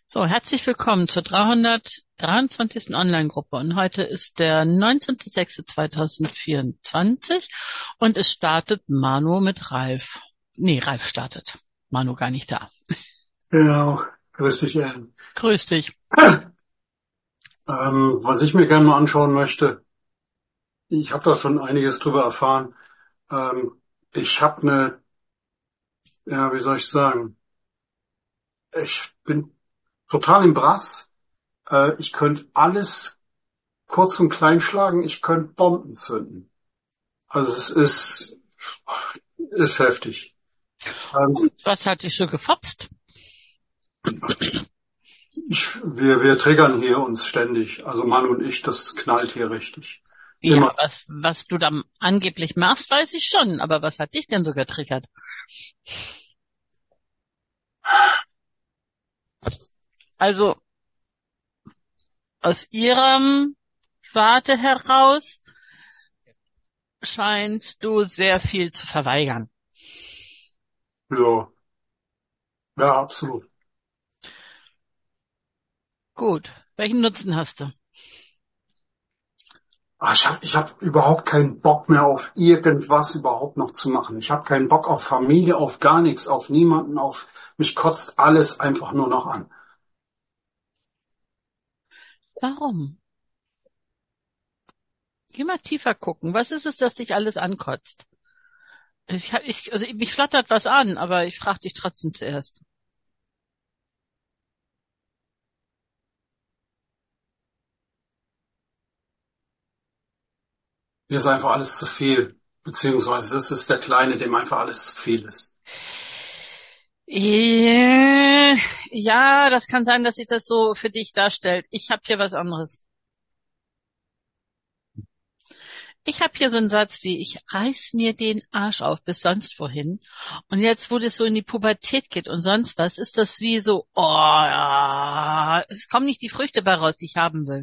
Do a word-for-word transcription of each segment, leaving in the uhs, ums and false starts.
So, herzlich willkommen zur dreihundertdreiundzwanzigsten. Online-Gruppe und heute ist der neunzehnter sechster zweitausendvierundzwanzig und es startet Manu mit Ralf. Nee, Ralf startet. Manu gar nicht da. Genau, grüß dich, Ellen. Grüß dich. Ähm, was ich mir gerne mal anschauen möchte, ich habe da schon einiges drüber erfahren. Ähm, ich habe eine, ja, wie soll ich sagen, ich bin total im Brass. Äh, ich könnte alles kurz und klein schlagen, ich könnte Bomben zünden. Also es ist, ist heftig. Ähm, Und was hat dich so gefopst? ich, wir, wir triggern hier uns ständig, also Mann und ich, das knallt hier richtig. Ja, Immer. was, was du da angeblich machst, weiß ich schon, aber was hat dich denn so getriggert? Also, aus ihrem Warte heraus scheinst du sehr viel zu verweigern. Ja, ja, absolut. Gut. Welchen Nutzen hast du? Ah, Ich habe ich hab überhaupt keinen Bock mehr auf irgendwas überhaupt noch zu machen. Ich habe keinen Bock auf Familie, auf gar nichts, auf niemanden, auf mich kotzt alles einfach nur noch an. Warum? Geh mal tiefer gucken. Was ist es, das dich alles ankotzt? Ich, hab- ich, also mich flattert was an, aber ich frage dich trotzdem zuerst. Mir ist einfach alles zu viel. Beziehungsweise das ist der Kleine, dem einfach alles zu viel ist. Äh, Ja, das kann sein, dass sich das so für dich darstellt. Ich habe hier was anderes. Ich habe hier so einen Satz wie, ich reiß mir den Arsch auf bis sonst wohin. Und jetzt, wo das so in die Pubertät geht und sonst was, ist das wie so, oh, ja, es kommen nicht die Früchte bei raus, die ich haben will.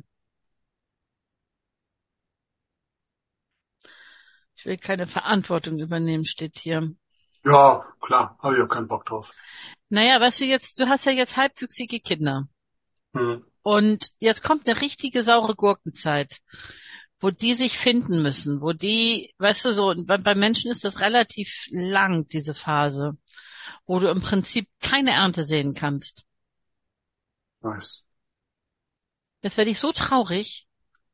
Ich will keine Verantwortung übernehmen, steht hier. Ja, klar, habe ich auch keinen Bock drauf. Naja, weißt du jetzt, du hast ja jetzt halbwüchsige Kinder. Hm. Und jetzt kommt eine richtige saure Gurkenzeit, wo die sich finden müssen, wo die, weißt du so, bei, bei Menschen ist das relativ lang, diese Phase, wo du im Prinzip keine Ernte sehen kannst. Nice. Jetzt werde ich so traurig.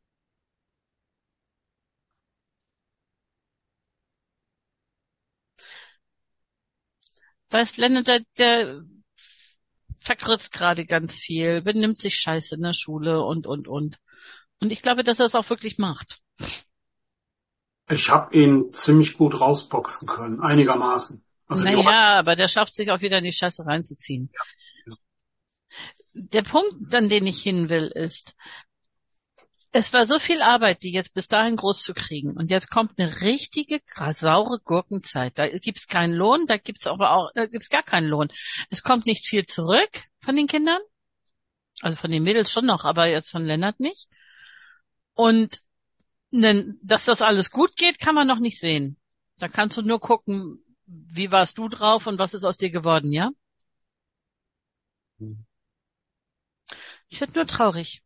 Weißt, Lennart, der, der verkrützt gerade ganz viel, benimmt sich scheiße in der Schule und, und, und. Und ich glaube, dass er es auch wirklich macht. Ich habe ihn ziemlich gut rausboxen können, einigermaßen. Also die Naja, aber der schafft sich auch wieder in die Scheiße reinzuziehen. Der Punkt, an den ich hin will, ist, es war so viel Arbeit, die jetzt bis dahin groß zu kriegen. Und jetzt kommt eine richtige saure Gurkenzeit. Da gibt's keinen Lohn, da gibt's aber auch, da gibt's gar keinen Lohn. Es kommt nicht viel zurück von den Kindern. Also von den Mädels schon noch, aber jetzt von Lennart nicht. Und nen- dass das alles gut geht, kann man noch nicht sehen. Da kannst du nur gucken, wie warst du drauf und was ist aus dir geworden, ja? Ich werd nur traurig.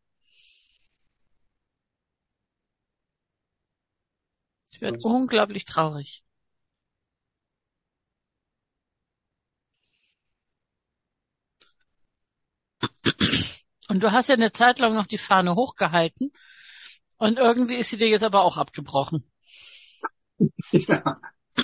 Ich werd unglaublich traurig. Und du hast ja eine Zeit lang noch die Fahne hochgehalten und irgendwie ist sie dir jetzt aber auch abgebrochen. Ja.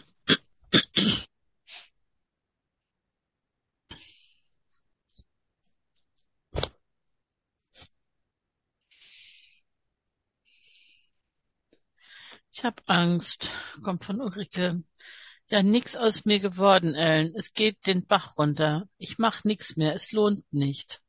Ich hab Angst, kommt von Ulrike. Ja, nix aus mir geworden, Ellen. Es geht den Bach runter. Ich mach nix mehr. Es lohnt nicht.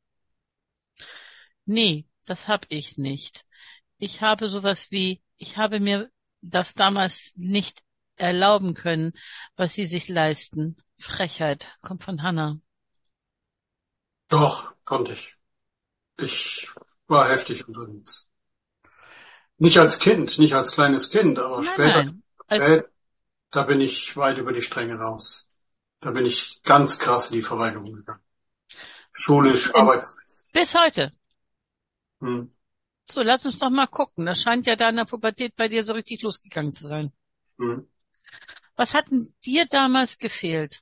Nee, das hab ich nicht. Ich habe sowas wie, ich habe mir das damals nicht erlauben können, was sie sich leisten. Frechheit, kommt von Hannah. Doch, konnte ich. Ich war heftig unterwegs. Nicht als Kind, nicht als kleines Kind, aber Nein, später, nein. Als, später, da bin ich weit über die Stränge raus. Da bin ich ganz krass in die Verweigerung gegangen. Schulisch, In, arbeitsmäßig. bis heute. Hm. So, lass uns doch mal gucken. Das scheint ja da in der Pubertät bei dir so richtig losgegangen zu sein. Hm. Was hat denn dir damals gefehlt?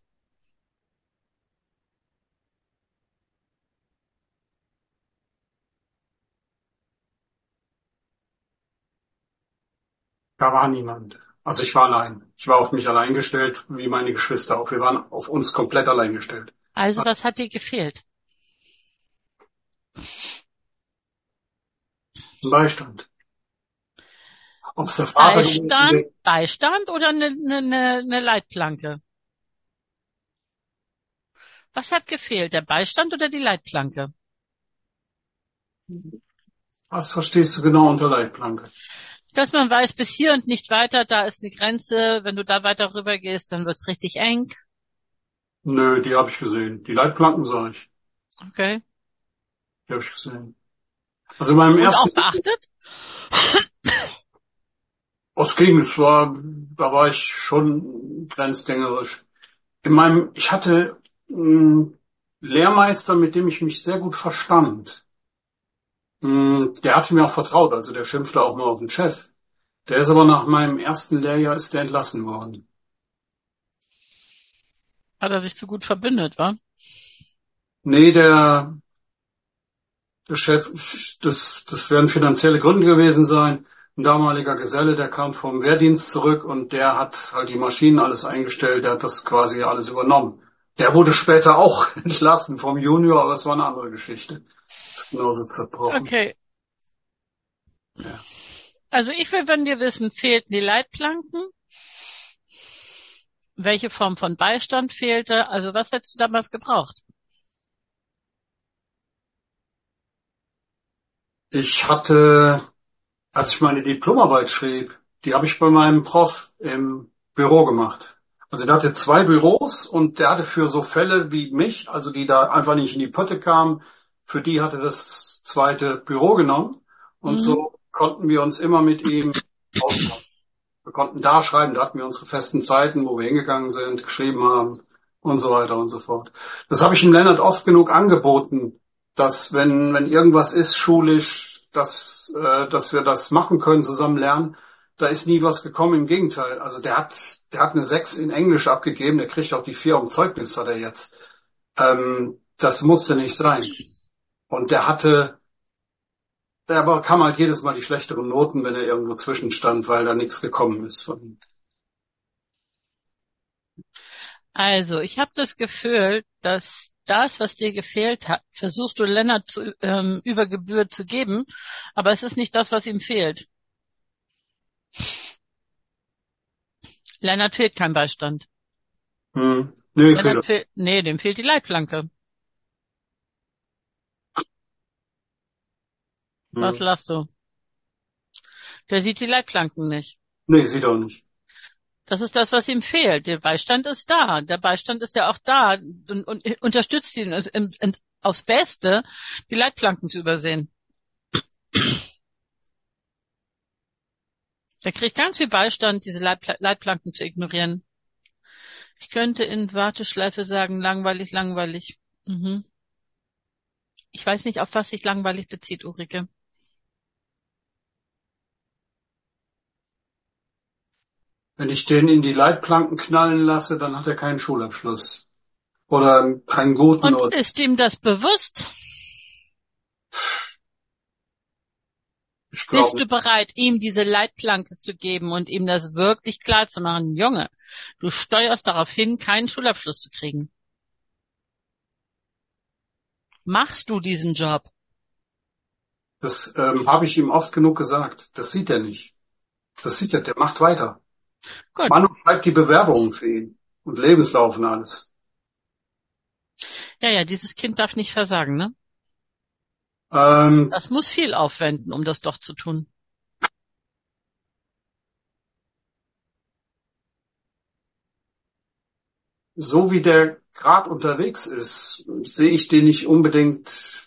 Da war niemand. Also ich war allein. Ich war auf mich allein gestellt, wie meine Geschwister auch. Wir waren auf uns komplett allein gestellt. Also, was hat dir gefehlt? Ein Beistand. Ob es der Vater gewesen Beistand, wäre, Beistand oder eine, eine, eine eine Leitplanke? Was hat gefehlt? Der Beistand oder die Leitplanke? was verstehst du genau unter Leitplanke? Dass man weiß, bis hier und nicht weiter, da ist eine Grenze. Wenn du da weiter rüber gehst, dann wird's richtig eng. Nö, die habe ich gesehen. Die Leitplanken sah ich. Okay. Die habe ich gesehen. Also in meinem Und ersten, auch beachtet? aus Gegend war, da war ich schon grenzgängerisch. In meinem, ich hatte einen Lehrmeister, mit dem ich mich sehr gut verstand. Mm, Der hatte mir auch vertraut, also der schimpfte auch mal auf den Chef. Der ist aber nach meinem ersten Lehrjahr ist der entlassen worden. Hat er sich zu gut verbündet, wa? Nee, der, der Chef, das, das werden finanzielle Gründe gewesen sein. Ein damaliger Geselle, der kam vom Wehrdienst zurück und der hat halt die Maschinen alles eingestellt, der hat das quasi alles übernommen. Der wurde später auch entlassen vom Junior, aber es war eine andere Geschichte. Ist genauso zerbrochen. Okay. Ja. Also ich will von dir wissen, fehlten die Leitplanken? Welche Form von Beistand fehlte? Also was hättest du damals gebraucht? Ich hatte, als ich meine Diplomarbeit schrieb, die habe ich bei meinem Prof im Büro gemacht. Also der hatte zwei Büros und der hatte für so Fälle wie mich, also die da einfach nicht in die Pötte kamen, für die hatte das zweite Büro genommen. Und Mhm. so konnten wir uns immer mit ihm austauschen. Wir konnten da schreiben, da hatten wir unsere festen Zeiten, wo wir hingegangen sind, geschrieben haben und so weiter und so fort. Das habe ich dem Lennart oft genug angeboten, dass wenn, wenn irgendwas ist schulisch, dass, äh, dass wir das machen können, zusammen lernen. Da ist nie was gekommen, im Gegenteil. Also der hat, der hat eine sechs in Englisch abgegeben, der kriegt auch die vier am Zeugnis, hat er jetzt. Ähm, das musste nicht sein. Und der hatte, der aber kam halt jedes Mal die schlechteren Noten, wenn er irgendwo zwischenstand, weil da nichts gekommen ist von ihm. Also ich habe das Gefühl, dass das, was dir gefehlt hat, versuchst du Lennart zu, ähm, über Gebühr zu geben, aber es ist nicht das, was ihm fehlt. Lennart fehlt kein Beistand. Hm. Nee, Fehler. Lennart fehlt, nee, dem fehlt die Leitplanke. Was Hm. lachst du? Der sieht die Leitplanken nicht. Nee, sieht auch nicht. Das ist das, was ihm fehlt. Der Beistand ist da. Der Beistand ist ja auch da und, und unterstützt ihn es- im- im- aufs Beste, die Leitplanken zu übersehen. Der kriegt ganz viel Beistand, diese Leitpla Leitplanken zu ignorieren. Ich könnte in Warteschleife sagen, langweilig, langweilig. Mhm. Ich weiß nicht, auf was sich langweilig bezieht, Ulrike. Wenn ich den in die Leitplanken knallen lasse, dann hat er keinen Schulabschluss. Oder keinen guten Und oder ist ihm das bewusst? ich Bist glaube, du bereit, ihm diese Leitplanke zu geben und ihm das wirklich klar zu machen? Junge, du steuerst darauf hin, keinen Schulabschluss zu kriegen. Machst du diesen Job? das ähm, habe ich ihm oft genug gesagt. Das sieht er nicht. Das sieht er, der macht weiter. Gut. Manu schreibt die Bewerbungen für ihn und Lebenslauf und alles. Ja, ja, dieses Kind darf nicht versagen, ne? Ähm, Das muss viel aufwenden, um das doch zu tun. so wie der gerade unterwegs ist, sehe ich den nicht unbedingt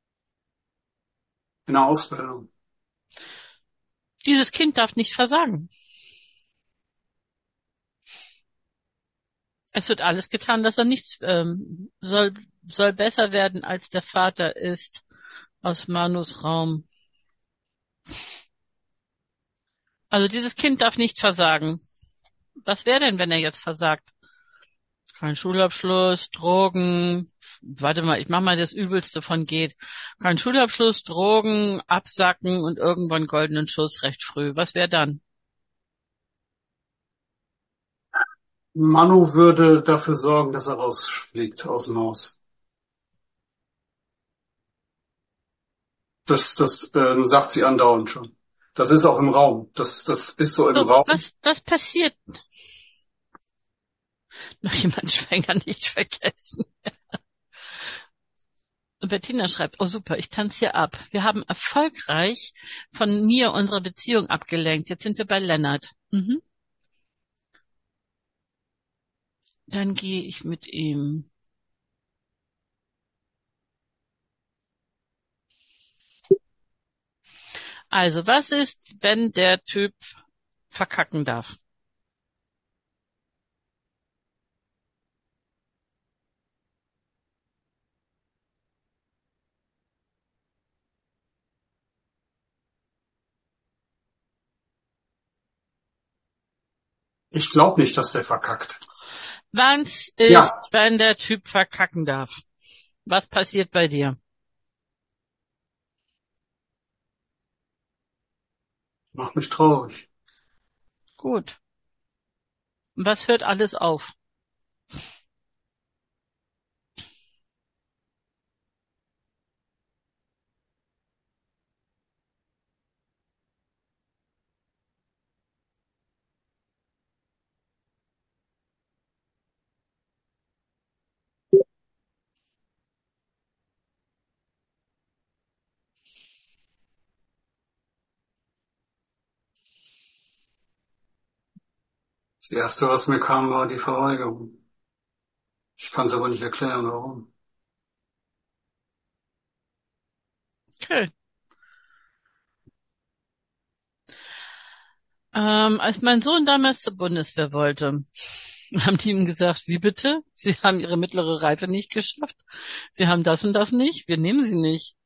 in der Ausbildung. Dieses Kind darf nicht versagen. Es wird alles getan, dass er nichts ähm, soll, soll besser werden, als der Vater ist, aus Manus Raum. Also dieses Kind darf nicht versagen. Was wäre denn, wenn er jetzt versagt? Kein Schulabschluss, Drogen. Warte mal, ich mach mal das Übelste von geht. Kein Schulabschluss, Drogen, absacken und irgendwann goldenen Schuss recht früh. Was wäre dann? Manu würde dafür sorgen, dass er rausfliegt aus dem Haus. Das, das ähm, sagt sie andauernd schon. Das ist auch im Raum. Das, das ist so im So, Raum. was, was passiert? Noch jemand Schwänger nicht vergessen. Und Bettina schreibt, oh super, ich tanze hier ab. Wir haben erfolgreich von mir unsere Beziehung abgelenkt. Jetzt sind wir bei Lennart. Mhm. Dann gehe ich mit ihm. Also, was ist, wenn der Typ verkacken darf? Ich glaube nicht, dass der verkackt. Was Ja, ist, wenn der Typ verkacken darf? Was passiert bei dir? macht mich traurig. Gut. Und was hört alles auf? Das Erste, was mir kam, war die Verweigerung. Ich kann es aber nicht erklären, warum. Okay. Ähm, als mein Sohn damals zur Bundeswehr wollte, haben die ihm gesagt, wie bitte? Sie haben Ihre mittlere Reife nicht geschafft. Sie haben das und das nicht. Wir nehmen Sie nicht.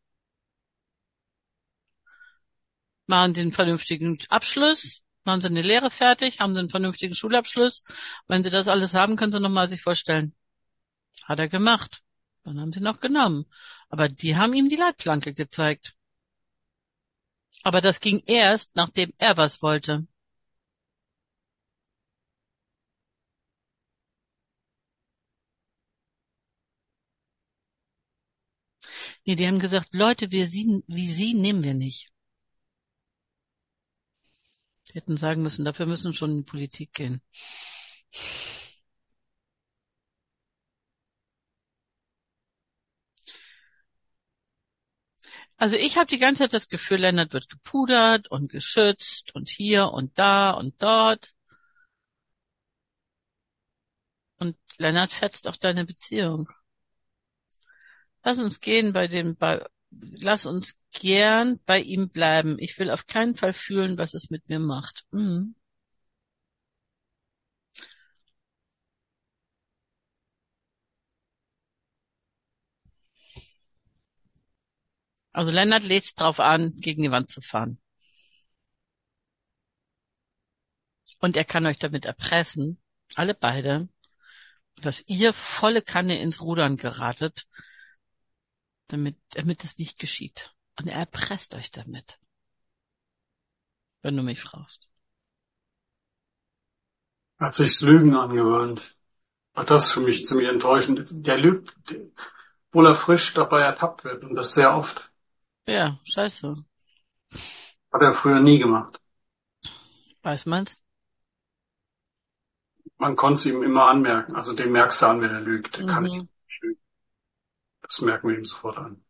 Machen Sie einen vernünftigen Abschluss. Machen Sie eine Lehre fertig. Haben Sie einen vernünftigen Schulabschluss. Wenn Sie das alles haben, können Sie nochmal sich vorstellen. Hat er gemacht. Dann haben sie noch genommen. Aber die haben ihm die Leitplanke gezeigt. Aber das ging erst, nachdem er was wollte. Nee, die haben gesagt, Leute, wir sie, wie sie nehmen wir nicht. Sie hätten sagen müssen, dafür müssen wir schon in die Politik gehen. Also ich habe die ganze Zeit das Gefühl, Lennart wird gepudert und geschützt und hier und da und dort. Und Lennart fetzt auch deine Beziehung. Lass uns gehen bei dem, bei, lass uns gern bei ihm bleiben. Ich will auf keinen Fall fühlen, was es mit mir macht. Mhm. Also Lennart lädt drauf an, gegen die Wand zu fahren. Und er kann euch damit erpressen, alle beide, dass ihr volle Kanne ins Rudern geratet, damit, damit es nicht geschieht. Und er erpresst euch damit, wenn du mich fragst. Hat sich's Lügen angewöhnt. War das für mich ziemlich enttäuschend. Der lügt, obwohl er frisch dabei ertappt wird. Und das sehr oft. Ja, scheiße. Hat er früher nie gemacht. Weiß man's? Man konnte es ihm immer anmerken. Also den merkst du an, wenn er lügt. Der kann nicht Mhm. lügen. Das merken wir ihm sofort an.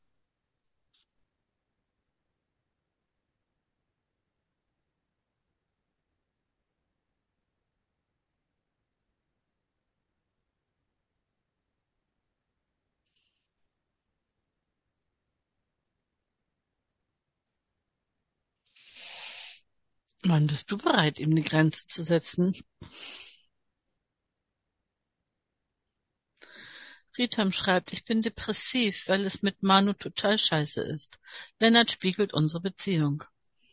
Wann bist du bereit, ihm eine Grenze zu setzen? Ritam schreibt, ich bin depressiv, weil es mit Manu total scheiße ist. Lennart spiegelt unsere Beziehung.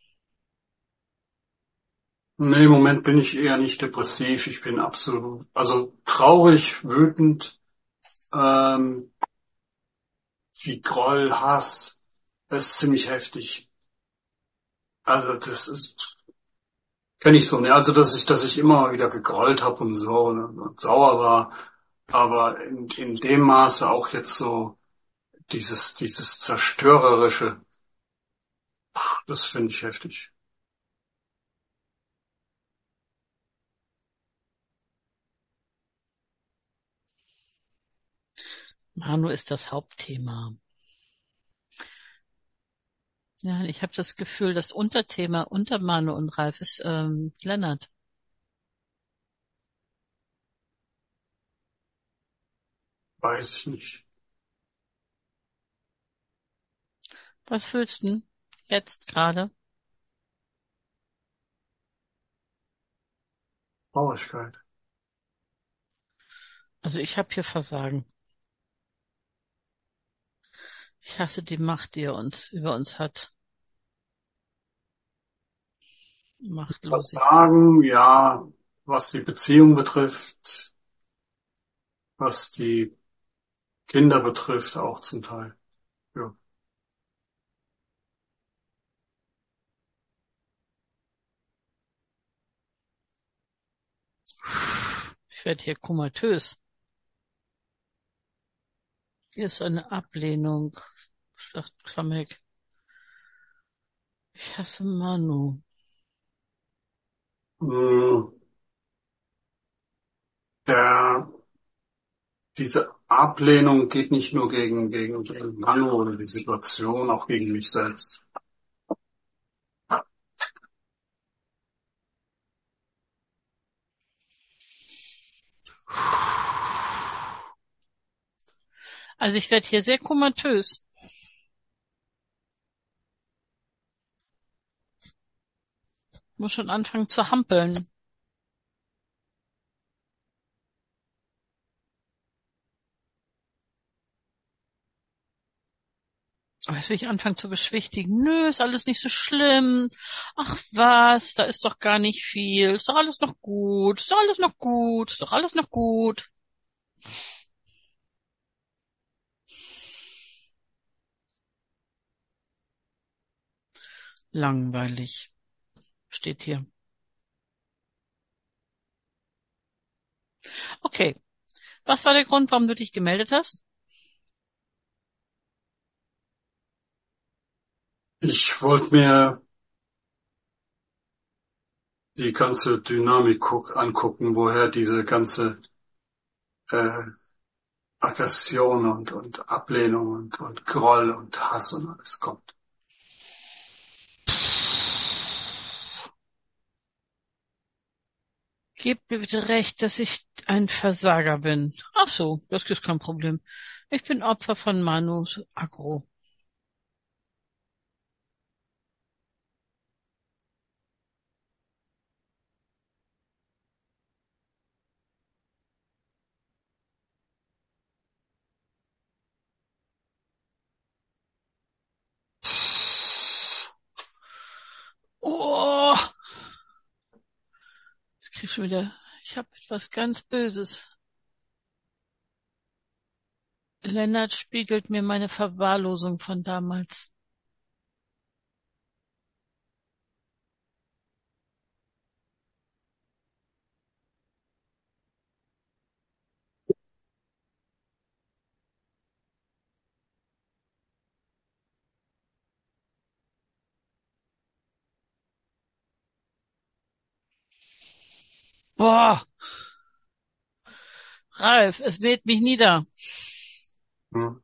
Nee, im Moment bin ich eher nicht depressiv. Ich bin absolut, also traurig, wütend, ähm, wie Groll, Hass. Das ist ziemlich heftig. Also das ist, kenne ich so, ne? Also dass ich, dass ich immer wieder gegrollt habe und so und, und sauer war. Aber in, in dem Maße auch jetzt so dieses, dieses Zerstörerische, das finde ich heftig. Manu ist das Hauptthema. Ja, ich habe das Gefühl, das Unterthema unter Manu und Ralf ist ähm, Lennart. Weiß ich nicht. Was fühlst du jetzt gerade? Traurigkeit. Also ich habe hier Versagen. Ich hasse die Macht, die er uns über uns hat. Was Machtlosigkeit. sagen, ja, was die Beziehung betrifft, was die Kinder betrifft, auch zum Teil. Ja. Ich werde hier komatös. Hier ist so eine Ablehnung. Sagt Klamek. Ich hasse Manu. Mm, Der, diese Ablehnung geht nicht nur gegen, gegen, gegen Manu oder die Situation, auch gegen mich selbst. Also ich werde hier sehr komatös. Muss schon anfangen zu hampeln. Aber jetzt will ich anfangen zu beschwichtigen. Nö, ist alles nicht so schlimm. Ach was, da ist doch gar nicht viel. Ist doch alles noch gut. Ist doch alles noch gut. Ist doch alles noch gut. Langweilig. Steht hier. Okay. Was war der Grund, warum du dich gemeldet hast? Ich wollte mir die ganze Dynamik guck, angucken, woher diese ganze äh, Aggression und, und Ablehnung und, und Groll und Hass und alles kommt. Gib mir bitte recht, dass ich ein Versager bin. Ach so, das ist kein Problem. Ich bin Opfer von Manus Aggro. Oh, jetzt krieg ich schon wieder. Ich habe etwas ganz Böses. Lennart spiegelt mir meine Verwahrlosung von damals. Boah, Ralf, es weht mich nieder. Hm.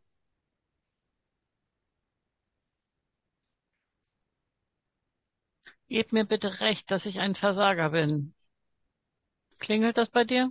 Gib mir bitte recht, dass ich ein Versager bin. Klingelt das bei dir?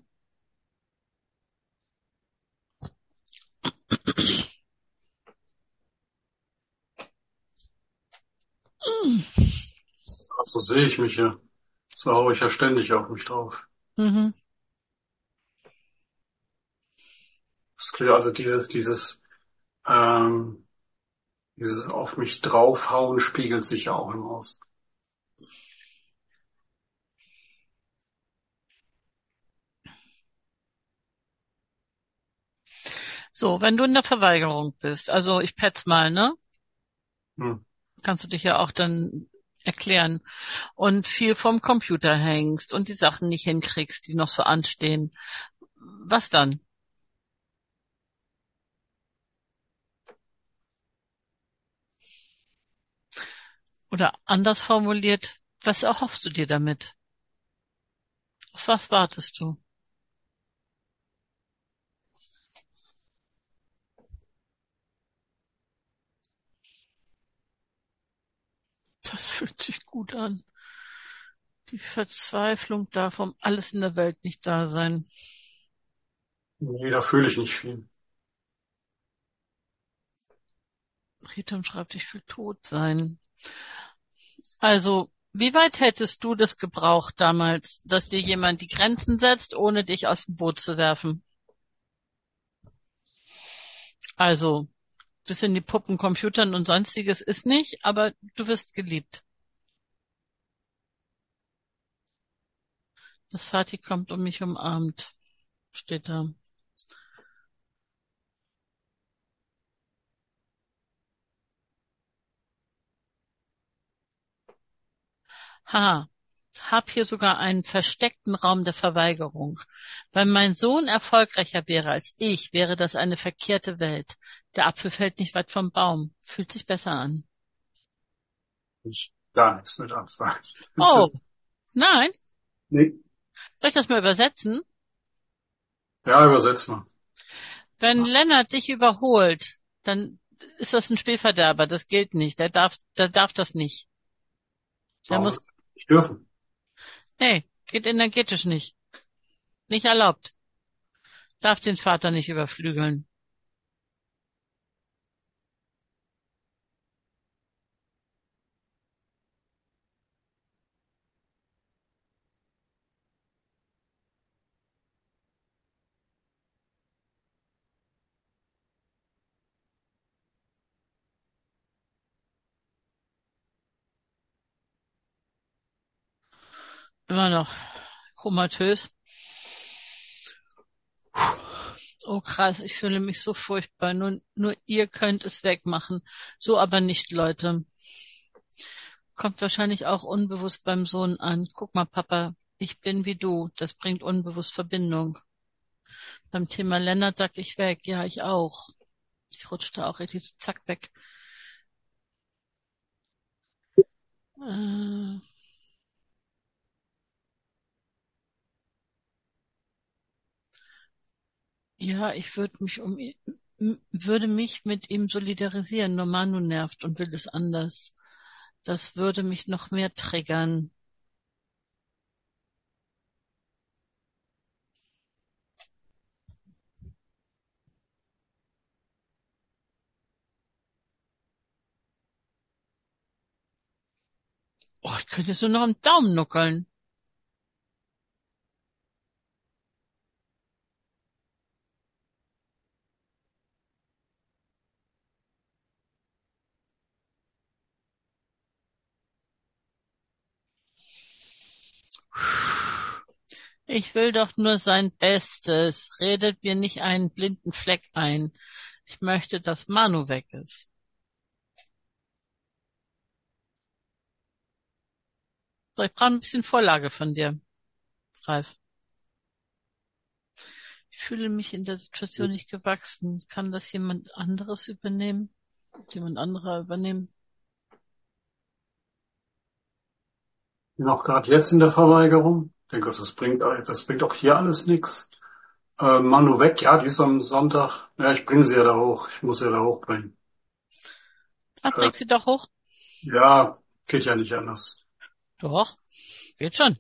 So sehe ich mich ja. So haue ich ja ständig auf mich drauf. Mhm. Das Also dieses, dieses, ähm, dieses auf mich draufhauen spiegelt sich ja auch im Außen. So, wenn du in der Verweigerung bist, also ich petz mal, ne? Hm. Kannst du dich ja auch dann erklären und viel vom Computer hängst und die Sachen nicht hinkriegst, die noch so anstehen. Was dann? Oder anders formuliert, was erhoffst du dir damit? Auf was wartest du? Das fühlt sich gut an. Die Verzweiflung darf um alles in der Welt nicht da sein. Nee, da fühle ich nicht viel. Riton schreibt, ich will tot sein. Also, wie weit hättest du das gebraucht damals, dass dir jemand die Grenzen setzt, ohne dich aus dem Boot zu werfen? Also, bis in die Puppen, Computern und sonstiges ist nicht, aber du wirst geliebt. Das Vati kommt und mich umarmt, steht da. Ha, hab hier sogar einen versteckten Raum der Verweigerung. Wenn mein Sohn erfolgreicher wäre als ich, wäre das eine verkehrte Welt. Der Apfel fällt nicht weit vom Baum. Fühlt sich besser an. Ich gar nichts mit anfangen. Das Oh, ist, nein. nee. Soll ich das mal übersetzen? Ja, übersetz mal. Wenn Lennart dich überholt, dann ist das ein Spielverderber. Das gilt nicht. Der darf, der darf das nicht. Der Warum muss, soll ich nicht dürfen? nee, geht energetisch nicht. Nicht erlaubt. Darf den Vater nicht überflügeln. Immer noch komatös. Oh krass, ich fühle mich so furchtbar. Nur, nur ihr könnt es wegmachen. So aber nicht, Leute. Kommt wahrscheinlich auch unbewusst beim Sohn an. Guck mal, Papa, ich bin wie du. Das bringt unbewusst Verbindung. Beim Thema Lennart sag ich weg. Ja, ich auch. Ich rutschte auch richtig so zack weg. Äh, ja, ich würde mich um ihn, m- würde mich mit ihm solidarisieren. Nur Manu nervt und will es anders. Das würde mich noch mehr triggern. Oh, ich könnte jetzt nur noch am Daumen nuckeln. Ich will doch nur sein Bestes. Redet mir nicht einen blinden Fleck ein. Ich möchte, dass Manu weg ist. So, ich brauche ein bisschen Vorlage von dir, Ralf. Ich fühle mich in der Situation nicht gewachsen. Kann das jemand anderes übernehmen? Jemand anderer übernehmen? Bin auch gerade jetzt in der Verweigerung. Ich denke, das bringt, das bringt auch hier alles nichts. Äh, Manu weg, ja, die ist am Sonntag. Ja, ich bringe sie ja da hoch. Ich muss sie ja da hochbringen. Ah, Äh, bring sie doch hoch. ja, geht ja nicht anders. Doch, geht schon.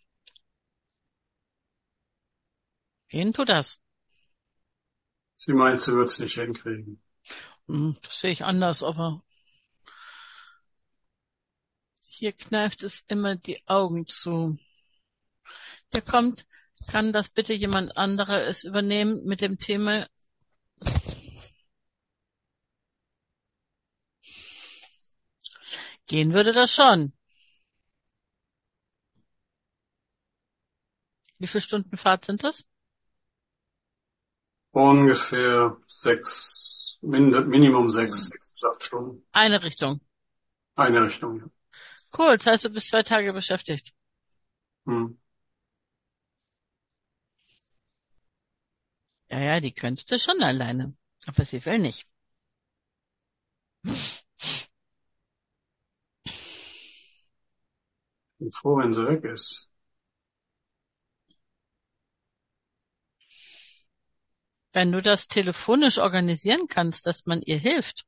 Gehen tut das. Sie meint, sie wird's nicht hinkriegen. Hm, das sehe ich anders, aber hier kneift es immer die Augen zu. Hier kommt, kann das bitte jemand anderer es übernehmen mit dem Thema Gehen würde das schon. Wie viele Stunden Fahrt sind das? Ungefähr sechs, Min Minimum sechs, Hm. sechs bis acht Stunden. Eine Richtung. Eine Richtung, ja. Cool, das heißt, du bist zwei Tage beschäftigt. Hm. Ja, ja, die könnte das schon alleine. Aber sie will nicht. Bin froh, wenn sie weg ist. Wenn du das telefonisch organisieren kannst, dass man ihr hilft.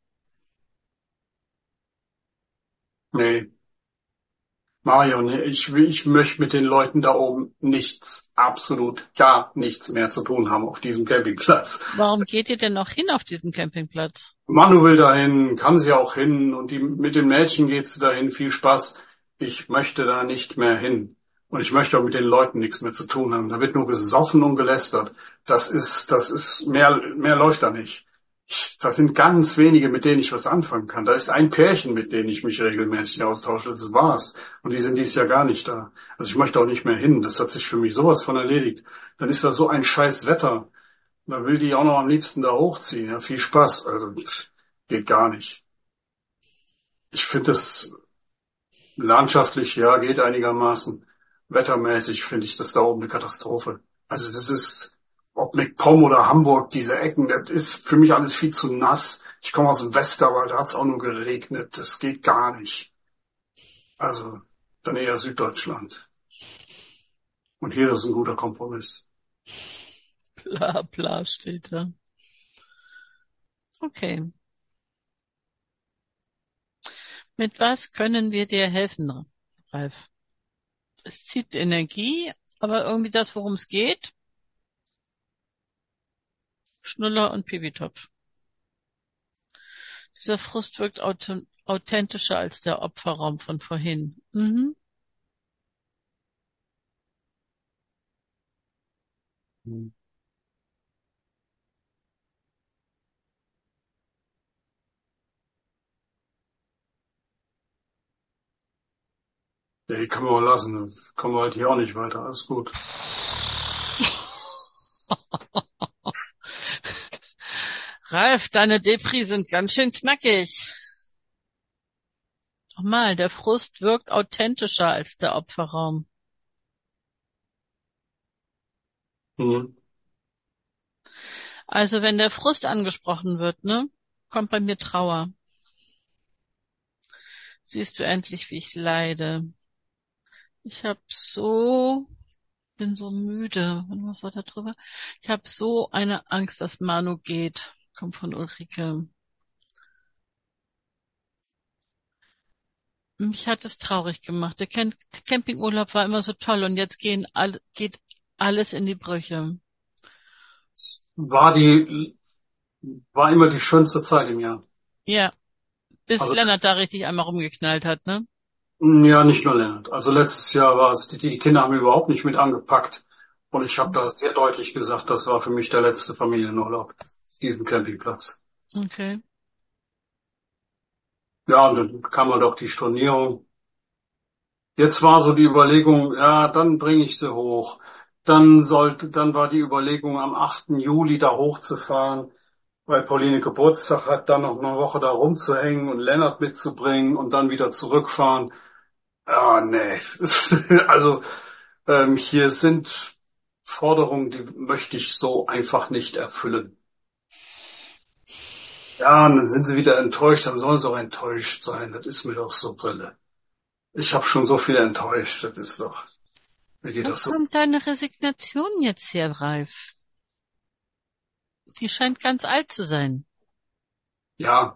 Nee. Mario, nee, ich, will- ich möchte mit den Leuten da oben nichts, absolut gar nichts mehr zu tun haben auf diesem Campingplatz. Warum geht ihr denn noch hin auf diesen Campingplatz? Manu will dahin, kann sie auch hin und die, mit den Mädchen geht sie dahin, viel Spaß. Ich möchte da nicht mehr hin. Und ich möchte auch mit den Leuten nichts mehr zu tun haben. Da wird nur gesoffen und gelästert. Das ist, das ist, mehr, mehr läuft da nicht. Ich, das sind ganz wenige, mit denen ich was anfangen kann. Da ist ein Pärchen, mit denen ich mich regelmäßig austausche. Das war's. Und die sind dieses Jahr gar nicht da. Also ich möchte auch nicht mehr hin. Das hat sich für mich sowas von erledigt. Dann ist da so ein scheiß Wetter. Man will die auch noch am liebsten da hochziehen. Ja, viel Spaß. Also pff, geht gar nicht. Ich finde das landschaftlich, ja, geht einigermaßen. Wettermäßig finde ich das da oben eine Katastrophe. Also das ist, ob MacPom oder Hamburg, diese Ecken, das ist für mich alles viel zu nass. Ich komme aus dem Westerwald, da hat es auch nur geregnet. Das geht gar nicht. Also dann eher Süddeutschland. Und hier ist ein guter Kompromiss. Bla bla steht da. Okay. Mit was können wir dir helfen, Ralf? Es zieht Energie, aber irgendwie das, worum es geht, Schnuller und Pipi-Topf. Dieser Frust wirkt auth authentischer als der Opferraum von vorhin. Mhm. Nee, kann man auch lassen. Das kommen wir halt hier auch nicht weiter. Alles gut. Ralf, deine Depri sind ganz schön knackig. Nochmal, der Frust wirkt authentischer als der Opferraum. Mhm. Also wenn der Frust angesprochen wird, ne, kommt bei mir Trauer. Siehst du endlich, wie ich leide. Ich hab so, bin so müde. Was war da drüber? Ich hab so eine Angst, dass Manu geht. Kommt von Ulrike. Mich hat es traurig gemacht. Der Camp Campingurlaub war immer so toll und jetzt gehen all, geht alles in die Brüche. War die, war immer die schönste Zeit im Jahr. Ja, bis Also, Lennart da richtig einmal rumgeknallt hat, ne? ja, nicht nur Lennart. Also letztes Jahr war es, die, die Kinder haben überhaupt nicht mit angepackt. Und ich habe da sehr deutlich gesagt, das war für mich der letzte Familienurlaub, diesen Campingplatz. Okay. Ja, und dann kam halt auch die Stornierung. Jetzt war so die Überlegung, ja, dann bringe ich sie hoch. Dann sollte, dann war die Überlegung, am achten Juli da hochzufahren, weil Pauline Geburtstag hat, dann noch eine Woche da rumzuhängen und Lennart mitzubringen und dann wieder zurückfahren. Ah, nee. Also, ähm, hier sind Forderungen, die möchte ich so einfach nicht erfüllen. Ja, und dann sind sie wieder enttäuscht, dann sollen sie auch enttäuscht sein. Das ist mir doch so Brille. Ich habe schon so viel enttäuscht, das ist doch, mir geht Wo das so. kommt deine Resignation jetzt her, Ralf? Die scheint ganz alt zu sein. Ja,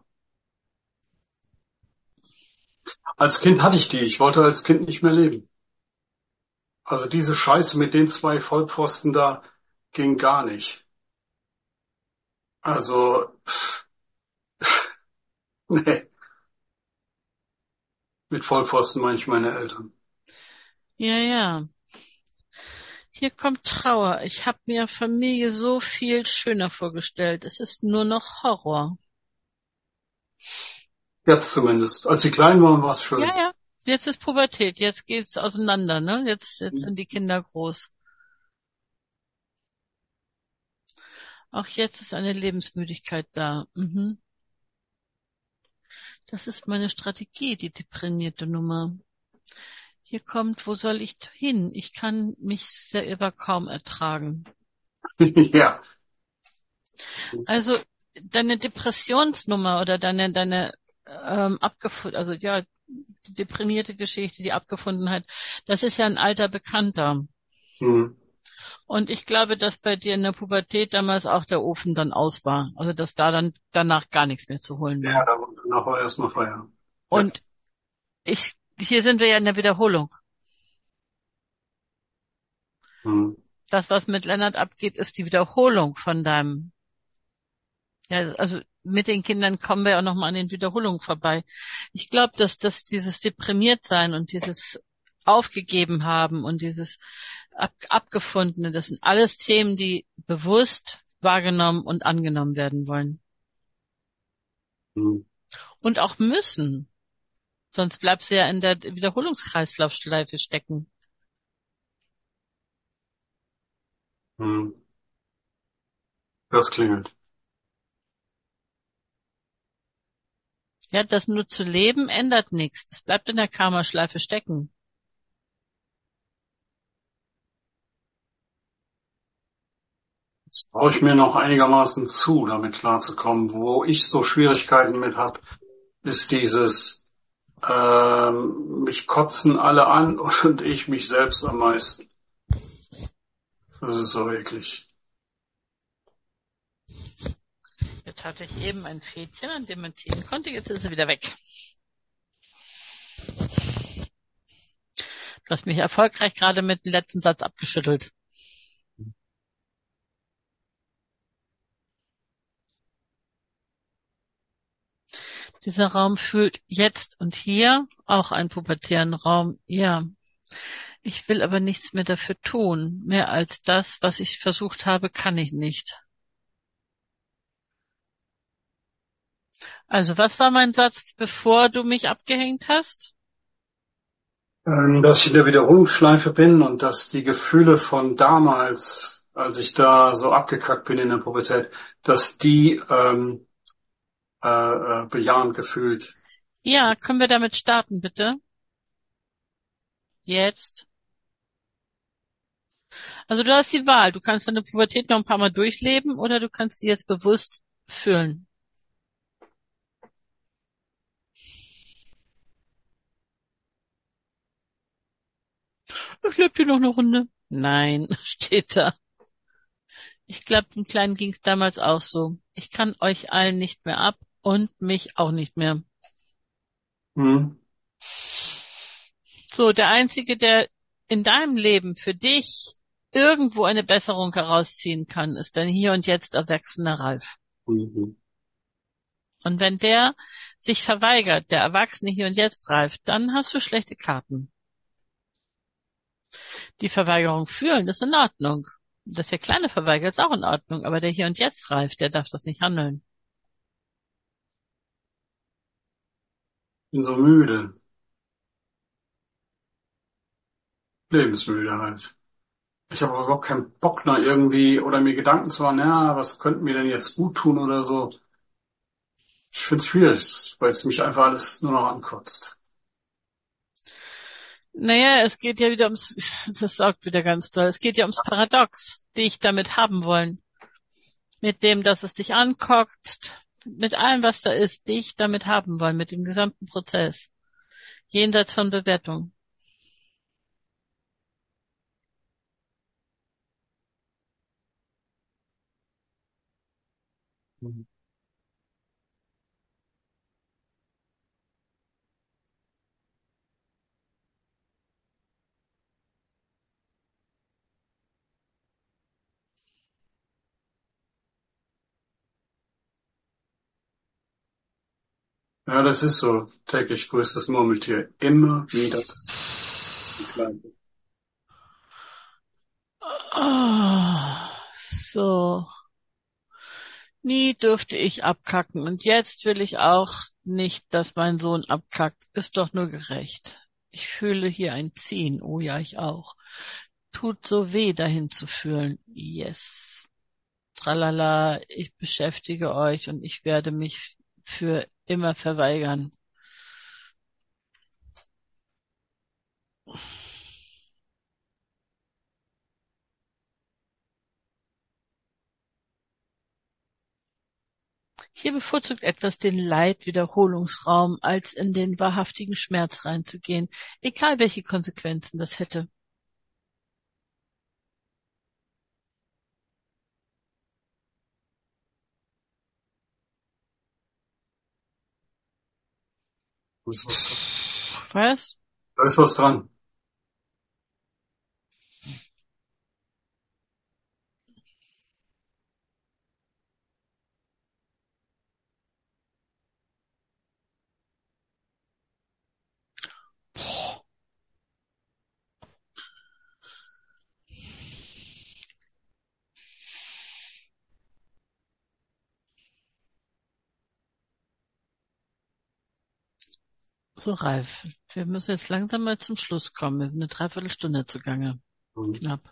als Kind hatte ich die. Ich wollte als Kind nicht mehr leben. Also diese Scheiße mit den zwei Vollpfosten da ging gar nicht. Also, nee, mit Vollpfosten meine ich meine Eltern. Ja, ja. Hier kommt Trauer. Ich habe mir Familie so viel schöner vorgestellt. Es ist nur noch Horror. Jetzt zumindest. Als sie klein waren, war es Ja, schön. ja. Jetzt ist Pubertät. Jetzt geht's auseinander, ne? Jetzt, jetzt sind die Kinder groß. Auch jetzt ist eine Lebensmüdigkeit da. Mhm. Das ist meine Strategie, die deprimierte Nummer. Hier kommt, wo soll ich hin? Ich kann mich selber kaum ertragen. Ja. Also deine Depressionsnummer oder deine deine ähm, abgefunden, also ja, die deprimierte Geschichte, die Abgefundenheit, das ist ja ein alter Bekannter. Hm. Und ich glaube, dass bei dir in der Pubertät damals auch der Ofen dann aus war. Also dass da dann danach gar nichts mehr zu holen Ja, war. da war danach war erstmal Feierabend. Ja. Und ich, hier sind wir ja in der Wiederholung. Hm. Das, was mit Lennart abgeht, ist die Wiederholung von deinem. Ja, also mit den Kindern kommen wir auch noch mal an den Wiederholungen vorbei. Ich glaube, dass, dass dieses Deprimiertsein und dieses Aufgegeben haben und dieses Ab Abgefundene, das sind alles Themen, die bewusst wahrgenommen und angenommen werden wollen. Hm. Und auch müssen. Sonst bleibst du ja in der Wiederholungskreislaufschleife stecken. Hm. Das klingelt. Ja, das nur zu leben ändert nichts. Das bleibt in der Karmaschleife stecken. Jetzt traue ich mir noch einigermaßen zu, damit klarzukommen. Wo ich so Schwierigkeiten mit habe, ist dieses, ähm, mich kotzen alle an und ich mich selbst am meisten. Das ist so eklig. Jetzt hatte ich eben ein Fädchen, an dem man ziehen konnte. Jetzt ist sie wieder weg. Du hast mich erfolgreich gerade mit dem letzten Satz abgeschüttelt. Dieser Raum fühlt jetzt und hier auch einen pubertären Raum. Ja, ich will aber nichts mehr dafür tun. Mehr als das, was ich versucht habe, kann ich nicht. Also, was war mein Satz, bevor du mich abgehängt hast? Ähm, dass ich in der Wiederholungsschleife bin und dass die Gefühle von damals, als ich da so abgekackt bin in der Pubertät, dass die ähm, äh, äh, bejahend gefühlt. Ja, können wir damit starten, bitte? Jetzt. Also du hast die Wahl. Du kannst deine Pubertät noch ein paar Mal durchleben oder du kannst sie jetzt bewusst fühlen. Ich lebe hier noch eine Runde. Nein, steht da. Ich glaube, dem Kleinen ging es damals auch so. Ich kann euch allen nicht mehr ab und mich auch nicht mehr. Hm. So, der Einzige, der in deinem Leben für dich irgendwo eine Besserung herausziehen kann, ist dein hier und jetzt erwachsener Ralf. Mhm. Und wenn der sich verweigert, der erwachsene hier und jetzt Ralf, dann hast du schlechte Karten. Die Verweigerung fühlen ist in Ordnung. Dass der Kleine verweigert, ist auch in Ordnung. Aber der hier und jetzt Ralf, der darf das nicht handeln. Bin so müde, lebensmüde halt. Ich habe überhaupt keinen Bock da irgendwie oder mir Gedanken zu machen, ja, was könnte mir denn jetzt gut tun oder so. Ich finde es schwierig, weil es mich einfach alles nur noch ankotzt. Naja, es geht ja wieder ums, das sagt wieder ganz toll, es geht ja ums Paradox, die ich damit haben wollen. Mit dem, dass es dich ankockt, mit allem, was da ist, dich damit haben wollen, mit dem gesamten Prozess. Jenseits von Bewertung. Mhm. Ja, das ist so. Täglich grüßt das Murmeltier. Immer wieder die Gleiche. Ah, so. Nie dürfte ich abkacken und jetzt will ich auch nicht, dass mein Sohn abkackt. Ist doch nur gerecht. Ich fühle hier ein Ziehen. Oh ja, ich auch. Tut so weh, dahin zu fühlen. Yes. Tralala, ich beschäftige euch und ich werde mich für immer verweigern. Hier bevorzugt etwas den Leid-Wiederholungsraum, als in den wahrhaftigen Schmerz reinzugehen, egal welche Konsequenzen das hätte. Da ist was dran. Was? Da ist was dran. So, Ralf, wir müssen jetzt langsam mal zum Schluss kommen. Wir sind eine Dreiviertelstunde zugange. Hm. Knapp.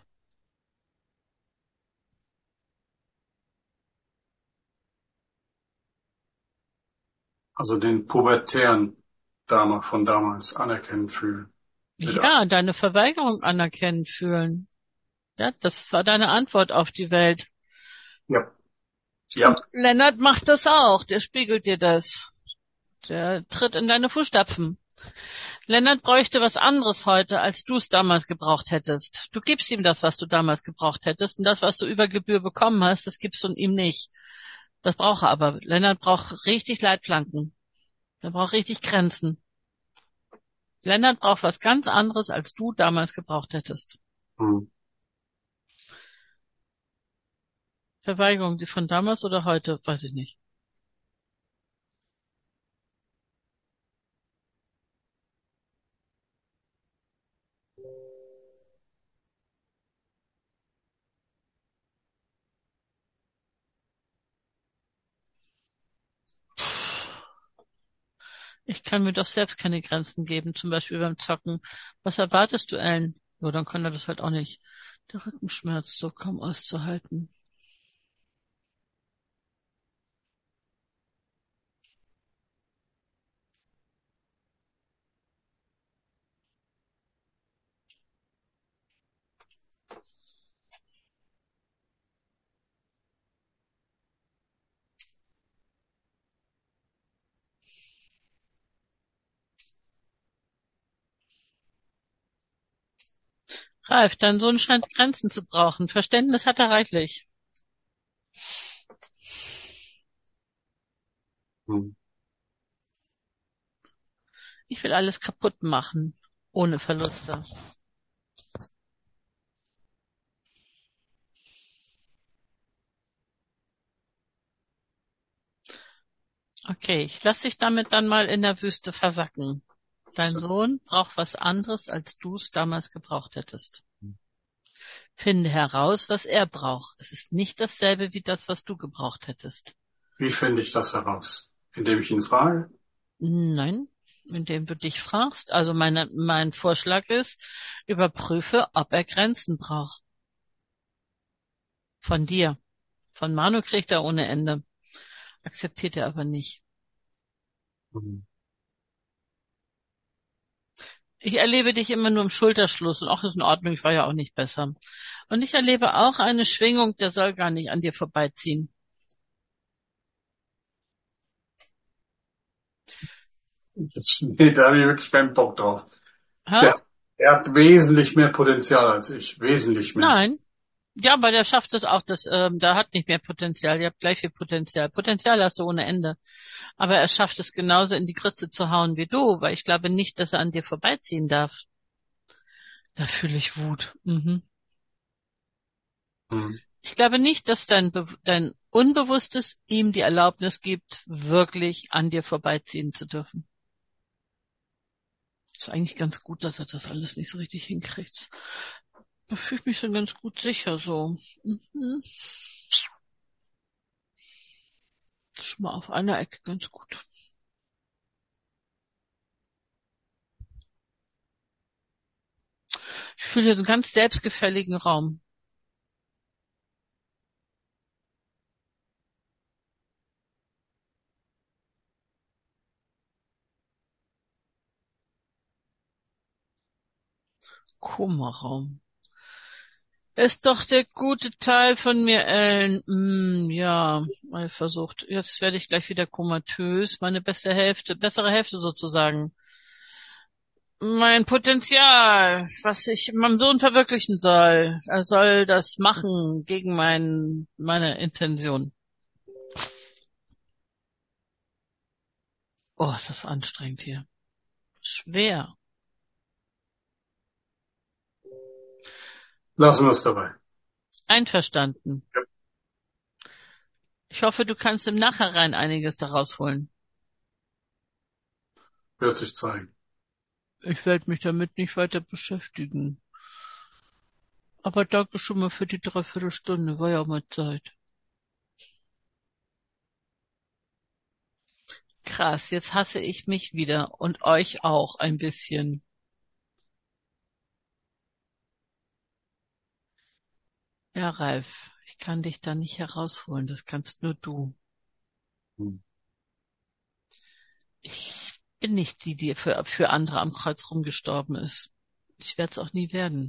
Also den pubertären Dame von damals anerkennen fühlen. Mit A- Ja, deine Verweigerung anerkennen fühlen. Ja, das war deine Antwort auf die Welt. Ja, Und ja. Lennart macht das auch. Der spiegelt dir das. Der tritt in deine Fußstapfen. Lennart bräuchte was anderes heute, als du es damals gebraucht hättest. Du gibst ihm das, was du damals gebraucht hättest. Und das, was du über Gebühr bekommen hast, das gibst du ihm nicht. Das braucht er aber. Lennart braucht richtig Leitplanken. Er braucht richtig Grenzen. Lennart braucht was ganz anderes, als du damals gebraucht hättest. Hm. Verweigerung, die von damals oder heute, weiß ich nicht. Ich kann mir doch selbst keine Grenzen geben, zum Beispiel beim Zocken. Was erwartest du, Ellen? Ja, dann kann er das halt auch nicht. Der Rückenschmerz so kaum auszuhalten. Ralf, dein Sohn scheint Grenzen zu brauchen. Verständnis hat er reichlich. Hm. Ich will alles kaputt machen, ohne Verluste. Okay, ich lass dich damit dann mal in der Wüste versacken. Dein Sohn braucht was anderes, als du es damals gebraucht hättest. Finde heraus, was er braucht. Es ist nicht dasselbe wie das, was du gebraucht hättest. Wie finde ich das heraus? Indem ich ihn frage? Nein, indem du dich fragst. Also meine, mein Vorschlag ist, überprüfe, ob er Grenzen braucht. Von dir. Von Manu kriegt er ohne Ende. Akzeptiert er aber nicht. Hm. Ich erlebe dich immer nur im Schulterschluss und auch ist in Ordnung, ich war ja auch nicht besser. Und ich erlebe auch eine Schwingung, der soll gar nicht an dir vorbeiziehen. Jetzt, nee, da habe ich wirklich keinen Bock drauf. Hä? Der, er hat wesentlich mehr Potenzial als ich. Wesentlich mehr. Nein. Ja, aber der schafft es auch, dass, ähm, da hat nicht mehr Potenzial, ihr habt gleich viel Potenzial. Potenzial hast du ohne Ende. Aber er schafft es genauso in die Grütze zu hauen wie du, weil ich glaube nicht, dass er an dir vorbeiziehen darf. Da fühle ich Wut. Mhm. Hm. Ich glaube nicht, dass dein, Be dein Unbewusstes ihm die Erlaubnis gibt, wirklich an dir vorbeiziehen zu dürfen. Ist eigentlich ganz gut, dass er das alles nicht so richtig hinkriegt. Da fühle ich mich so ganz gut sicher so. Mhm. Schon mal auf einer Ecke ganz gut. Ich fühle hier so einen ganz selbstgefälligen Raum. Kummerraum. Ist doch der gute Teil von mir, Ellen. Mm, ja, mal versucht. Jetzt werde ich gleich wieder komatös. Meine beste Hälfte, bessere Hälfte sozusagen. Mein Potenzial, was ich meinem Sohn verwirklichen soll. Er soll das machen gegen mein, meine Intention. Oh, ist das anstrengend hier. Schwer. Lassen wir es dabei. Einverstanden. Ja, Ich hoffe, du kannst im Nachhinein einiges daraus holen. wird sich zeigen. Ich werde mich damit nicht weiter beschäftigen. Aber danke schon mal für die Dreiviertelstunde. War ja mal Zeit. Krass, jetzt hasse ich mich wieder und euch auch ein bisschen. Ja, Ralf, ich kann dich da nicht herausholen. Das kannst nur du. Hm. Ich bin nicht die, die für, für andere am Kreuz rumgestorben ist. Ich werde es auch nie werden.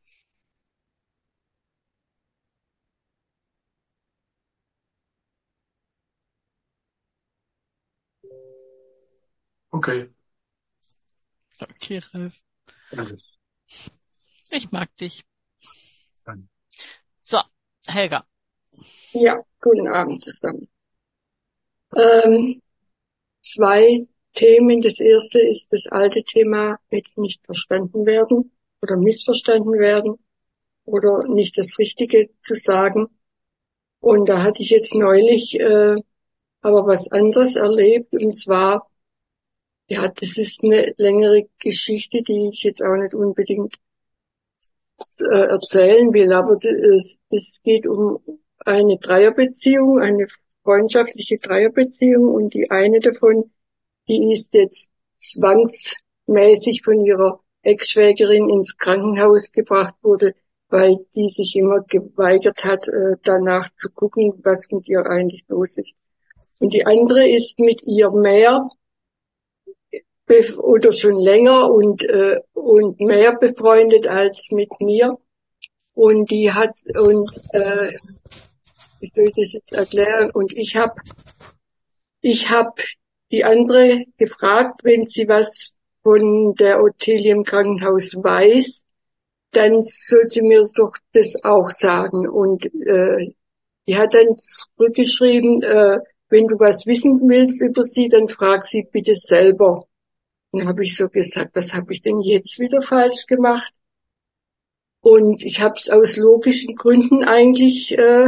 Okay. Okay, Ralf. Danke. Ich mag dich. Danke. So, Helga. Ja, guten Abend zusammen. Ähm, zwei Themen. Das erste ist das alte Thema mit nicht verstanden werden oder missverstanden werden oder nicht das Richtige zu sagen. Und da hatte ich jetzt neulich äh, aber was anderes erlebt. Und zwar, ja, das ist eine längere Geschichte, die ich jetzt auch nicht unbedingt äh, erzählen will, aber es, es geht um eine Dreierbeziehung, eine freundschaftliche Dreierbeziehung, und die eine davon, die ist jetzt zwangsmäßig von ihrer Ex-Schwägerin ins Krankenhaus gebracht wurde, weil die sich immer geweigert hat, äh, danach zu gucken, was mit ihr eigentlich los ist. Und die andere ist mit ihr mehr bef- oder schon länger und äh, und mehr befreundet als mit mir. Und die hat, und äh, wie soll ich das jetzt erklären? Und ich habe ich hab die andere gefragt, wenn sie was von der Ottilie im Krankenhaus weiß, dann soll sie mir doch das auch sagen. Und äh, die hat dann zurückgeschrieben, äh, wenn du was wissen willst über sie, dann frag sie bitte selber. Und dann habe ich so gesagt, was habe ich denn jetzt wieder falsch gemacht? Und ich habe es aus logischen Gründen eigentlich äh,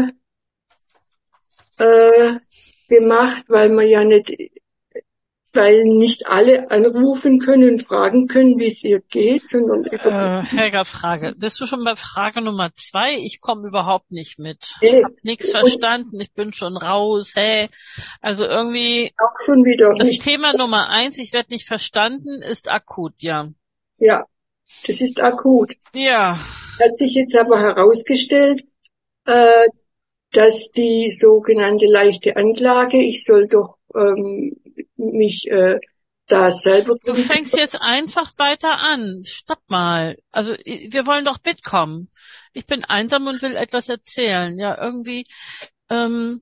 äh, gemacht, weil man ja nicht, weil nicht alle anrufen können und fragen können, wie es ihr geht, sondern über Äh, Helga, Frage. Bist du schon bei Frage Nummer zwei? Ich komme überhaupt nicht mit. die, Hab nichts und verstanden. Ich bin schon raus. Hey, also irgendwie auch schon wieder das nicht. Thema Nummer eins, ich werde nicht verstanden, ist akut, ja. Ja, das ist akut. Ja, Hat sich jetzt aber herausgestellt, äh, dass die sogenannte leichte Anklage, ich soll doch ähm, mich äh, da selber du drum fängst jetzt einfach weiter an. Stopp mal. Also i- wir wollen doch mitkommen. Ich bin einsam und will etwas erzählen. Ja, irgendwie. Ähm,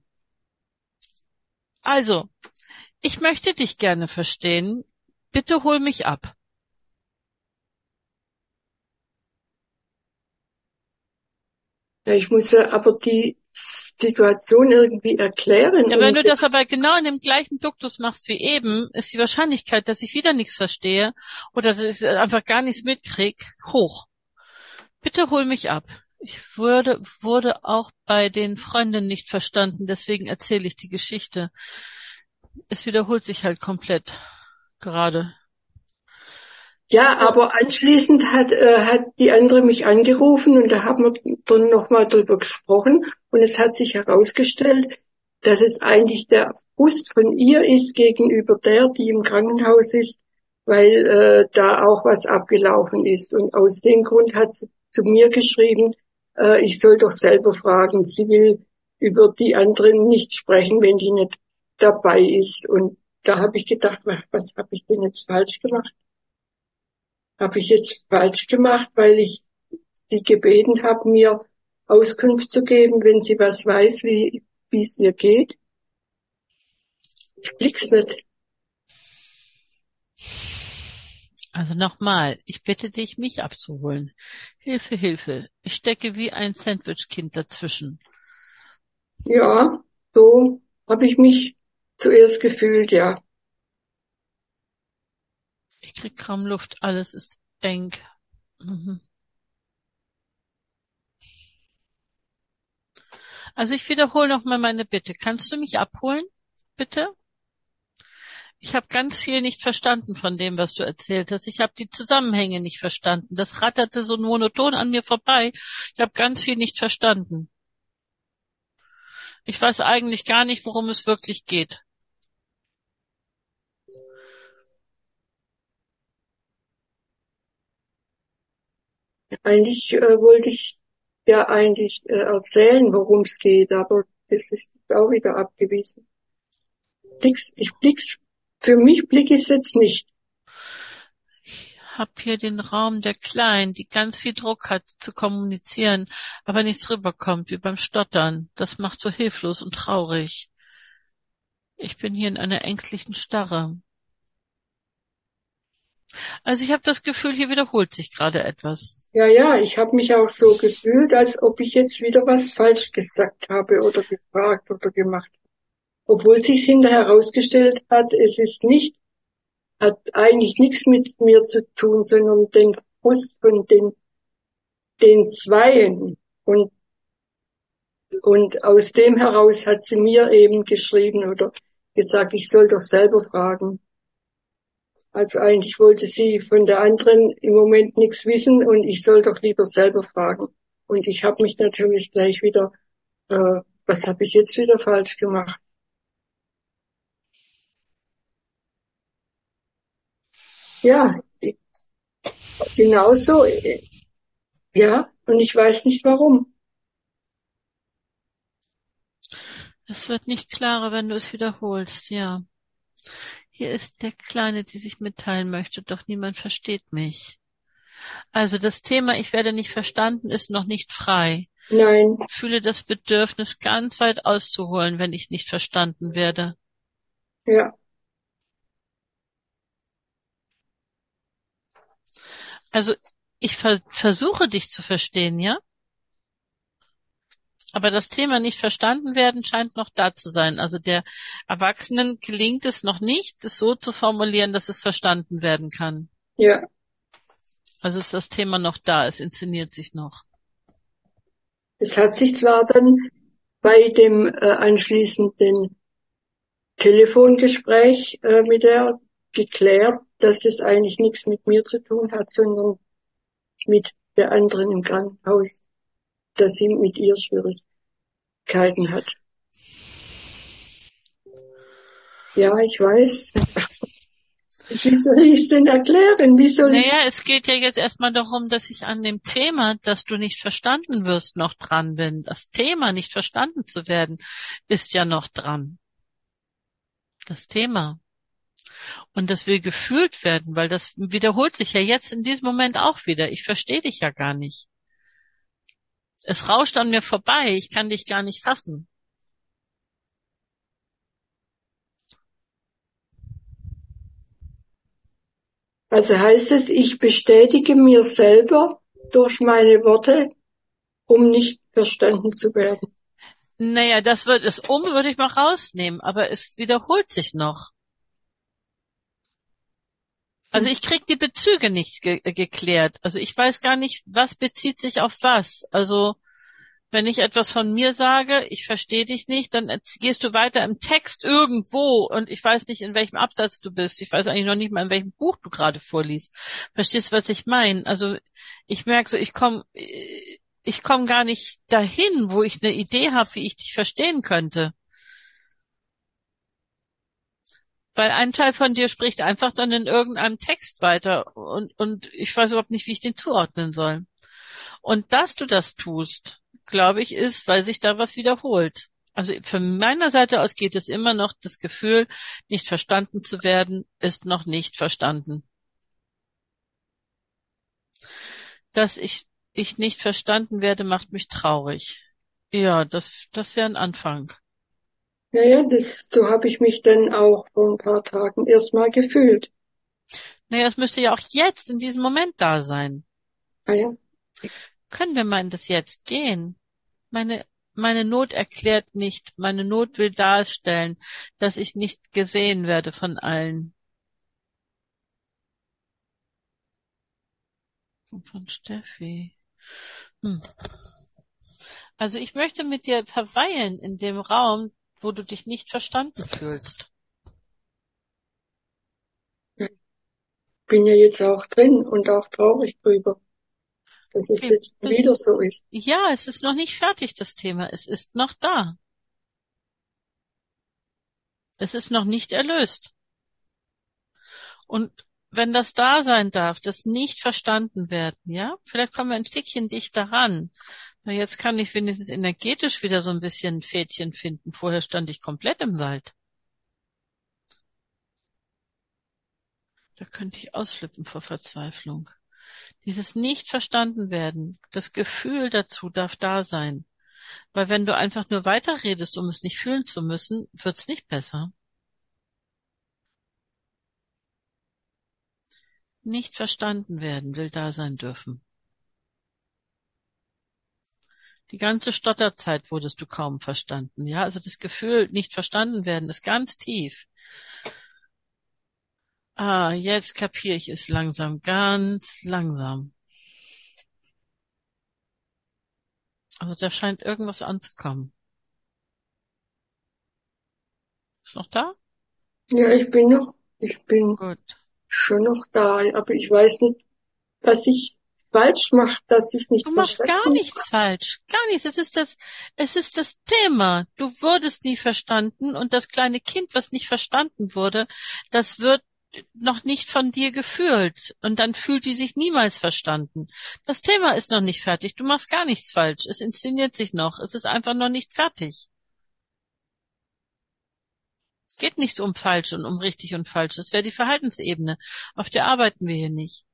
also, ich möchte dich gerne verstehen. Bitte hol mich ab. Ja, ich muss ja aber die Situation irgendwie erklären. Ja, wenn Und du das aber genau in dem gleichen Duktus machst wie eben, ist die Wahrscheinlichkeit, dass ich wieder nichts verstehe oder dass ich einfach gar nichts mitkrieg, hoch. Bitte hol mich ab. Ich wurde, wurde auch bei den Freundinnen nicht verstanden, deswegen erzähle ich die Geschichte. Es wiederholt sich halt komplett gerade. Ja, So, aber anschließend hat, äh, hat die andere mich angerufen und da haben wir dann nochmal drüber gesprochen und es hat sich herausgestellt, dass es eigentlich der Frust von ihr ist gegenüber der, die im Krankenhaus ist, weil äh, da auch was abgelaufen ist. Und aus dem Grund hat sie zu mir geschrieben, äh, ich soll doch selber fragen. Sie will über die anderen nicht sprechen, wenn die nicht dabei ist. Und da habe ich gedacht, was, was habe ich denn jetzt falsch gemacht? Habe ich jetzt falsch gemacht, weil ich sie gebeten habe, mir Auskunft zu geben, wenn sie was weiß, wie wie es ihr geht? Ich blick's nicht. also nochmal, ich bitte dich, mich abzuholen. Hilfe, Hilfe. Ich stecke wie ein Sandwichkind dazwischen. Ja, so habe ich mich zuerst gefühlt, ja. Ich krieg kaum Luft, alles ist eng. Mhm. Also ich wiederhole nochmal meine Bitte. Kannst du mich abholen, bitte? Ich habe ganz viel nicht verstanden von dem, was du erzählt hast. Ich habe die Zusammenhänge nicht verstanden. Das ratterte so monoton an mir vorbei. Ich habe ganz viel nicht verstanden. Ich weiß eigentlich gar nicht, worum es wirklich geht. Eigentlich äh, wollte ich ja eigentlich äh, erzählen, worum es geht, aber das ist auch wieder abgewiesen. Blick's, ich blick's, für mich blick ich jetzt nicht. Ich habe hier den Raum der Kleinen, die ganz viel Druck hat zu kommunizieren, aber nichts rüberkommt, wie beim Stottern. Das macht so hilflos und traurig. Ich bin hier in einer ängstlichen Starre. Also ich habe das Gefühl, hier wiederholt sich gerade etwas. Ja, ja, ich habe mich auch so gefühlt, als ob ich jetzt wieder was falsch gesagt habe oder gefragt oder gemacht. Obwohl sich hinterher herausgestellt hat, es ist nicht, hat eigentlich nichts mit mir zu tun, sondern den Frust von den, den Zweien. Und, und aus dem heraus hat sie mir eben geschrieben oder gesagt, ich soll doch selber fragen. Also eigentlich wollte sie von der anderen im Moment nichts wissen und ich soll doch lieber selber fragen. Und ich habe mich natürlich gleich wieder, äh, was habe ich jetzt wieder falsch gemacht? Ja, ich- genauso, äh, ja, und ich weiß nicht warum. Es wird nicht klarer, wenn du es wiederholst, ja. Hier ist der Kleine, die sich mitteilen möchte, doch niemand versteht mich. Also das Thema Ich werde nicht verstanden ist noch nicht frei. Nein, Ich fühle das Bedürfnis, ganz weit auszuholen, wenn ich nicht verstanden werde. ja, Also ich ver versuche dich zu verstehen, ja? Aber das Thema nicht verstanden werden scheint noch da zu sein. Also der Erwachsenen gelingt es noch nicht, es so zu formulieren, dass es verstanden werden kann. ja. Also ist das Thema noch da, es inszeniert sich noch. Es hat sich zwar dann bei dem äh, anschließenden Telefongespräch äh, mit der geklärt, dass es eigentlich nichts mit mir zu tun hat, sondern mit der anderen im Krankenhaus, dass sie mit ihr Schwierigkeiten hat. Ja, ich weiß. Wie soll ich es denn erklären? Wie soll ich? Naja, es geht ja jetzt erstmal darum, dass ich an dem Thema, dass du nicht verstanden wirst, noch dran bin. Das Thema, nicht verstanden zu werden, ist ja noch dran. Das Thema. Und das will gefühlt werden, weil das wiederholt sich ja jetzt in diesem Moment auch wieder. Ich verstehe dich ja gar nicht. Es rauscht an mir vorbei, ich kann dich gar nicht fassen. Also heißt es, ich bestätige mir selber durch meine Worte, um nicht verstanden zu werden. Naja, das wird es um, würde ich mal rausnehmen, aber es wiederholt sich noch. Also ich krieg die Bezüge nicht ge geklärt. Also ich weiß gar nicht, was bezieht sich auf was. Also Wenn ich etwas von mir sage, ich verstehe dich nicht, dann erz- gehst du weiter im Text irgendwo und ich weiß nicht, in welchem Absatz du bist. Ich weiß eigentlich noch nicht mal, in welchem Buch du gerade vorliest. Verstehst du, was ich meine? Also ich merke so, ich komme ich komm gar nicht dahin, wo ich eine Idee habe, wie ich dich verstehen könnte. Weil ein Teil von dir spricht einfach dann in irgendeinem Text weiter und, und ich weiß überhaupt nicht, wie ich den zuordnen soll. Und dass du das tust, glaube ich, ist, weil sich da was wiederholt. Also von meiner Seite aus geht es immer noch das Gefühl, nicht verstanden zu werden, ist noch nicht verstanden. Dass ich, ich nicht verstanden werde, macht mich traurig. Ja, das, das wäre ein Anfang. Ja, ja, das, so habe ich mich dann auch vor ein paar Tagen erstmal gefühlt. Naja, es müsste ja auch jetzt in diesem Moment da sein. Ah ja, Können wir mal in das Jetzt gehen? Meine, meine Not erklärt nicht, meine Not will darstellen, dass ich nicht gesehen werde von allen. Von Steffi. Hm. Also ich möchte mit dir verweilen in dem Raum, wo du dich nicht verstanden fühlst. bin ja jetzt auch drin und auch traurig drüber, dass es Okay. jetzt wieder so ist. Ja, es ist noch nicht fertig, das Thema. Es ist noch da. Es ist noch nicht erlöst. Und wenn das da sein darf, das nicht verstanden werden, ja, vielleicht kommen wir ein Stückchen dichter ran. Na, jetzt kann ich wenigstens energetisch wieder so ein bisschen ein Fädchen finden. Vorher stand ich komplett im Wald. Da könnte ich ausflippen vor Verzweiflung. Dieses nicht verstanden werden, das Gefühl dazu darf da sein. Weil wenn du einfach nur weiterredest, um es nicht fühlen zu müssen, wird's nicht besser. Nicht verstanden werden will da sein dürfen. Die ganze Stotterzeit wurdest du kaum verstanden, ja? Also das Gefühl, nicht verstanden werden, ist ganz tief. Ah, jetzt kapiere ich es langsam, ganz langsam. Also da scheint irgendwas anzukommen. Ist noch da? Ja, ich bin noch, ich bin Gut. schon noch da, aber ich weiß nicht, was ich falsch mache, dass ich nicht Du machst gar verstanden. nichts falsch. Gar nichts. Es ist das, es ist das Thema. Du wurdest nie verstanden und das kleine Kind, was nicht verstanden wurde, das wird noch nicht von dir gefühlt und dann fühlt die sich niemals verstanden. Das Thema ist noch nicht fertig. Du machst gar nichts falsch. Es inszeniert sich noch. Es ist einfach noch nicht fertig. Geht nicht um falsch und um richtig und falsch. Das wäre die Verhaltensebene. Auf der arbeiten wir hier nicht.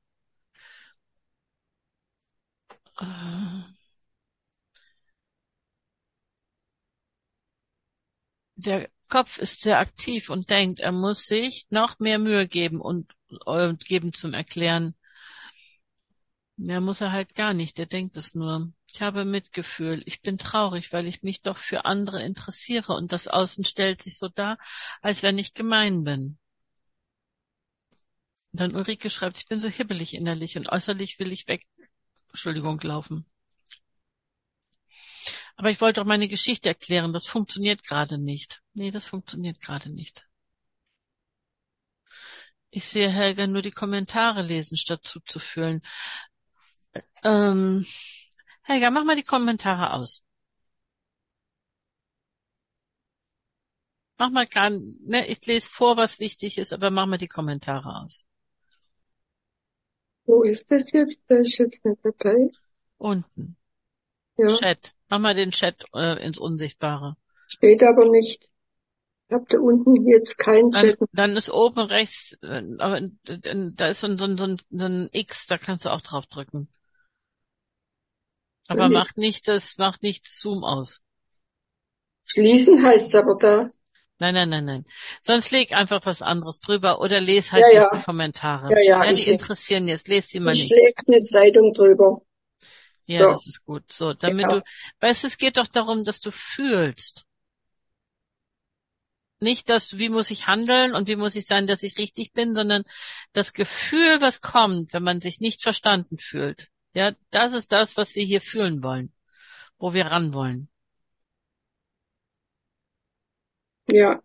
Der Kopf ist sehr aktiv und denkt, er muss sich noch mehr Mühe geben und äh, geben zum Erklären. Ja, muss er halt gar nicht. Der denkt es nur. Ich habe Mitgefühl. Ich bin traurig, weil ich mich doch für andere interessiere und das Außen stellt sich so dar, als wenn ich gemein bin. Und dann Ulrike schreibt, ich bin so hibbelig innerlich und äußerlich will ich weg, Entschuldigung, laufen. Aber ich wollte doch meine Geschichte erklären. Das funktioniert gerade nicht. Nee, das funktioniert gerade nicht. Ich sehe Helga nur die Kommentare lesen, statt zuzufühlen. Ähm, Helga, mach mal die Kommentare aus. Mach mal gar, ne, ich lese vor, was wichtig ist, aber mach mal die Kommentare aus. Wo ist das jetzt? Da ist jetzt nicht dabei. Unten. Ja, Chat. Mach mal den Chat äh, ins Unsichtbare. steht aber nicht. Ich habe da unten jetzt keinen Dann, Chat. dann ist oben rechts, äh, aber, äh, da ist so ein, so, ein, so, ein, so ein X, da kannst du auch drauf drücken. Aber Nicht. mach nicht das, mach nicht Zoom aus. Schließen heißt aber da. Nein, nein, nein, nein. Sonst leg einfach was anderes drüber oder les halt Ja, nicht ja, die Kommentare. ja, ja, Ja, die ich leg, interessieren jetzt. Les die mal ich nicht. leg eine Zeitung drüber. Ja, So, das ist gut. So, damit genau. du, weißt du, es geht doch darum, dass du fühlst. Nicht, dass, wie muss ich handeln und wie muss ich sein, dass ich richtig bin, sondern das Gefühl, was kommt, wenn man sich nicht verstanden fühlt. Ja, das ist das, was wir hier fühlen wollen. wo wir ran wollen. Ja,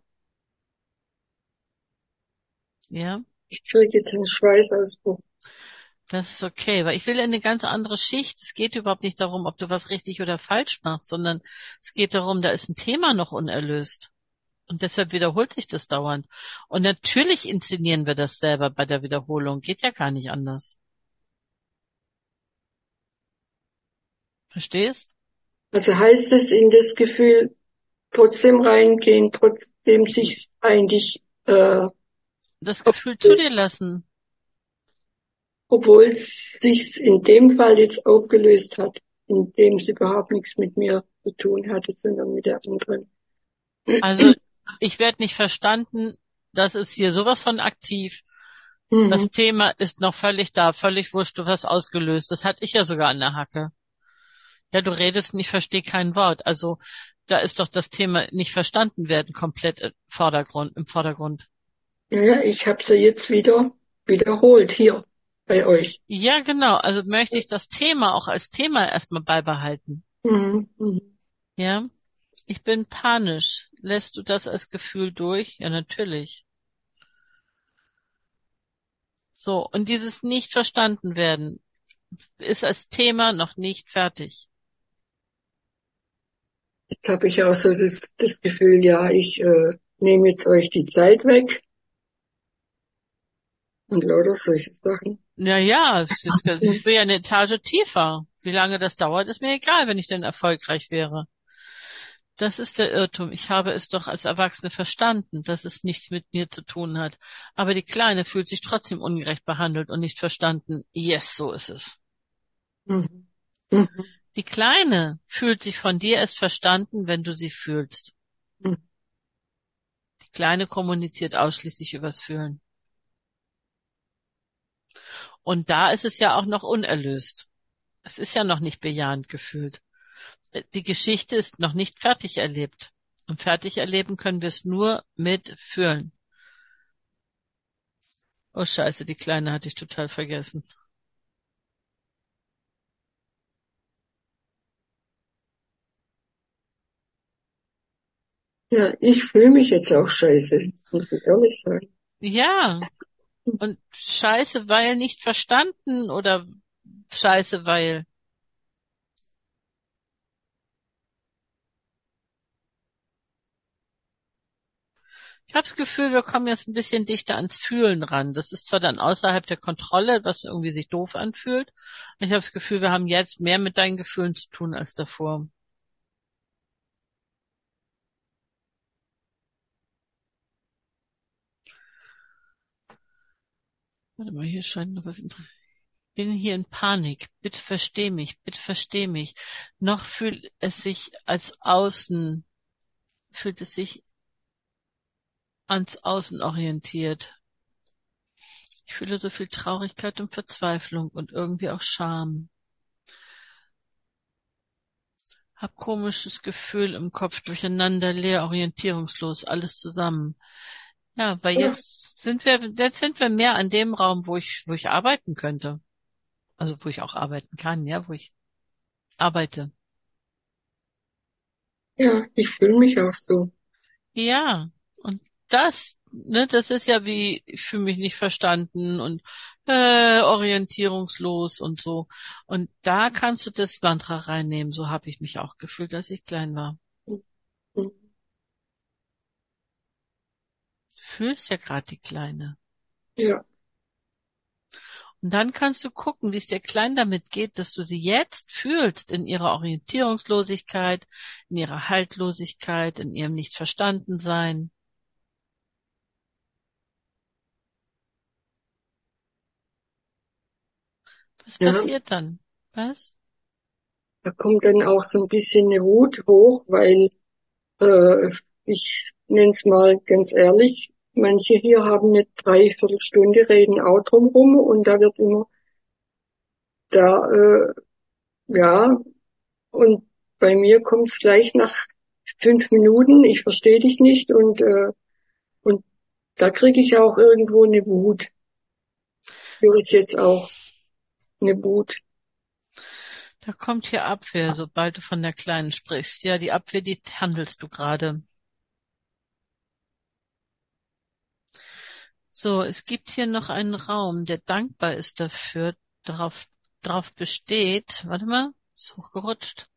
Ja, ich kriege jetzt einen Schweißausbruch. das ist okay, weil ich will in eine ganz andere Schicht. Es geht überhaupt nicht darum, ob du was richtig oder falsch machst, sondern es geht darum, da ist ein Thema noch unerlöst. Und deshalb wiederholt sich das dauernd. Und natürlich inszenieren wir das selber bei der Wiederholung. Geht ja gar nicht anders. Verstehst? Also heißt es in das Gefühl trotzdem reingehen, trotzdem sich eigentlich, äh, Das Gefühl zu dir lassen. obwohl es sich in dem Fall jetzt aufgelöst hat, in dem es überhaupt nichts mit mir zu tun hatte, sondern mit der anderen. Also, ich werde nicht verstanden. Das ist hier sowas von aktiv. Das Mhm. Thema ist noch völlig da, völlig wurscht, du hast ausgelöst. Das hatte ich ja sogar an der Hacke. Ja, du redest und ich verstehe kein Wort. Also, da ist doch das Thema nicht verstanden werden komplett im Vordergrund, im Vordergrund. Ja, ich habe sie jetzt wieder wiederholt hier bei euch. Ja, genau. Also möchte ich das Thema auch als Thema erstmal beibehalten. Mhm. Mhm. Ja? Ich bin panisch. Lässt du das als Gefühl durch? Ja, natürlich. So. Und dieses nicht verstanden werden ist als Thema noch nicht fertig. Jetzt habe ich auch so das, das Gefühl, ja, ich äh, nehme jetzt euch die Zeit weg und lauter solche Sachen. Ja, ja, es ist, ich will ja eine Etage tiefer. Wie lange das dauert, ist mir egal, wenn ich denn erfolgreich wäre. Das ist der Irrtum. Ich habe es doch als Erwachsene verstanden, dass es nichts mit mir zu tun hat. Aber die Kleine fühlt sich trotzdem ungerecht behandelt und nicht verstanden. Yes, so ist es. Mhm. Mhm. Die Kleine fühlt sich von dir erst verstanden, wenn du sie fühlst. Mhm. Die Kleine kommuniziert ausschließlich übers Fühlen. Und da ist es ja auch noch unerlöst. Es ist ja noch nicht bejahend gefühlt. Die Geschichte ist noch nicht fertig erlebt. Und fertig erleben können wir es nur mit Fühlen. Oh Scheiße, die Kleine hatte ich total vergessen. Ja, ich fühle mich jetzt auch scheiße, muss ich ehrlich sagen. Ja, und Scheiße, weil nicht verstanden oder Scheiße, weil. Ich habe das Gefühl, wir kommen jetzt ein bisschen dichter ans Fühlen ran. Das ist zwar dann außerhalb der Kontrolle, was irgendwie sich doof anfühlt. Ich habe das Gefühl, wir haben jetzt mehr mit deinen Gefühlen zu tun als davor. Warte mal, hier scheint noch was interessant. Bin hier in Panik. Bitte versteh mich, bitte versteh mich. Noch fühlt es sich als Außen, fühlt es sich ans Außen orientiert. Ich fühle so viel Traurigkeit und Verzweiflung und irgendwie auch Scham. Hab komisches Gefühl im Kopf, durcheinander, leer, orientierungslos, alles zusammen. Ja, weil Ja, jetzt sind wir, jetzt sind wir mehr an dem Raum, wo ich, wo ich arbeiten könnte. Also wo ich auch arbeiten kann, ja, wo ich arbeite. ja, ich fühle mich auch so. Ja, und das, ne, das ist ja wie, ich fühle mich nicht verstanden und äh, orientierungslos und so. Und da kannst du das Mantra reinnehmen. So habe ich mich auch gefühlt, als ich klein war. Mhm. Du fühlst ja gerade die Kleine. Ja, Und dann kannst du gucken, wie es der Kleinen damit geht, dass du sie jetzt fühlst in ihrer Orientierungslosigkeit, in ihrer Haltlosigkeit, in ihrem Nicht-Verstanden-Sein. Was ja, passiert dann? Was? da kommt dann auch so ein bisschen eine Wut hoch, weil äh, ich nenne es mal ganz ehrlich, manche hier haben eine Dreiviertelstunde, reden auch drumrum und da wird immer da, äh, ja, und bei mir kommt es gleich nach fünf Minuten, ich verstehe dich nicht und, äh, und da kriege ich auch irgendwo eine Wut. Spüre ich jetzt auch eine Wut. Da kommt hier Abwehr, sobald du von der Kleinen sprichst. Ja, die Abwehr, die handelst du gerade. So, es gibt hier noch einen Raum, der dankbar ist dafür, darauf, darauf besteht. Warte mal, ist hochgerutscht.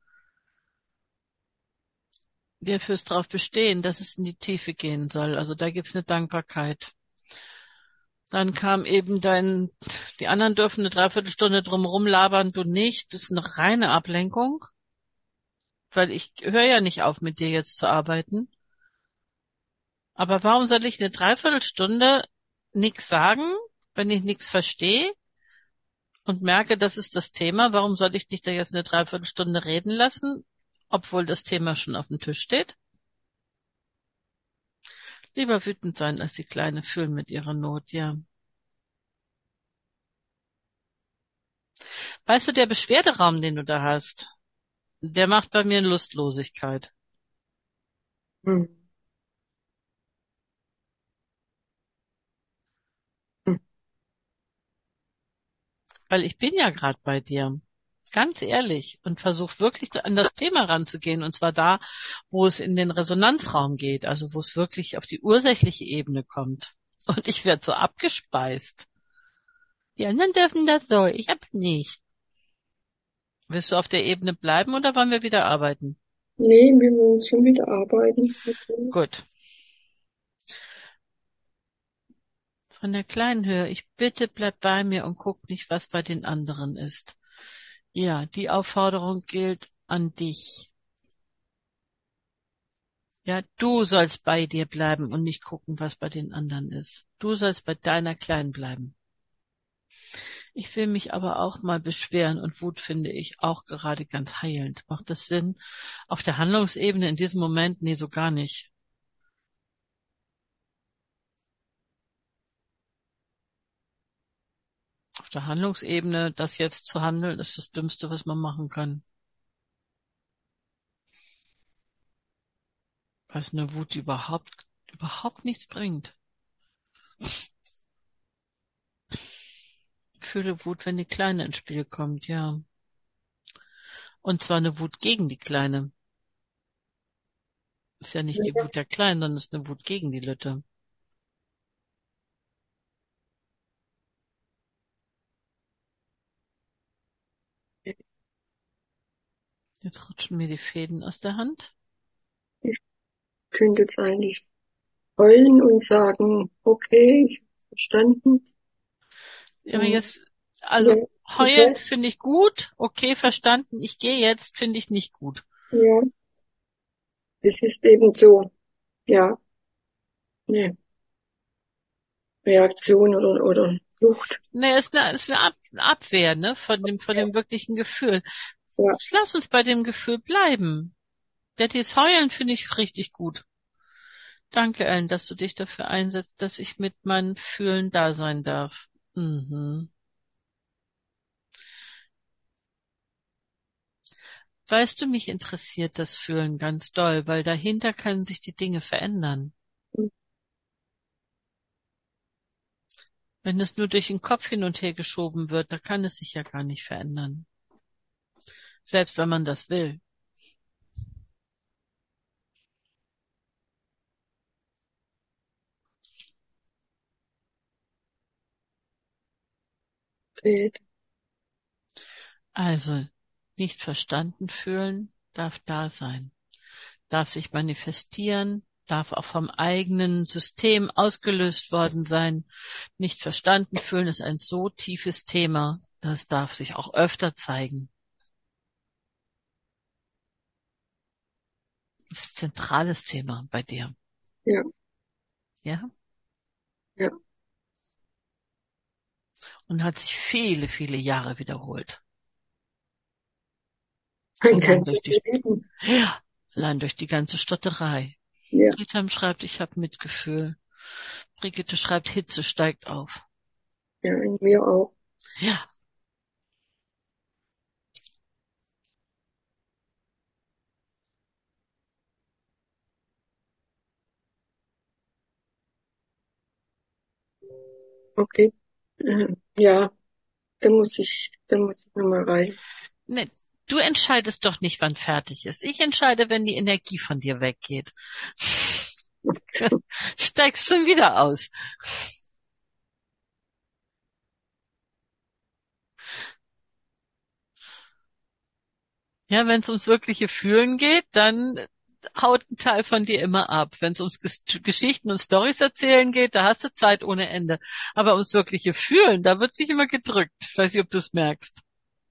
Der fürs darauf bestehen, dass es in die Tiefe gehen soll. Also da gibt's eine Dankbarkeit. Dann kam eben dein, die anderen dürfen eine Dreiviertelstunde drumherum labern, du nicht. Das ist eine reine Ablenkung, weil ich höre ja nicht auf, mit dir jetzt zu arbeiten. Aber warum soll ich eine Dreiviertelstunde nichts sagen, wenn ich nichts verstehe und merke, das ist das Thema? Warum soll ich dich da jetzt eine Dreiviertelstunde reden lassen, obwohl das Thema schon auf dem Tisch steht? Lieber wütend sein, als die Kleine fühlen mit ihrer Not, ja. Weißt du, der Beschwerderaum, den du da hast, der macht bei mir eine Lustlosigkeit. Hm. Hm. Weil ich bin ja gerade bei dir. Ganz ehrlich. Und versuche wirklich an das Thema ranzugehen. Und zwar da, wo es in den Resonanzraum geht. Also wo es wirklich auf die ursächliche Ebene kommt. Und ich werde so abgespeist. Die anderen dürfen das so. Ich hab's nicht. Willst du auf der Ebene bleiben oder wollen wir wieder arbeiten? Nee, wir wollen schon wieder arbeiten. Okay. Gut. Von der kleinen Höhe. Ich bitte, bleib bei mir und guck nicht, was bei den anderen ist. Ja, die Aufforderung gilt an dich. Ja, du sollst bei dir bleiben und nicht gucken, was bei den anderen ist. Du sollst bei deiner Kleinen bleiben. Ich will mich aber auch mal beschweren und Wut finde ich auch gerade ganz heilend. Macht das Sinn? Auf der Handlungsebene in diesem Moment? Nee, so gar nicht. Auf der Handlungsebene, das jetzt zu handeln, ist das Dümmste, was man machen kann. Weil es eine Wut, die überhaupt, überhaupt nichts bringt. Ich fühle Wut, wenn die Kleine ins Spiel kommt, ja. Und zwar eine Wut gegen die Kleine. Ist ja nicht die Ja, Wut der Kleinen, sondern ist eine Wut gegen die Lütte. Jetzt rutschen mir die Fäden aus der Hand. ich könnte jetzt eigentlich heulen und sagen, okay, ich habe verstanden. Aber Und jetzt, ja, also heulen okay, finde ich gut, okay, verstanden. Ich gehe jetzt, finde ich nicht gut. ja, es ist eben so, ja, eine Reaktion oder, oder Flucht. Nee, ist eine, ist eine Ab Abwehr, ne, von dem, von dem wirklichen Gefühl. Ja, Lass uns bei dem Gefühl bleiben. Daddys Heulen finde ich richtig gut. Danke, Ellen, dass du dich dafür einsetzt, dass ich mit meinen Fühlen da sein darf. Mhm. Weißt du, mich interessiert das Fühlen ganz doll, weil dahinter können sich die Dinge verändern. Wenn es nur durch den Kopf hin und her geschoben wird, da kann es sich ja gar nicht verändern. Selbst wenn man das will. okay, Also, nicht verstanden fühlen darf da sein, darf sich manifestieren, darf auch vom eigenen System ausgelöst worden sein. Nicht verstanden fühlen ist ein so tiefes Thema, das darf sich auch öfter zeigen. Das ist ein zentrales Thema bei dir. ja, Ja? ja, Und hat sich viele, viele Jahre wiederholt. ein Allein durch ganzes die, Leben. ja, allein durch die ganze Stotterei. Ja, Ritam schreibt, ich habe Mitgefühl. Brigitte schreibt, Hitze steigt auf. ja, in mir auch. Ja, Okay, äh, ja, da muss ich, da muss ich nochmal rein. ne, Du entscheidest doch nicht, wann fertig ist. Ich entscheide, wenn die Energie von dir weggeht. Steigst schon wieder aus. Ja, wenn es ums wirkliche Fühlen geht, dann haut ein Teil von dir immer ab. Wenn es ums Ges Geschichten und Storys erzählen geht, da hast du Zeit ohne Ende. Aber ums wirkliche Fühlen, da wird sich immer gedrückt. Ich weiß nicht, ob du es merkst.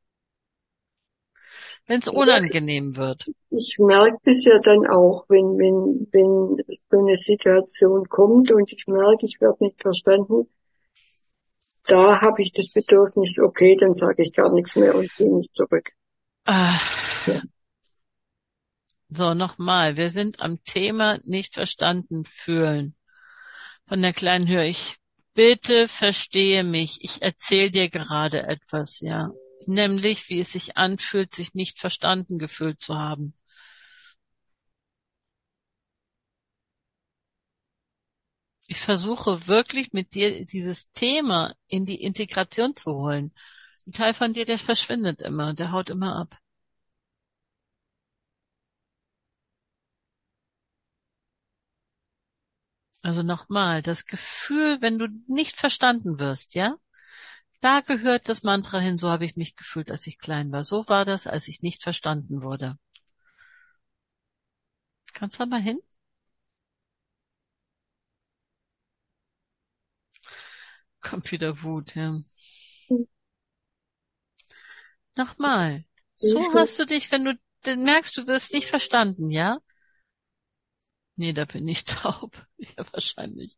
Wenn es unangenehm wird. Ich merke das ja dann auch, wenn, wenn, wenn so eine Situation kommt und ich merke, ich werde nicht verstanden, da habe ich das Bedürfnis, okay, dann sage ich gar nichts mehr und gehe nicht zurück. Ah. Ja. So, nochmal. Wir sind am Thema nicht verstanden fühlen. Von der Kleinen höre ich, bitte verstehe mich. Ich erzähle dir gerade etwas, ja. Nämlich, wie es sich anfühlt, sich nicht verstanden gefühlt zu haben. Ich versuche wirklich mit dir dieses Thema in die Integration zu holen. Ein Teil von dir, der verschwindet immer, der haut immer ab. Also nochmal, das Gefühl, wenn du nicht verstanden wirst, ja? Da gehört das Mantra hin, so habe ich mich gefühlt, als ich klein war. So war das, als ich nicht verstanden wurde. Kannst du da mal hin? Kommt wieder Wut, ja. Nochmal. So hast du dich, wenn du dann merkst, du wirst nicht verstanden, ja? Nee, da bin ich taub. Ja, wahrscheinlich.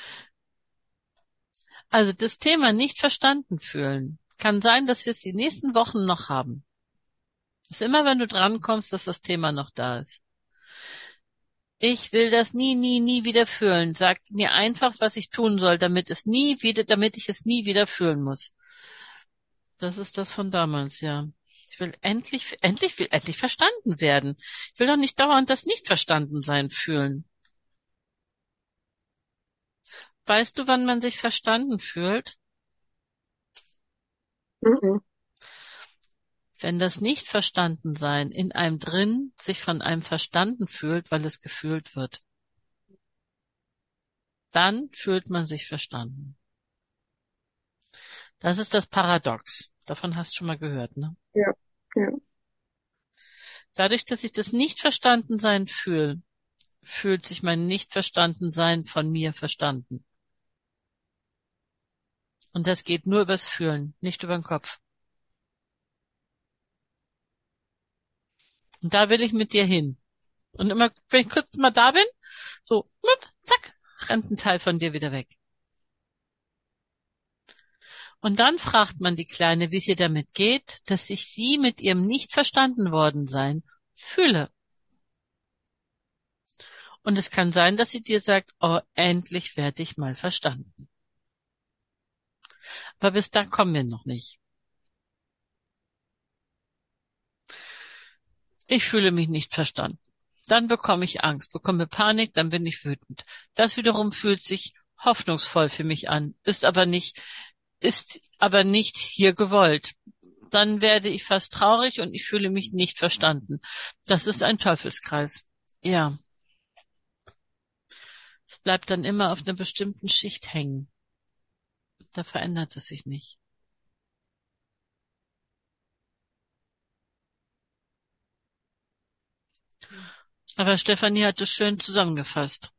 Also das Thema nicht verstanden fühlen. Kann sein, dass wir es die nächsten Wochen noch haben. Das ist immer, wenn du drankommst, dass das Thema noch da ist. Ich will das nie, nie, nie wieder fühlen. Sag mir einfach, was ich tun soll, damit es nie wieder, damit ich es nie wieder fühlen muss. Das ist das von damals, ja. Ich will endlich, endlich, will endlich verstanden werden. Ich will doch nicht dauernd das Nicht-Verstanden-Sein fühlen. Weißt du, wann man sich verstanden fühlt? Mhm. Wenn das Nicht-Verstanden-Sein in einem drin sich von einem verstanden fühlt, weil es gefühlt wird. Dann fühlt man sich verstanden. Das ist das Paradox. Davon hast du schon mal gehört, ne? Ja, ja. Dadurch, dass ich das Nicht-Verstanden-Sein fühle, fühlt sich mein Nicht-Verstanden-Sein von mir verstanden. Und das geht nur übers Fühlen, nicht über den Kopf. Und da will ich mit dir hin. Und immer, wenn ich kurz mal da bin, so, zack, rennt ein Teil von dir wieder weg. Und dann fragt man die Kleine, wie es ihr damit geht, dass ich sie mit ihrem nicht verstanden worden sein fühle. Und es kann sein, dass sie dir sagt, oh, endlich werde ich mal verstanden. Aber bis da kommen wir noch nicht. Ich fühle mich nicht verstanden. Dann bekomme ich Angst, bekomme Panik, dann bin ich wütend. Das wiederum fühlt sich hoffnungsvoll für mich an, ist aber nicht, ist aber nicht hier gewollt. Dann werde ich fast traurig und ich fühle mich nicht verstanden. Das ist ein Teufelskreis. Ja. Es bleibt dann immer auf einer bestimmten Schicht hängen. Da verändert es sich nicht. Aber Stefanie hat es schön zusammengefasst.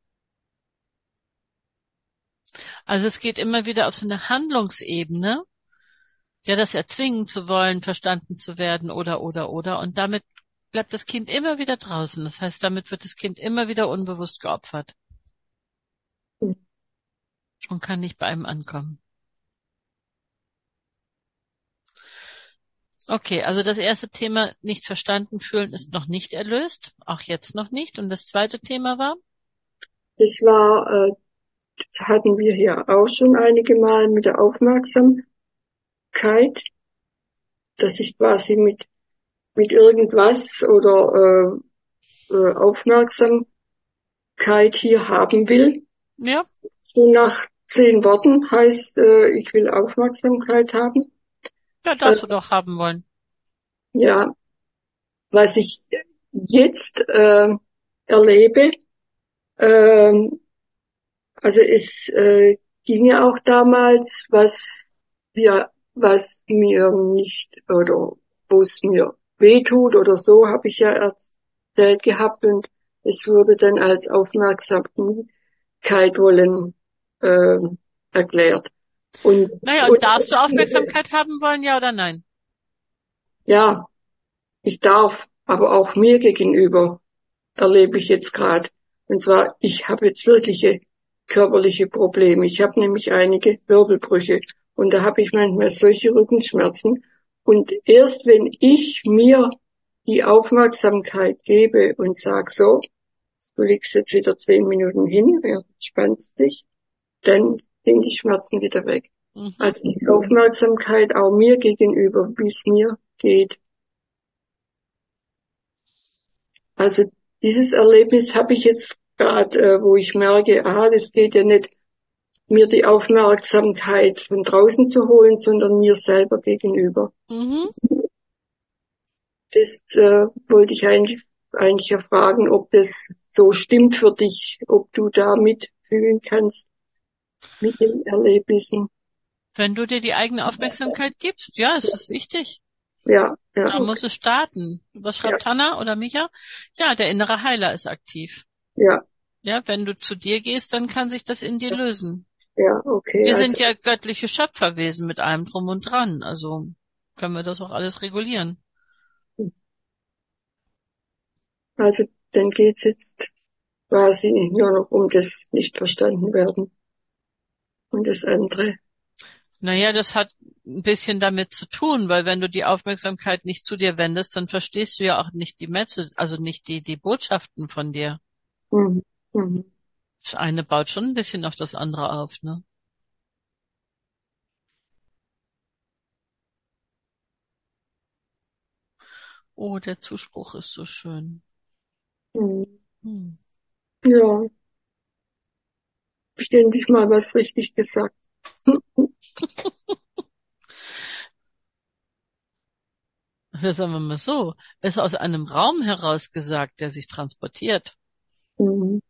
Also es geht immer wieder auf so eine Handlungsebene, ja, das erzwingen zu wollen, verstanden zu werden oder, oder, oder. Und damit bleibt das Kind immer wieder draußen. Das heißt, damit wird das Kind immer wieder unbewusst geopfert und kann nicht bei einem ankommen. Okay, also das erste Thema, nicht verstanden fühlen, ist noch nicht erlöst, auch jetzt noch nicht. Und das zweite Thema war? Das war, äh, das hatten wir hier auch schon einige Mal mit der Aufmerksamkeit, dass ich quasi mit mit irgendwas oder äh, äh, Aufmerksamkeit hier haben will. Ja. So nach zehn Worten heißt, äh, ich will Aufmerksamkeit haben. Ja, darfst Äh, du doch haben wollen. Ja, was ich jetzt äh, erlebe, ähm, also es äh, ging ja auch damals, was wir, was mir nicht oder wo es mir wehtut oder so, habe ich ja erzählt gehabt und es wurde dann als Aufmerksamkeit wollen äh, erklärt. Und, Naja, und und darfst du Aufmerksamkeit haben wollen, ja oder nein? ja, ich darf, aber auch mir gegenüber erlebe ich jetzt gerade. Und zwar, ich habe jetzt wirkliche körperliche Probleme. Ich habe nämlich einige Wirbelbrüche und da habe ich manchmal solche Rückenschmerzen. Und erst wenn ich mir die Aufmerksamkeit gebe und sag so, du liegst jetzt wieder zehn Minuten hin, entspannst dich, dann sind die Schmerzen wieder weg. Mhm. Also die Aufmerksamkeit auch mir gegenüber, wie es mir geht. Also dieses Erlebnis habe ich jetzt gerade, äh, wo ich merke, aha, das geht ja nicht, mir die Aufmerksamkeit von draußen zu holen, sondern mir selber gegenüber. Mhm. Das äh, wollte ich eigentlich, eigentlich ja fragen, ob das so stimmt für dich, ob du da mitfühlen kannst mit den Erlebnissen. Wenn du dir die eigene Aufmerksamkeit gibst, ja, es ist wichtig. Ja, ja, Da muss okay. es starten. Was Ja, schreibt Hanna oder Micha? Ja, der innere Heiler ist aktiv. ja, Ja, wenn du zu dir gehst, dann kann sich das in dir lösen. ja, okay. Wir Also, sind ja göttliche Schöpferwesen mit allem drum und dran. Also können wir das auch alles regulieren. also dann geht's jetzt quasi nur noch um das nicht verstanden werden und das andere. Naja, das hat ein bisschen damit zu tun, weil wenn du die Aufmerksamkeit nicht zu dir wendest, dann verstehst du ja auch nicht die Message, also nicht die, die Botschaften von dir. Mhm. Mhm. Das eine baut schon ein bisschen auf das andere auf, ne? Oh, der Zuspruch ist so schön. Mhm. Hm. Ja, hab ich endlich mal was richtig gesagt. Das sagen wir mal so, ist aus einem Raum heraus gesagt, der sich transportiert. Mhm.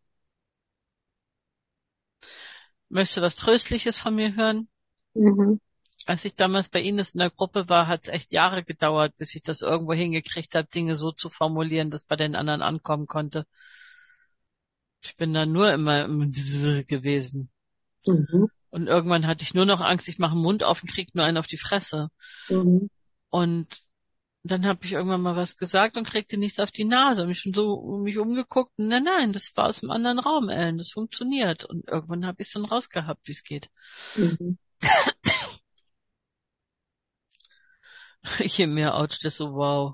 Möchtest du was Tröstliches von mir hören? Mhm. Als ich damals bei Ines in der Gruppe war, hat es echt Jahre gedauert, bis ich das irgendwo hingekriegt habe, Dinge so zu formulieren, dass bei den anderen ankommen konnte. Ich bin da nur immer im gewesen. Mhm. Und irgendwann hatte ich nur noch Angst, ich mache den Mund auf und krieg nur einen auf die Fresse. Mhm. Und dann habe ich irgendwann mal was gesagt und kriegte nichts auf die Nase und mich schon so um mich umgeguckt. Nein, nein, das war aus einem anderen Raum, Ellen, das funktioniert. Und irgendwann habe ich es dann rausgehabt, wie es geht. Mhm. Je mehr Autsch, desto wow.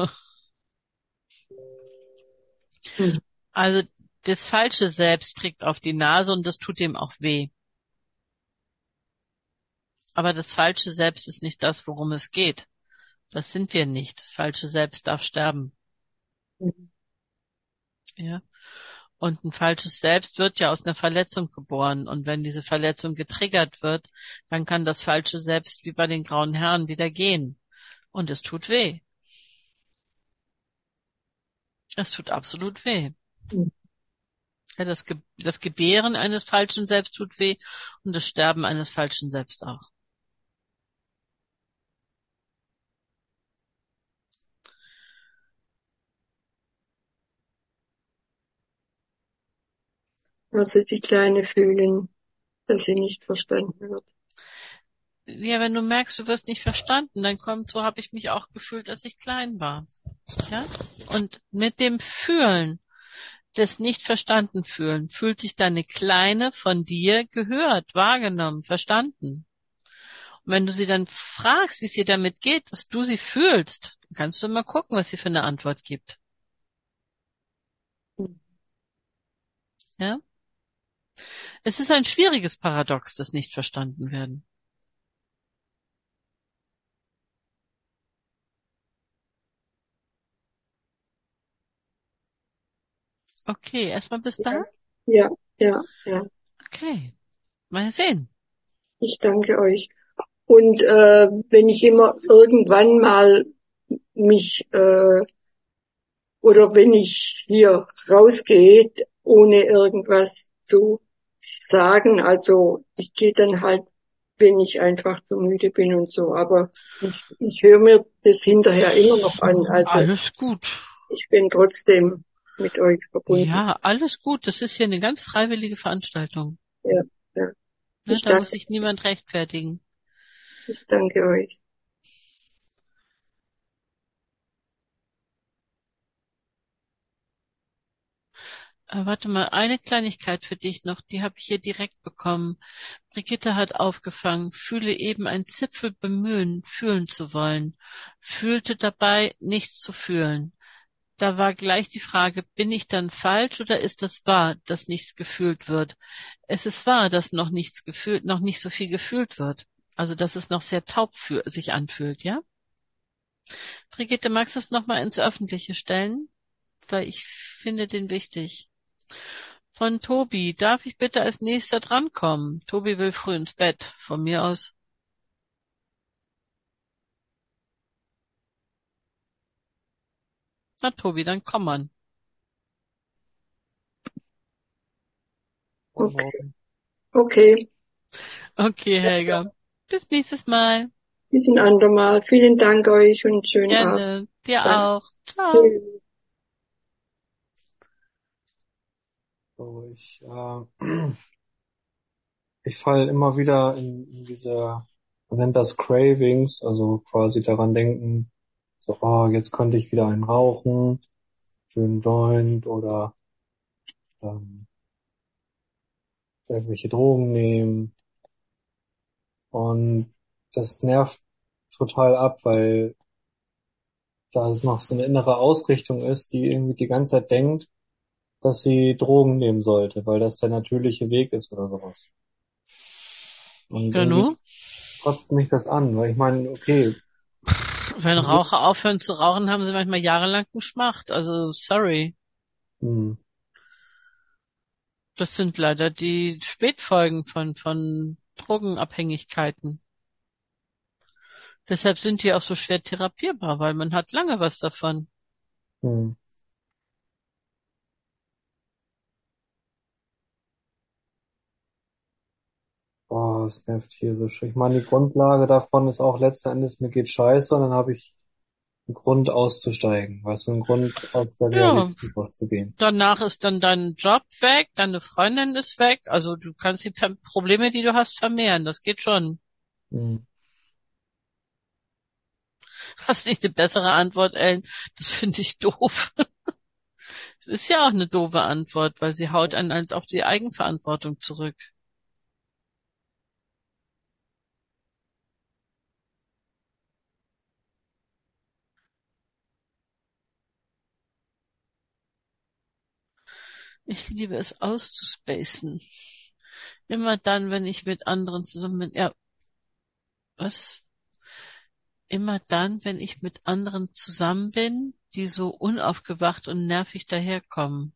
Mhm. Also das falsche Selbst kriegt auf die Nase und das tut ihm auch weh. Aber das falsche Selbst ist nicht das, worum es geht. Das sind wir nicht. Das falsche Selbst darf sterben. Mhm. Ja. Und ein falsches Selbst wird ja aus einer Verletzung geboren. Und wenn diese Verletzung getriggert wird, dann kann das falsche Selbst wie bei den grauen Herren wieder gehen. Und es tut weh. Es tut absolut weh. Mhm. Ja, das, Ge das Gebären eines falschen Selbst tut weh und das Sterben eines falschen Selbst auch. Also die Kleine fühlen, dass sie nicht verstanden wird. Ja, wenn du merkst, du wirst nicht verstanden, dann kommt, so habe ich mich auch gefühlt, als ich klein war. Ja? Und mit dem Fühlen, des nicht verstanden fühlen, fühlt sich deine Kleine von dir gehört, wahrgenommen, verstanden. Und wenn du sie dann fragst, wie es ihr damit geht, dass du sie fühlst, dann kannst du mal gucken, was sie für eine Antwort gibt. Mhm. Ja? Es ist ein schwieriges Paradox, das nicht verstanden werden. Okay, erstmal bis Ja, da. ja, ja, ja. Okay, mal sehen. Ich danke euch. Und äh, wenn ich immer irgendwann mal mich äh, oder wenn ich hier rausgehe, ohne irgendwas zu sagen. Also ich gehe dann halt, wenn ich einfach zu müde bin und so. Aber ich, ich höre mir das hinterher immer noch an. Also Alles gut. ich bin trotzdem mit euch verbunden. Ja, alles gut. Das ist hier eine ganz freiwillige Veranstaltung. Ja, ja. Ne, Ich da muss danke, sich niemand rechtfertigen. ich danke euch. Äh, warte mal, eine Kleinigkeit für dich noch, die habe ich hier direkt bekommen. Brigitte hat aufgefangen, fühle eben ein Zipfel bemühen, fühlen zu wollen, fühlte dabei nichts zu fühlen. Da war gleich die Frage, bin ich dann falsch oder ist das wahr, dass nichts gefühlt wird? Es ist wahr, dass noch nichts gefühlt, noch nicht so viel gefühlt wird. Also, dass es noch sehr taub für, sich anfühlt, ja? Brigitte, magst du es nochmal ins Öffentliche stellen? Weil ich finde den wichtig. Von Tobi, darf ich bitte als nächster drankommen? Tobi will früh ins Bett, von mir aus. Na, Tobi, dann komm man. Moin, Okay, moin. okay. Okay, Helga. Bis nächstes Mal. Bis ein andermal. Vielen Dank euch und einen schönen Abend. Gerne. Dir Danke. auch. Ciao. Tschüss. So, ich, äh, ich falle immer wieder in, in diese, man nennt das Cravings, also quasi daran denken, so, oh, jetzt könnte ich wieder einen rauchen, schönen Joint oder ähm, irgendwelche Drogen nehmen. Und das nervt total ab, weil da es noch so eine innere Ausrichtung ist, die irgendwie die ganze Zeit denkt, dass sie Drogen nehmen sollte, weil das der natürliche Weg ist oder sowas. Und Ja, irgendwie nu? kotzt mich das an, weil ich meine, okay, Wenn Raucher aufhören zu rauchen, haben sie manchmal jahrelang geschmacht. Also, sorry. hm, Das sind leider die Spätfolgen von, von Drogenabhängigkeiten. Deshalb sind die auch so schwer therapierbar, weil man hat lange was davon. hm, boah, es nervt tierisch. Ich meine, die Grundlage davon ist auch letzten Endes, mir geht scheiße und dann habe ich einen Grund auszusteigen, weißt du, einen Grund aus der Ja, Realität rauszugehen. danach ist dann dein Job weg, deine Freundin ist weg. Also du kannst die Ver- Probleme, die du hast, vermehren. Das geht schon. Hm, Hast nicht eine bessere Antwort, Ellen? Das finde ich doof. Es ist ja auch eine doofe Antwort, weil sie haut einen halt auf die Eigenverantwortung zurück. Ich liebe es auszuspacen. Immer dann, wenn ich mit anderen zusammen bin. Ja, was? Immer dann, wenn ich mit anderen zusammen bin, die so unaufgewacht und nervig daherkommen.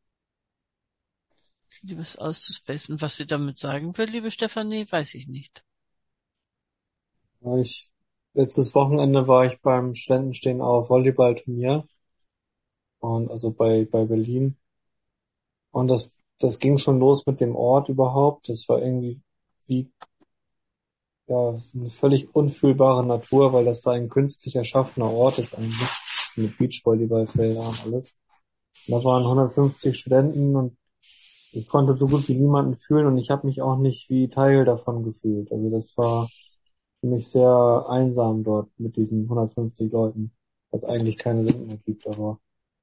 Ich liebe es auszuspacen. Und was sie damit sagen will, liebe Stefanie, weiß ich nicht. ja, ich, letztes Wochenende war ich beim Studentenstehen auf Volleyballturnier und also bei, bei Berlin. Und das, das ging schon los mit dem Ort überhaupt. Das war irgendwie wie, ja, es ist eine völlig unfühlbare Natur, weil das da ein künstlich erschaffener Ort ist eigentlich. Mit Beachvolleyballfelder und alles. Und da waren hundertfünfzig Studenten und ich konnte so gut wie niemanden fühlen und ich habe mich auch nicht wie Teil davon gefühlt. Also das war für mich sehr einsam dort mit diesen hundertfünfzig Leuten, was eigentlich keine Sinn mehr gibt, aber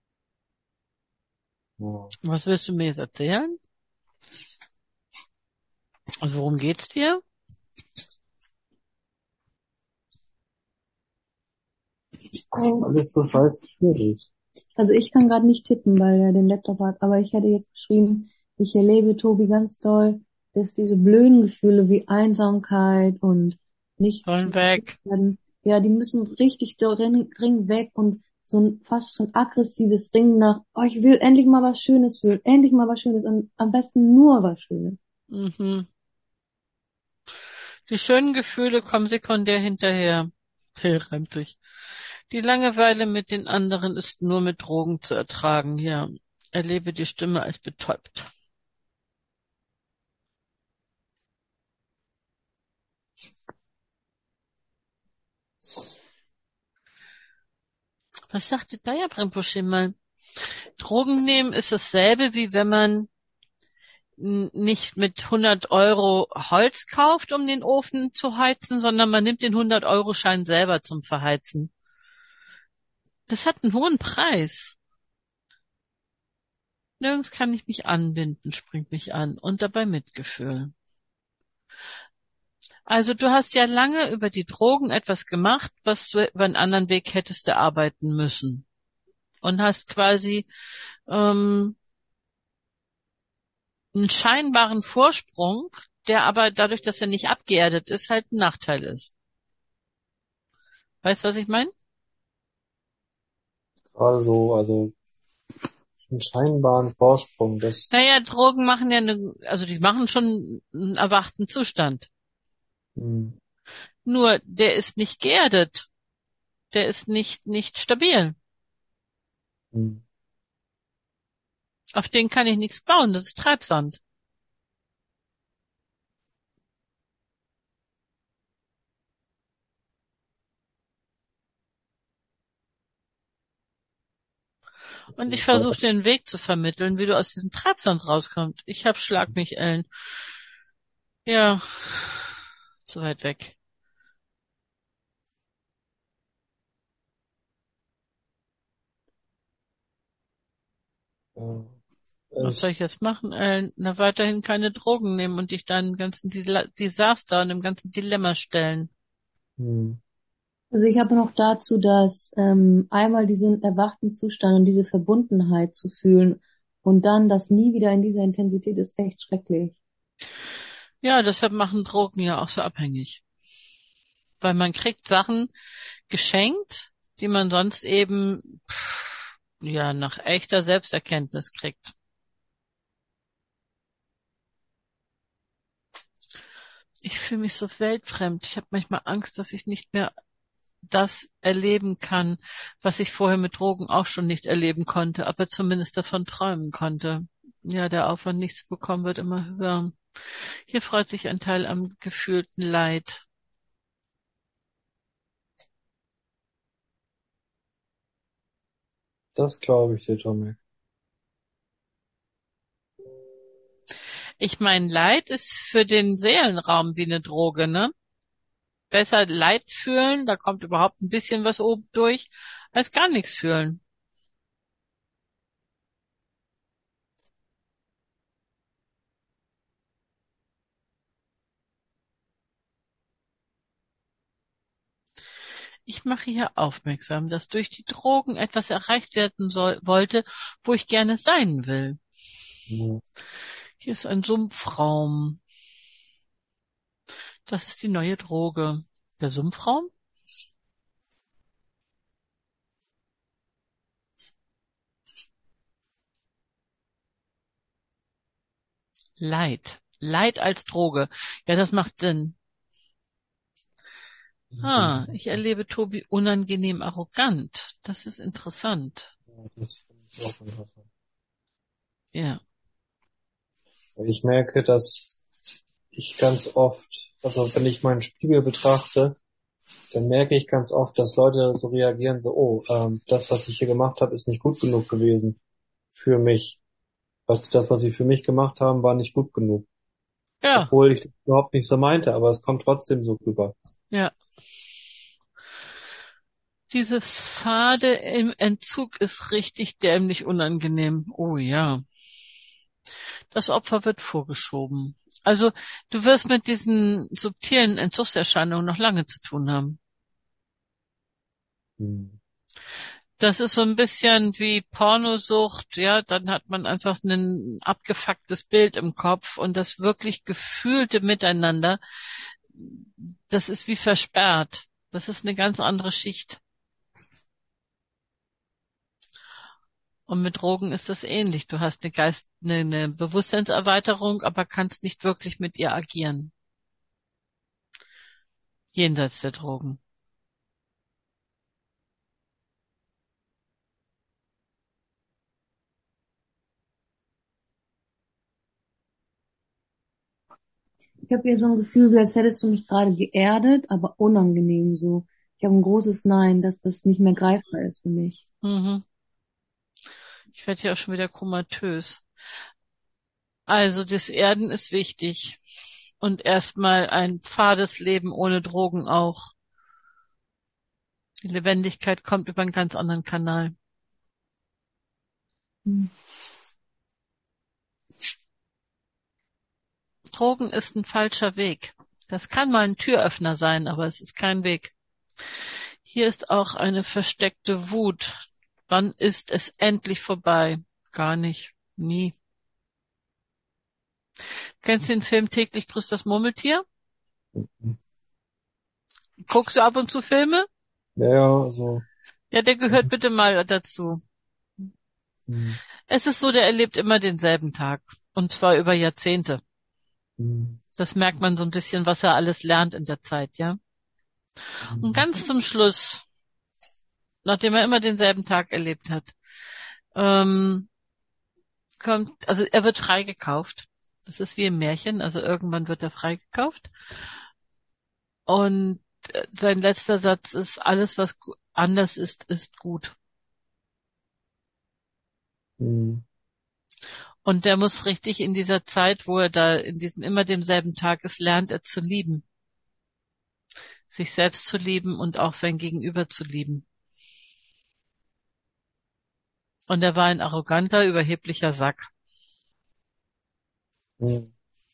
ja. Was willst du mir jetzt erzählen? Also worum geht's dir? Alles so scheiße schwierig. Also ich kann gerade nicht tippen, weil er den Laptop hat, aber ich hätte jetzt geschrieben, ich erlebe Tobi ganz doll, dass diese blöden Gefühle wie Einsamkeit und nicht Sollen weg. werden, ja, die müssen richtig dringend dringend weg und so ein fast so ein aggressives Ringen nach, oh, ich will endlich mal was Schönes fühlen, endlich mal was Schönes und am besten nur was Schönes. Mhm. Die schönen Gefühle kommen sekundär hinterher. Phil reimt sich. Die Langeweile mit den anderen ist nur mit Drogen zu ertragen, ja. Erlebe die Stimme als betäubt. Was sagte Daya Rinpoche mal? Drogen nehmen ist dasselbe, wie wenn man n- nicht mit hundert Euro Holz kauft, um den Ofen zu heizen, sondern man nimmt den hundert-Euro-Schein selber zum Verheizen. Das hat einen hohen Preis. Nirgends kann ich mich anbinden, springt mich an. Und dabei Mitgefühl. Also du hast ja lange über die Drogen etwas gemacht, was du über einen anderen Weg hättest erarbeiten müssen. Und hast quasi ähm, einen scheinbaren Vorsprung, der aber dadurch, dass er nicht abgeerdet ist, halt ein Nachteil ist. Weißt du, was ich meine? Gerade so, also einen scheinbaren Vorsprung, das, Naja, Drogen machen ja eine, also die machen schon einen erwachten Zustand. hm, Nur, der ist nicht geerdet. Der ist nicht, nicht stabil. hm, Auf den kann ich nichts bauen. Das ist Treibsand. Und ich versuche den Weg zu vermitteln, wie du aus diesem Treibsand rauskommst. Ich hab Schlag mich, Ellen. Ja, zu weit weg. ja. Was soll Ich, ich jetzt machen, Ellen? Na, weiterhin keine Drogen nehmen und dich deinem ganzen Dila- Desaster und dem ganzen Dilemma stellen. hm, Also ich habe noch dazu, dass ähm, einmal diesen erwachten Zustand und diese Verbundenheit zu fühlen und dann das nie wieder in dieser Intensität ist echt schrecklich. Ja, deshalb machen Drogen ja auch so abhängig. Weil man kriegt Sachen geschenkt, die man sonst eben, pff, ja, nach echter Selbsterkenntnis kriegt. Ich fühle mich so weltfremd. Ich habe manchmal Angst, dass ich nicht mehr das erleben kann, was ich vorher mit Drogen auch schon nicht erleben konnte, aber zumindest davon träumen konnte. Ja, der Aufwand, nichts zu bekommen, wird immer höher. Hier freut sich ein Teil am gefühlten Leid. das glaube ich dir, Tommy. Ich meine, Leid ist für den Seelenraum wie eine Droge, ne? Besser Leid fühlen, da kommt überhaupt ein bisschen was oben durch, als gar nichts fühlen. Ich mache hier aufmerksam, dass durch die Drogen etwas erreicht werden soll, wollte, wo ich gerne sein will. Ja, Hier ist ein Sumpfraum. Das ist die neue Droge. Der Sumpfraum? Leid. Leid als Droge. Ja, das macht Sinn. Ah, ich erlebe Tobi unangenehm arrogant. Das ist interessant. das finde ich auch interessant. Ja. Weil ich merke, dass ich ganz oft, also wenn ich meinen Spiegel betrachte, dann merke ich ganz oft, dass Leute so reagieren, so, oh, ähm, das, was ich hier gemacht habe, ist nicht gut genug gewesen für mich. Was, das, was sie für mich gemacht haben, war nicht gut genug. Ja, Obwohl ich das überhaupt nicht so meinte, aber es kommt trotzdem so rüber. ja. Dieses Fade im Entzug ist richtig dämlich unangenehm. Oh ja. Das Opfer wird vorgeschoben. Also, du wirst mit diesen subtilen Entzugserscheinungen noch lange zu tun haben. Hm. Das ist so ein bisschen wie Pornosucht, ja, dann hat man einfach ein abgefucktes Bild im Kopf und das wirklich gefühlte Miteinander, das ist wie versperrt. Das ist eine ganz andere Schicht. Und mit Drogen ist das ähnlich. Du hast eine Geist, eine, eine Bewusstseinserweiterung, aber kannst nicht wirklich mit ihr agieren. Jenseits der Drogen. Ich habe hier so ein Gefühl, wie als hättest du mich gerade geerdet, aber unangenehm so. Ich habe ein großes Nein, dass das nicht mehr greifbar ist für mich. Mhm. Ich werde hier auch schon wieder komatös. Also das Erden ist wichtig. Und erstmal ein fades Leben ohne Drogen auch. Die Lebendigkeit kommt über einen ganz anderen Kanal. Hm. Drogen ist ein falscher Weg. Das kann mal ein Türöffner sein, aber es ist kein Weg. Hier ist auch eine versteckte Wut. Wann ist es endlich vorbei? Gar nicht. Nie. Kennst du den Film Täglich grüßt das Murmeltier? Guckst du ab und zu Filme? Ja, ja, so. Ja, der gehört bitte mal dazu. Hm. Es ist so, der erlebt immer denselben Tag. Und zwar über Jahrzehnte. Hm. Das merkt man so ein bisschen, was er alles lernt in der Zeit, ja. Und ganz zum Schluss, nachdem er immer denselben Tag erlebt hat, ähm, kommt, also er wird freigekauft. Das ist wie im Märchen, also irgendwann wird er freigekauft. Und äh, sein letzter Satz ist, alles was gu- anders ist, ist gut. Hm. Und der muss richtig in dieser Zeit, wo er da in diesem immer demselben Tag ist, lernt er zu lieben. Sich selbst zu lieben und auch sein Gegenüber zu lieben. Und er war ein arroganter, überheblicher Sack. Hm.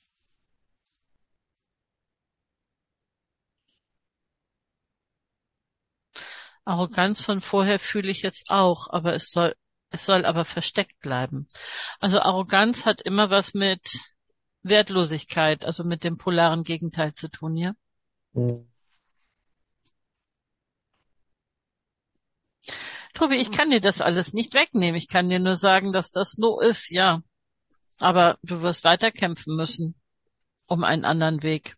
Arroganz von vorher fühle ich jetzt auch, aber es soll, es soll aber versteckt bleiben. Also Arroganz hat immer was mit Wertlosigkeit, also mit dem polaren Gegenteil zu tun, ja? Hm. Tobi, ich kann dir das alles nicht wegnehmen. Ich kann dir nur sagen, dass das so ist, ja. Aber du wirst weiterkämpfen müssen um einen anderen Weg.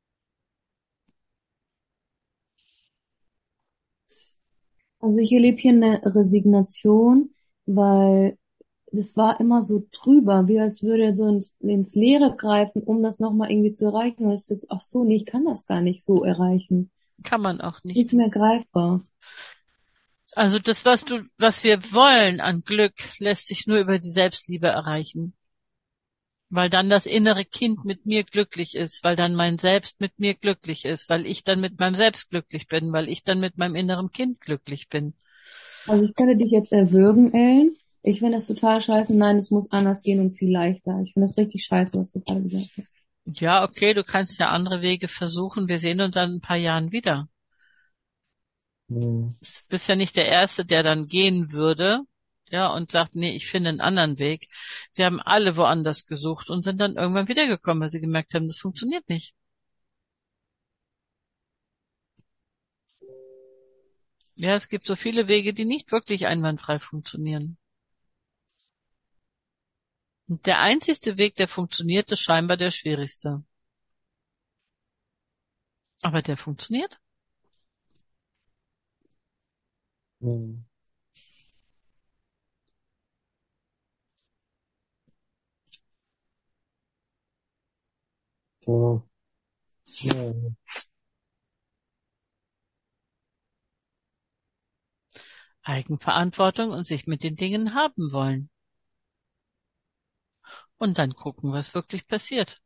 Also ich erlebe hier eine Resignation, weil das war immer so trüber, wie als würde er so ins, ins Leere greifen, um das nochmal irgendwie zu erreichen. Und es ist, ach so, nee, ich kann das gar nicht so erreichen. Kann man auch Nicht nicht. mehr greifbar. Also das, was du, was wir wollen an Glück, lässt sich nur über die Selbstliebe erreichen. Weil dann das innere Kind mit mir glücklich ist, weil dann mein Selbst mit mir glücklich ist, weil ich dann mit meinem Selbst glücklich bin, weil ich dann mit meinem inneren Kind glücklich bin. Also ich könnte dich jetzt erwürgen, Ellen. Ich finde das total scheiße. Nein, es muss anders gehen und viel leichter. Ich finde das richtig scheiße, was du gerade gesagt hast. Ja, okay, du kannst ja andere Wege versuchen. Wir sehen uns dann in ein paar Jahren wieder. Hm. Du bist ja nicht der Erste, der dann gehen würde, ja, und sagt, nee, ich finde einen anderen Weg. Sie haben alle woanders gesucht und sind dann irgendwann wiedergekommen, weil sie gemerkt haben, das funktioniert nicht. Ja, es gibt so viele Wege, die nicht wirklich einwandfrei funktionieren. Und der einzigste Weg, der funktioniert, ist scheinbar der schwierigste. Aber der funktioniert. Hm. So. Ja. Eigenverantwortung und sich mit den Dingen haben wollen. Und dann gucken, was wirklich passiert.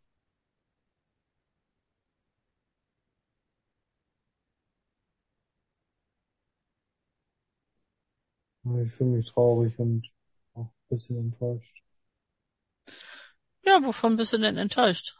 Ich fühle mich traurig und auch ein bisschen enttäuscht. Ja, wovon bist du denn enttäuscht?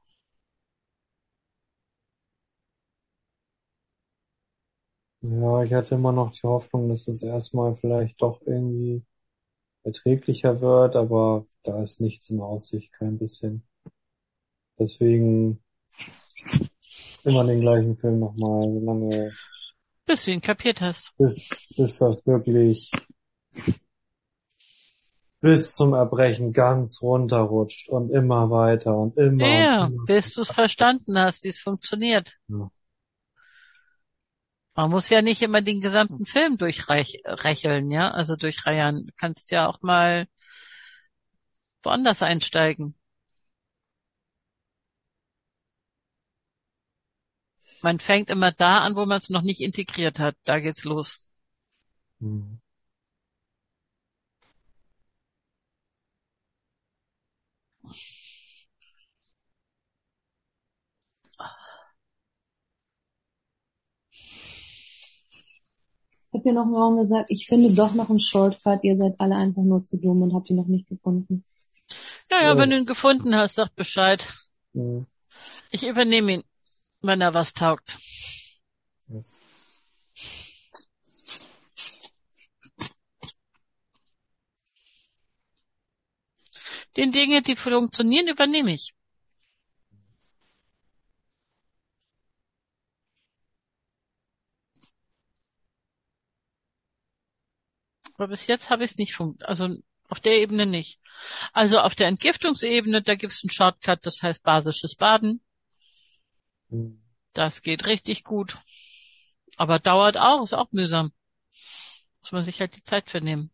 Ja, ich hatte immer noch die Hoffnung, dass es erstmal vielleicht doch irgendwie erträglicher wird, aber da ist nichts in Aussicht, kein bisschen. Deswegen immer den gleichen Film nochmal, solange, Bis du ihn kapiert hast. bis, bis das wirklich bis zum Erbrechen ganz runterrutscht und immer weiter und immer und Ja, immer. bis du es verstanden hast, wie es funktioniert. Ja. Man muss ja nicht immer den gesamten Film durchrecheln, ja, also durchreiern. Du kannst ja auch mal woanders einsteigen. Man fängt immer da an, wo man es noch nicht integriert hat. Da geht's los. Hm. Ich habe ja noch morgen gesagt, ich finde doch noch einen Shortcut, ihr seid alle einfach nur zu dumm und habt ihn noch nicht gefunden. Ja, ja, Ja. wenn du ihn gefunden hast, sag Bescheid. Hm. Ich übernehme ihn, wenn er was taugt. Yes. Den Dinge, die funktionieren, übernehme ich. Aber bis jetzt habe ich es nicht funktioniert. Also auf der Ebene nicht. Also auf der Entgiftungsebene, da gibt's einen Shortcut, das heißt basisches Baden. Hm. Das geht richtig gut. Aber dauert auch, ist auch mühsam. Muss man sich halt die Zeit für nehmen.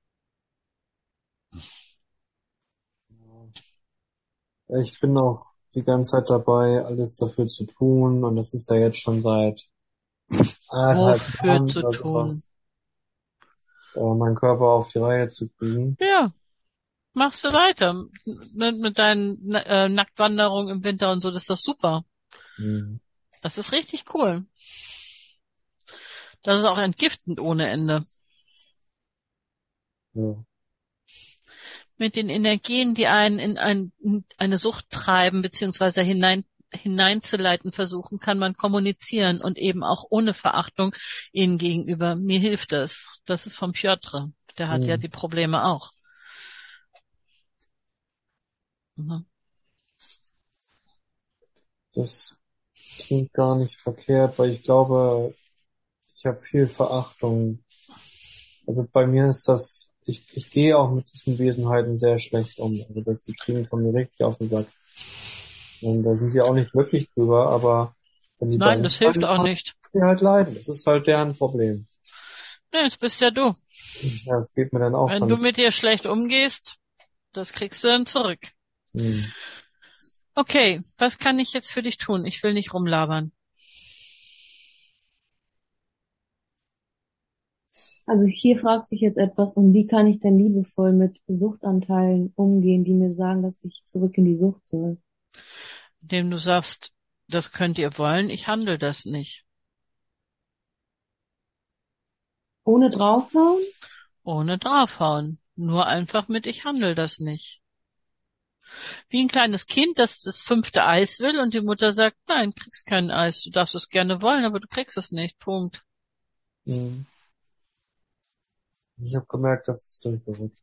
Ja, ich bin auch die ganze Zeit dabei, alles dafür zu tun, und das ist ja jetzt schon seit anderthalb Wofür Jahren zu oder tun? sowas, äh, meinen Körper auf die Reihe zu kriegen. Ja, machst du weiter. Mit, mit deinen äh, Nacktwanderungen im Winter und so, das ist doch super. Hm. Das ist richtig cool. Das ist auch entgiftend ohne Ende. Ja. Mit den Energien, die einen in, ein, in eine Sucht treiben, beziehungsweise hinein, hineinzuleiten versuchen, kann man kommunizieren und eben auch ohne Verachtung ihnen gegenüber. Mir hilft das. Das ist vom Piotr. Der hat ja Hm. die Probleme auch. Mhm. Das klingt gar nicht verkehrt, weil ich glaube, ich habe viel Verachtung. Also bei mir ist das, ich, ich gehe auch mit diesen Wesenheiten sehr schlecht um. Also dass die kriegen von mir richtig auf den Sack. Und da sind sie auch nicht glücklich drüber, aber wenn die bei Nein, mir das hilft sind, auch müssen nicht. sie halt leiden. Das ist halt deren Problem. Nee, das bist ja du. Ja, das geht mir dann auch Wenn du dann. mit dir schlecht umgehst, das kriegst du dann zurück. Hm. Okay, was kann ich jetzt für dich tun? Ich will nicht rumlabern. Also hier fragt sich jetzt etwas, und wie kann ich denn liebevoll mit Suchtanteilen umgehen, die mir sagen, dass ich zurück in die Sucht soll? Indem du sagst, das könnt ihr wollen, ich handle das nicht. Ohne draufhauen? Ohne draufhauen. Nur einfach mit, ich handle das nicht. Wie ein kleines Kind, das das fünfte Eis will und die Mutter sagt, nein, du kriegst kein Eis. Du darfst es gerne wollen, aber du kriegst es nicht. Punkt. Hm. Ich habe gemerkt, dass es durchgerutscht.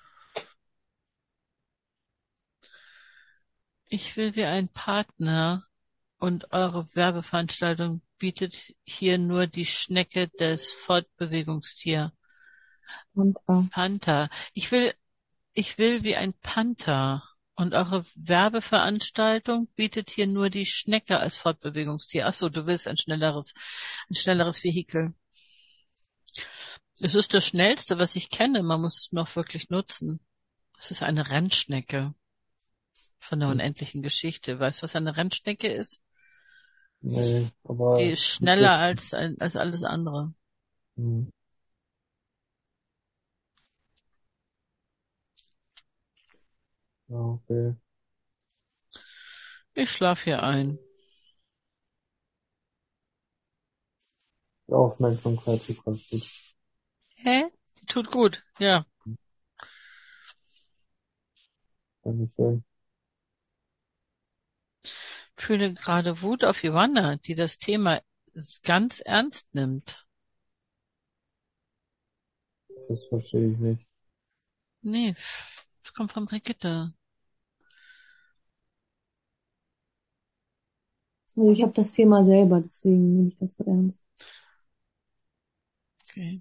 Ich will wie ein Partner und eure Werbeveranstaltung bietet hier nur die Schnecke des Fortbewegungstier. Und, äh, Panther. Ich will, ich will wie ein Panther. Und eure Werbeveranstaltung bietet hier nur die Schnecke als Fortbewegungstier. Ach so, du willst ein schnelleres, ein schnelleres Vehikel. Es ist das Schnellste, was ich kenne. Man muss es nur auch wirklich nutzen. Es ist eine Rennschnecke von der unendlichen Geschichte. Weißt du, was eine Rennschnecke ist? Nee, Die aber ist schneller als, als alles andere. hm. Ja, okay. Ich schlaf hier ein. Die Aufmerksamkeit tut ganz gut. Hä? Die tut gut, ja. Dankeschön. Fühle gerade Wut auf Johanna, die das Thema ganz ernst nimmt. Das verstehe ich nicht. Nee, das kommt von Brigitte. also ich habe das Thema selber, deswegen nehme ich das so ernst. Okay.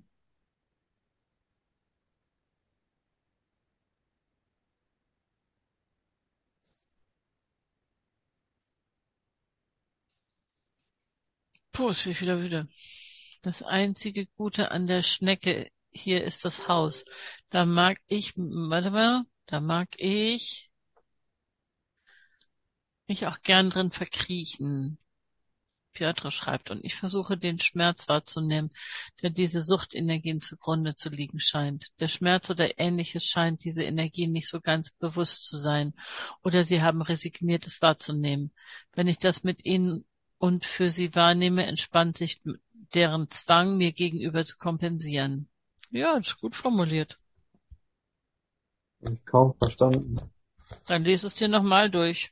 Puh, ist wie wieder wieder. Das einzige Gute an der Schnecke hier ist das Haus. Da mag ich, warte mal, da mag ich mich auch gern drin verkriechen. Piotr schreibt, und ich versuche den Schmerz wahrzunehmen, der diese Suchtenergien zugrunde zu liegen scheint. Der Schmerz oder Ähnliches scheint diese Energien nicht so ganz bewusst zu sein, oder sie haben resigniert, es wahrzunehmen. Wenn ich das mit ihnen und für sie wahrnehme, entspannt sich deren Zwang, mir gegenüber zu kompensieren. Ja, das ist gut formuliert. Hab ich kaum verstanden. Dann lese es dir nochmal durch.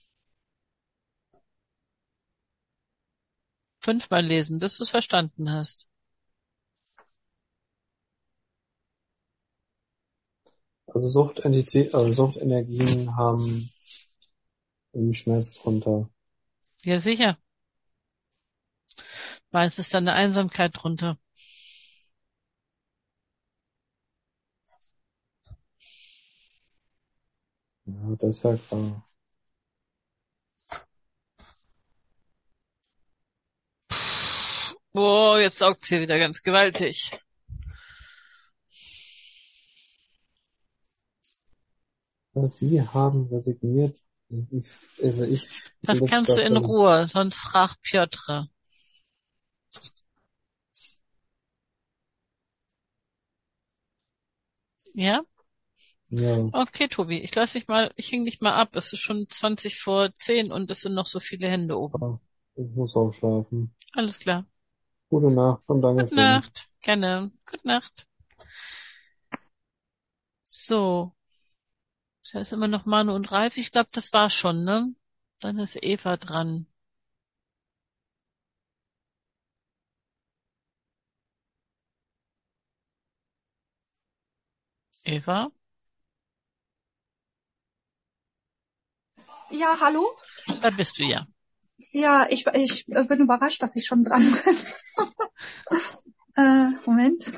Fünfmal lesen, bis du es verstanden hast. Also Suchtentität, also Suchtenergien haben einen Schmerz drunter. Ja, sicher. Meist ist da eine Einsamkeit drunter. Ja, das ist ja klar. Boah, jetzt saugt's hier wieder ganz gewaltig. Aber Sie haben resigniert. Ich, also ich Das blick kannst du in davon. Ruhe, sonst frag Piotr. Ja? Ja, Okay, Tobi, ich lass dich mal, ich häng dich mal ab. Es ist schon zwanzig vor zehn und es sind noch so viele Hände oben. aber ich muss auch schlafen. Alles klar. Gute Nacht und Gute Dankeschön. Nacht. Gerne. Gute Nacht. So. Da ist immer noch Manu und Ralf. Ich glaube, das war schon, ne? Dann ist Eva dran. Eva? Ja, hallo? Da bist du ja. Ja, ich, ich bin überrascht, dass ich schon dran bin. äh, Moment.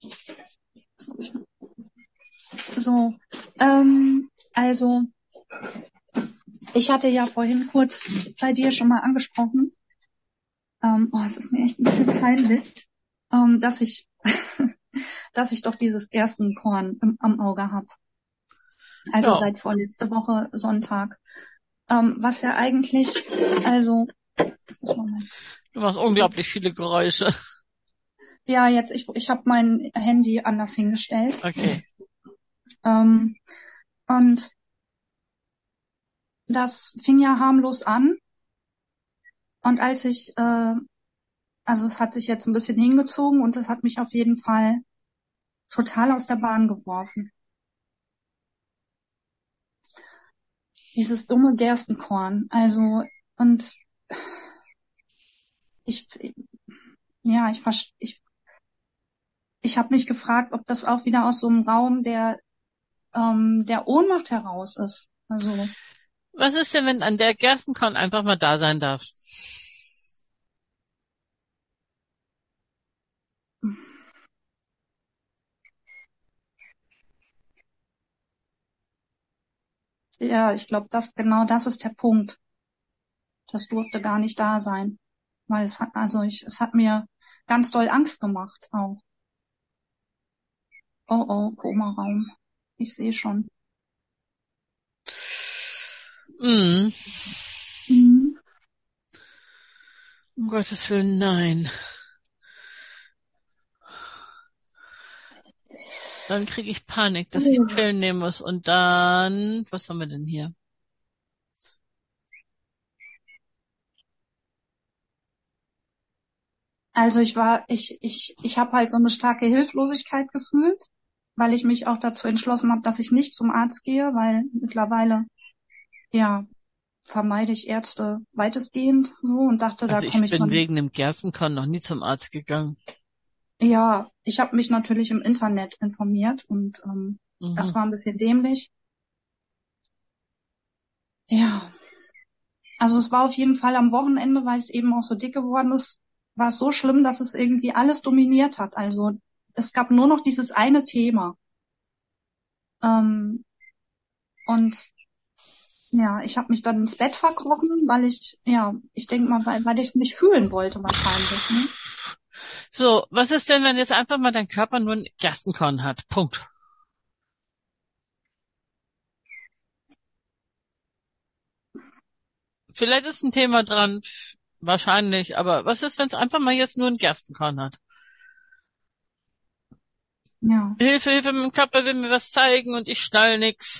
So, ähm, also, ich hatte ja vorhin kurz bei dir schon mal angesprochen, ähm, oh, es ist mir echt ein bisschen peinlich, ähm, dass ich, dass ich doch dieses Gerstenkorn im, am Auge habe. Also Ja. seit vorletzte Woche Sonntag. Ähm, was ja eigentlich, also, Moment. Du machst unglaublich viele Geräusche. Ja, jetzt, ich, ich habe mein Handy anders hingestellt. Okay. Ähm, und das fing ja harmlos an. Und als ich, äh, also es hat sich jetzt ein bisschen hingezogen und das hat mich auf jeden Fall total aus der Bahn geworfen. Dieses dumme Gerstenkorn. Also, und ich, ja, ich, vers- ich, ich habe mich gefragt, ob das auch wieder aus so einem Raum der, ähm, der Ohnmacht heraus ist. Also, Was ist denn, wenn an der Gerstenkorn einfach mal da sein darf? ja, ich glaube, das, genau das ist der Punkt. Das durfte gar nicht da sein. Weil es hat, also ich, es hat mir ganz doll Angst gemacht auch. Oh oh, Koma-Raum. Ich sehe schon. Mhm. Mhm. Um Gottes Willen, nein. Dann kriege ich Panik, dass ich Pillen nehmen muss. Und dann, was haben wir denn hier? Also ich war, ich, ich, ich habe halt so eine starke Hilflosigkeit gefühlt, weil ich mich auch dazu entschlossen habe, dass ich nicht zum Arzt gehe, weil mittlerweile, ja, vermeide ich Ärzte weitestgehend so und dachte, da Also komme ich ich bin dran. wegen dem Gerstenkorn noch nie zum Arzt gegangen. Ja, ich habe mich natürlich im Internet informiert und ähm, das Mhm. war ein bisschen dämlich. Ja, also es war auf jeden Fall am Wochenende, weil es eben auch so dick geworden ist, war es so schlimm, dass es irgendwie alles dominiert hat. Also es gab nur noch dieses eine Thema. Ähm, und ja, ich habe mich dann ins Bett verkrochen, weil ich, ja, ich denke mal, weil, weil ich es nicht fühlen wollte wahrscheinlich. Ne? So, was ist denn, wenn jetzt einfach mal dein Körper nur ein Gerstenkorn hat? Punkt. Vielleicht ist ein Thema dran, wahrscheinlich. Aber was ist, wenn es einfach mal jetzt nur ein Gerstenkorn hat? Ja. Hilfe, Hilfe, mein Körper will mir was zeigen und ich schnall nix.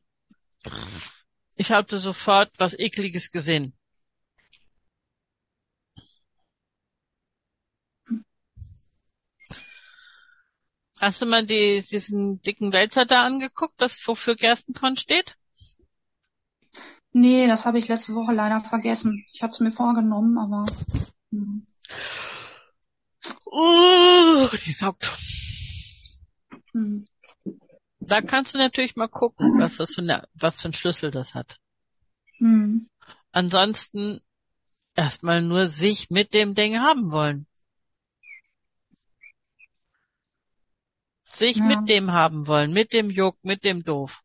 Ich hatte sofort was Ekliges gesehen. Hast du mal die, diesen dicken Wälzer da angeguckt, das wofür Gerstenkorn steht? Nee, das habe ich letzte Woche leider vergessen. Ich hatte es mir vorgenommen, aber hm. Uh, die saugt. Hm. Da kannst du natürlich mal gucken, was das für eine, was für ein Schlüssel das hat. Hm. Ansonsten erstmal nur sich mit dem Ding haben wollen. Sich Ja. mit dem haben wollen, mit dem Juck, mit dem Doof.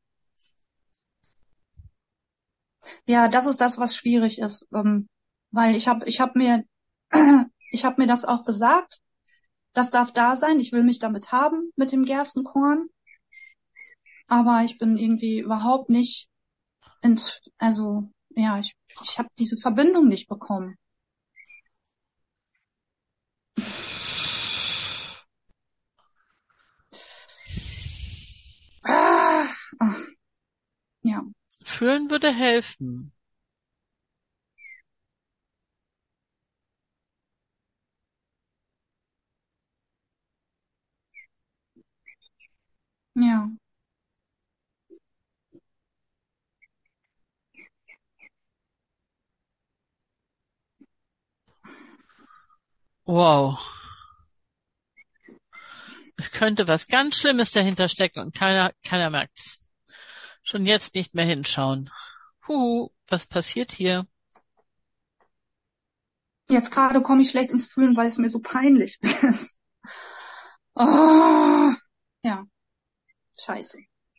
Ja, das ist das, was schwierig ist, ähm, weil ich habe ich hab mir ich habe mir das auch gesagt, das darf da sein, ich will mich damit haben mit dem Gerstenkorn, aber ich bin irgendwie überhaupt nicht ins, also ja, ich ich habe diese Verbindung nicht bekommen. Ah, ah, ja, Fühlen würde helfen. ja, Wow. Es könnte was ganz Schlimmes dahinter stecken und keiner, keiner merkt's. Schon jetzt nicht mehr hinschauen. Huhu, was passiert hier? jetzt gerade komme ich schlecht ins Fühlen, weil es mir so peinlich ist. Oh, ja, scheiße.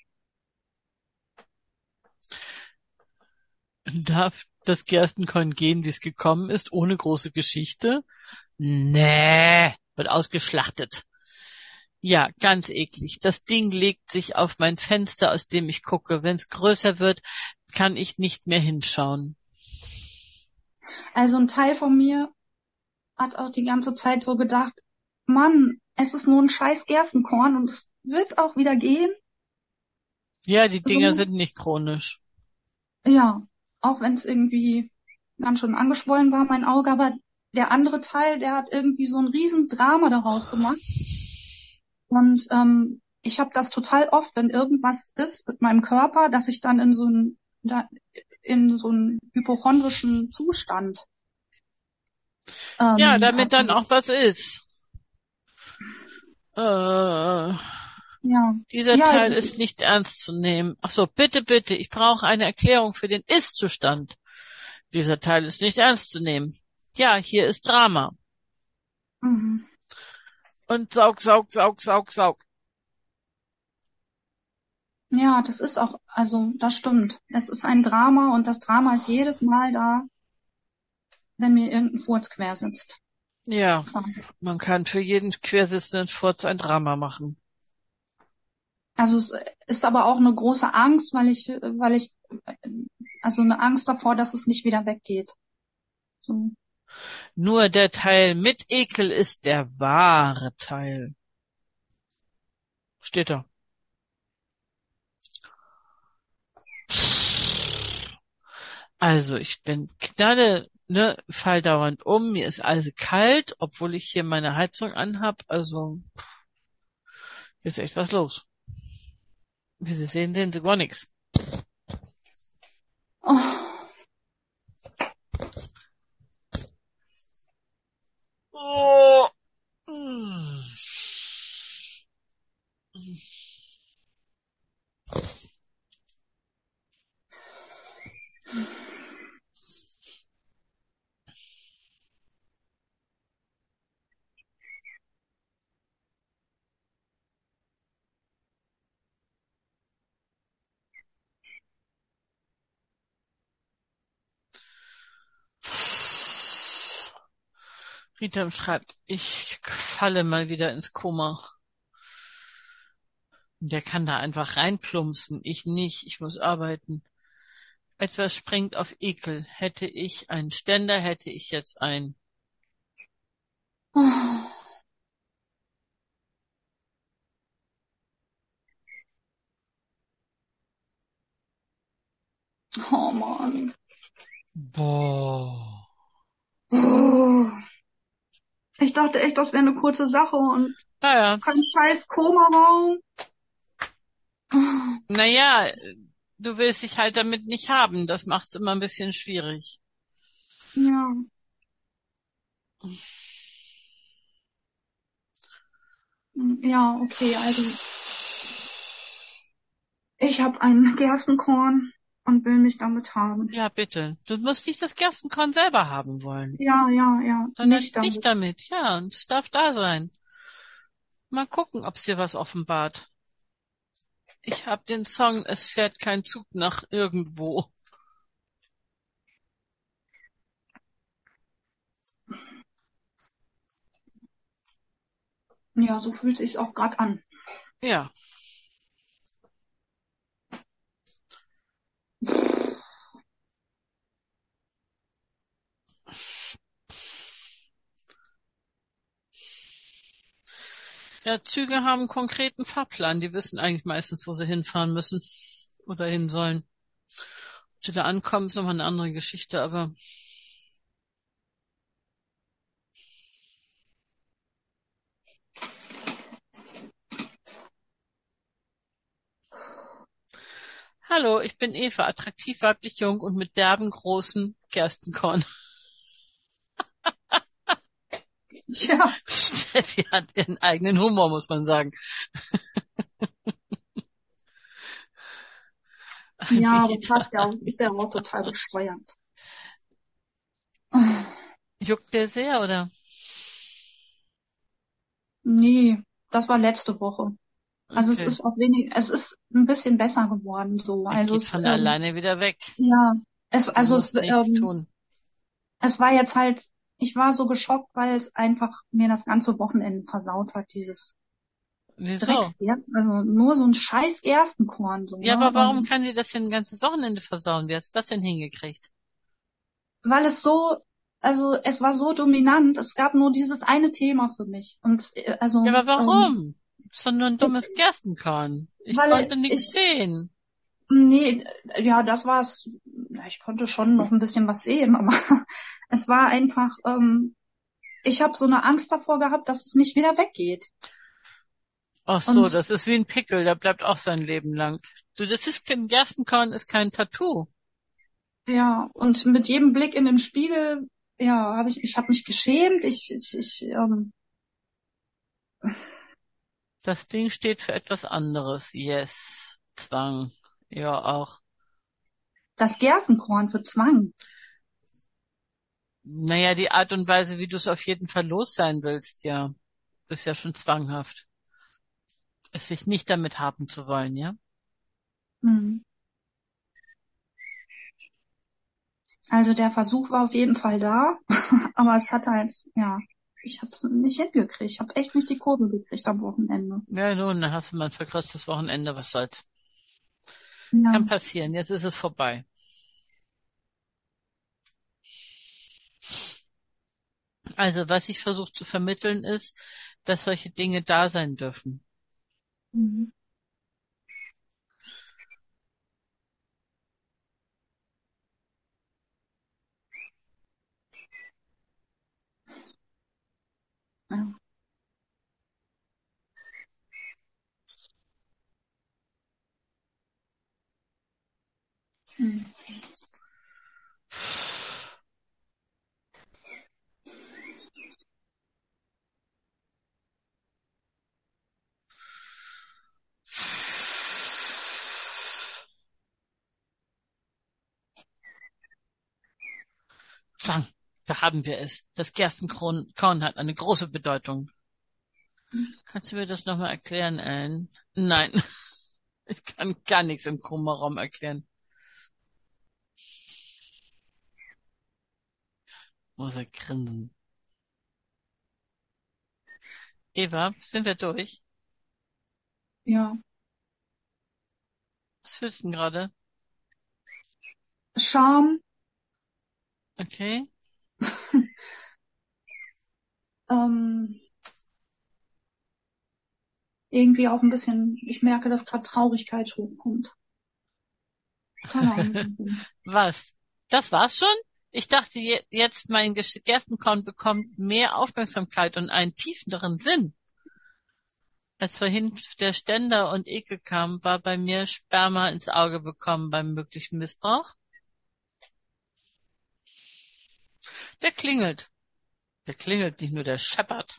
Darf das Gerstenkorn gehen, wie es gekommen ist, ohne große Geschichte? Nee, wird ausgeschlachtet. Ja, ganz eklig. Das Ding legt sich auf mein Fenster, aus dem ich gucke. Wenn es größer wird, kann ich nicht mehr hinschauen. Also ein Teil von mir hat auch die ganze Zeit so gedacht, Mann, es ist nur ein scheiß Gerstenkorn und es wird auch wieder gehen. Ja, die Dinger So, sind nicht chronisch. ja, auch wenn es irgendwie ganz schön angeschwollen war, mein Auge, aber der andere Teil, der hat irgendwie so ein riesen Drama daraus gemacht. Und ähm, ich habe das total oft, wenn irgendwas ist mit meinem Körper, dass ich dann in so einen in so einen hypochondrischen Zustand ähm, Ja, damit dann verfall. auch was ist. Äh, Ja, dieser ja, Teil ist nicht ernst zu nehmen. Ach so, bitte, bitte, ich brauche eine Erklärung für den Ist-Zustand. Dieser Teil ist nicht ernst zu nehmen. Ja, hier ist Drama. mhm. Und saug, saug, saug, saug, saug. Ja, das ist auch, also das stimmt. Es ist ein Drama und das Drama ist jedes Mal da, wenn mir irgendein Furz quer sitzt. Ja, Ja. man kann für jeden quersitzenden Furz ein Drama machen. Also es ist aber auch eine große Angst, weil ich, weil ich, also eine Angst davor, dass es nicht wieder weggeht. So. Nur der Teil mit Ekel ist der wahre Teil. Steht da. Also, ich bin knalle, ne, fall dauernd um, mir ist alles kalt, obwohl ich hier meine Heizung anhab, also, hier ist echt was los. Wie Sie sehen, sehen Sie gar nichts. Oh. Oh. Mm. Rita schreibt, ich falle mal wieder ins Koma. Der kann da einfach reinplumpsen, ich nicht, ich muss arbeiten. Etwas springt auf Ekel. Hätte ich einen Ständer, hätte ich jetzt ein. Oh, oh Mann. Boah. Oh. Ich dachte echt, das wäre eine kurze Sache und Naja, kein scheiß Koma-Raum. naja, du willst dich halt damit nicht haben. Das macht's immer ein bisschen schwierig. Ja, ja, okay, also ich habe ein Gerstenkorn und will mich damit haben. Ja, bitte. Du musst nicht das Gerstenkorn selber haben wollen, Ja, ja, ja, sondern nicht dich damit. damit. Ja, und es darf da sein. Mal gucken, ob's dir was offenbart. Ich hab den Song Es fährt kein Zug nach irgendwo. Ja, so fühlt sich's auch gerade an. Ja. Ja, Züge haben einen konkreten Fahrplan. Die wissen eigentlich meistens, wo sie hinfahren müssen oder hin sollen. Ob sie da ankommen, ist nochmal eine andere Geschichte, aber hallo, ich bin Eva, attraktiv, weiblich, jung und mit derben, großen Gerstenkorn. Ja, Steffi hat ihren eigenen Humor, muss man sagen. ja, aber Anita, passt ja auch, ist ja auch total bescheuert. juckt der sehr, oder? Nee, das war letzte Woche. Also es Okay. ist auch wenig, es ist ein bisschen besser geworden so. Er Also geht es, von ähm, alleine wieder weg. ja, es, Man also es, muss nichts ähm, tun. es war jetzt halt, ich war so geschockt, weil es einfach mir das ganze Wochenende versaut hat, dieses Wieso? Drecksgerst, also nur so ein scheiß Gerstenkorn, so, Ja, ne? aber warum Und kann die das denn ein ganzes Wochenende versauen? Wie hat's das denn hingekriegt? weil es so, also es war so dominant, es gab nur dieses eine Thema für mich. Und äh, Ja, also, aber ähm, warum? Ist doch nur ein dummes Gerstenkorn. Ich weil konnte nichts ich, sehen. nee, ja, das war's. Ja, ich konnte schon noch ein bisschen was sehen, aber es war einfach, ähm, ich habe so eine Angst davor gehabt, dass es nicht wieder weggeht. Ach so, Und das ist wie ein Pickel, der bleibt auch sein Leben lang. Du, das ist kein Gerstenkorn, ist kein Tattoo. ja, und mit jedem Blick in den Spiegel, ja, habe ich, ich habe mich geschämt. Ich, ich, ich, ähm, Das Ding steht für etwas anderes. Yes. Zwang. Ja, auch. das Gerstenkorn für Zwang. Naja, die Art und Weise, wie du es auf jeden Fall los sein willst, ja, ist ja schon zwanghaft. Es sich nicht damit haben zu wollen, ja? Hm. Also der Versuch war auf jeden Fall da, aber es hat halt, ja, ich habe es nicht hingekriegt. Ich habe echt nicht die Kurve gekriegt am Wochenende. Ja, nun, dann hast du mal ein verkürztes Wochenende, was soll's. Ja. Kann passieren, jetzt ist es vorbei. Also, was ich versuche zu vermitteln ist, dass solche Dinge da sein dürfen. Mhm. Ja. Hm. Zwang, da haben wir es. Das Gerstenkorn Korn hat eine große Bedeutung. Kannst du mir das nochmal erklären, Ellen? Nein, ich kann gar nichts im Koma-Raum erklären. Muss er grinsen. Eva, sind wir durch? Ja. Was fühlst du denn gerade? Scham, Okay. ähm, irgendwie auch ein bisschen, ich merke, dass gerade Traurigkeit hochkommt. Keine Ahnung. Was? Das war's schon? Ich dachte je, jetzt mein Ges- Gerstenkorn bekommt mehr Aufmerksamkeit und einen tieferen Sinn. Als vorhin der Ständer und Ekel kam, war bei mir Sperma ins Auge bekommen beim möglichen Missbrauch. Der klingelt. Der klingelt nicht nur, der scheppert.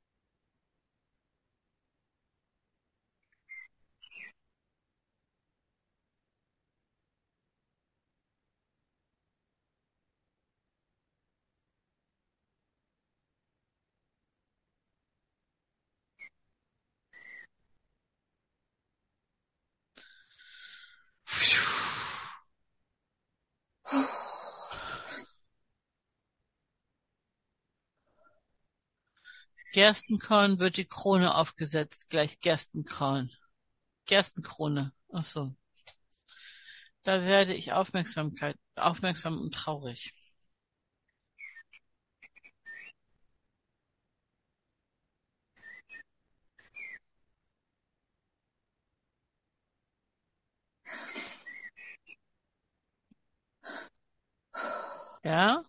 Gerstenkorn wird die Krone aufgesetzt, gleich Gerstenkorn. Gerstenkrone. Ach so. Da werde ich Aufmerksamkeit, aufmerksam und traurig. Ja?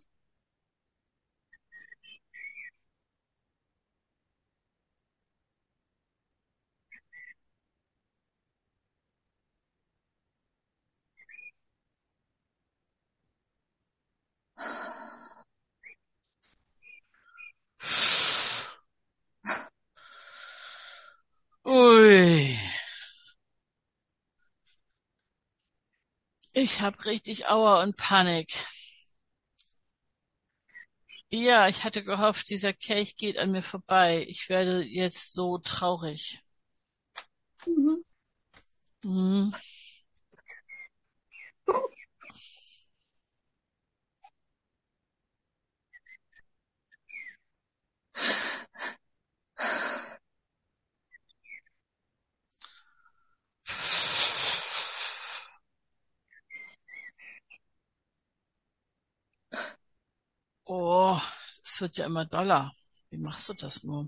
Ui. Ich hab richtig Aua und Panik. Ja, ich hatte gehofft, dieser Kelch geht an mir vorbei. Ich werde jetzt so traurig. Mhm. Mhm. Oh, es wird ja immer doller. Wie machst du das nur?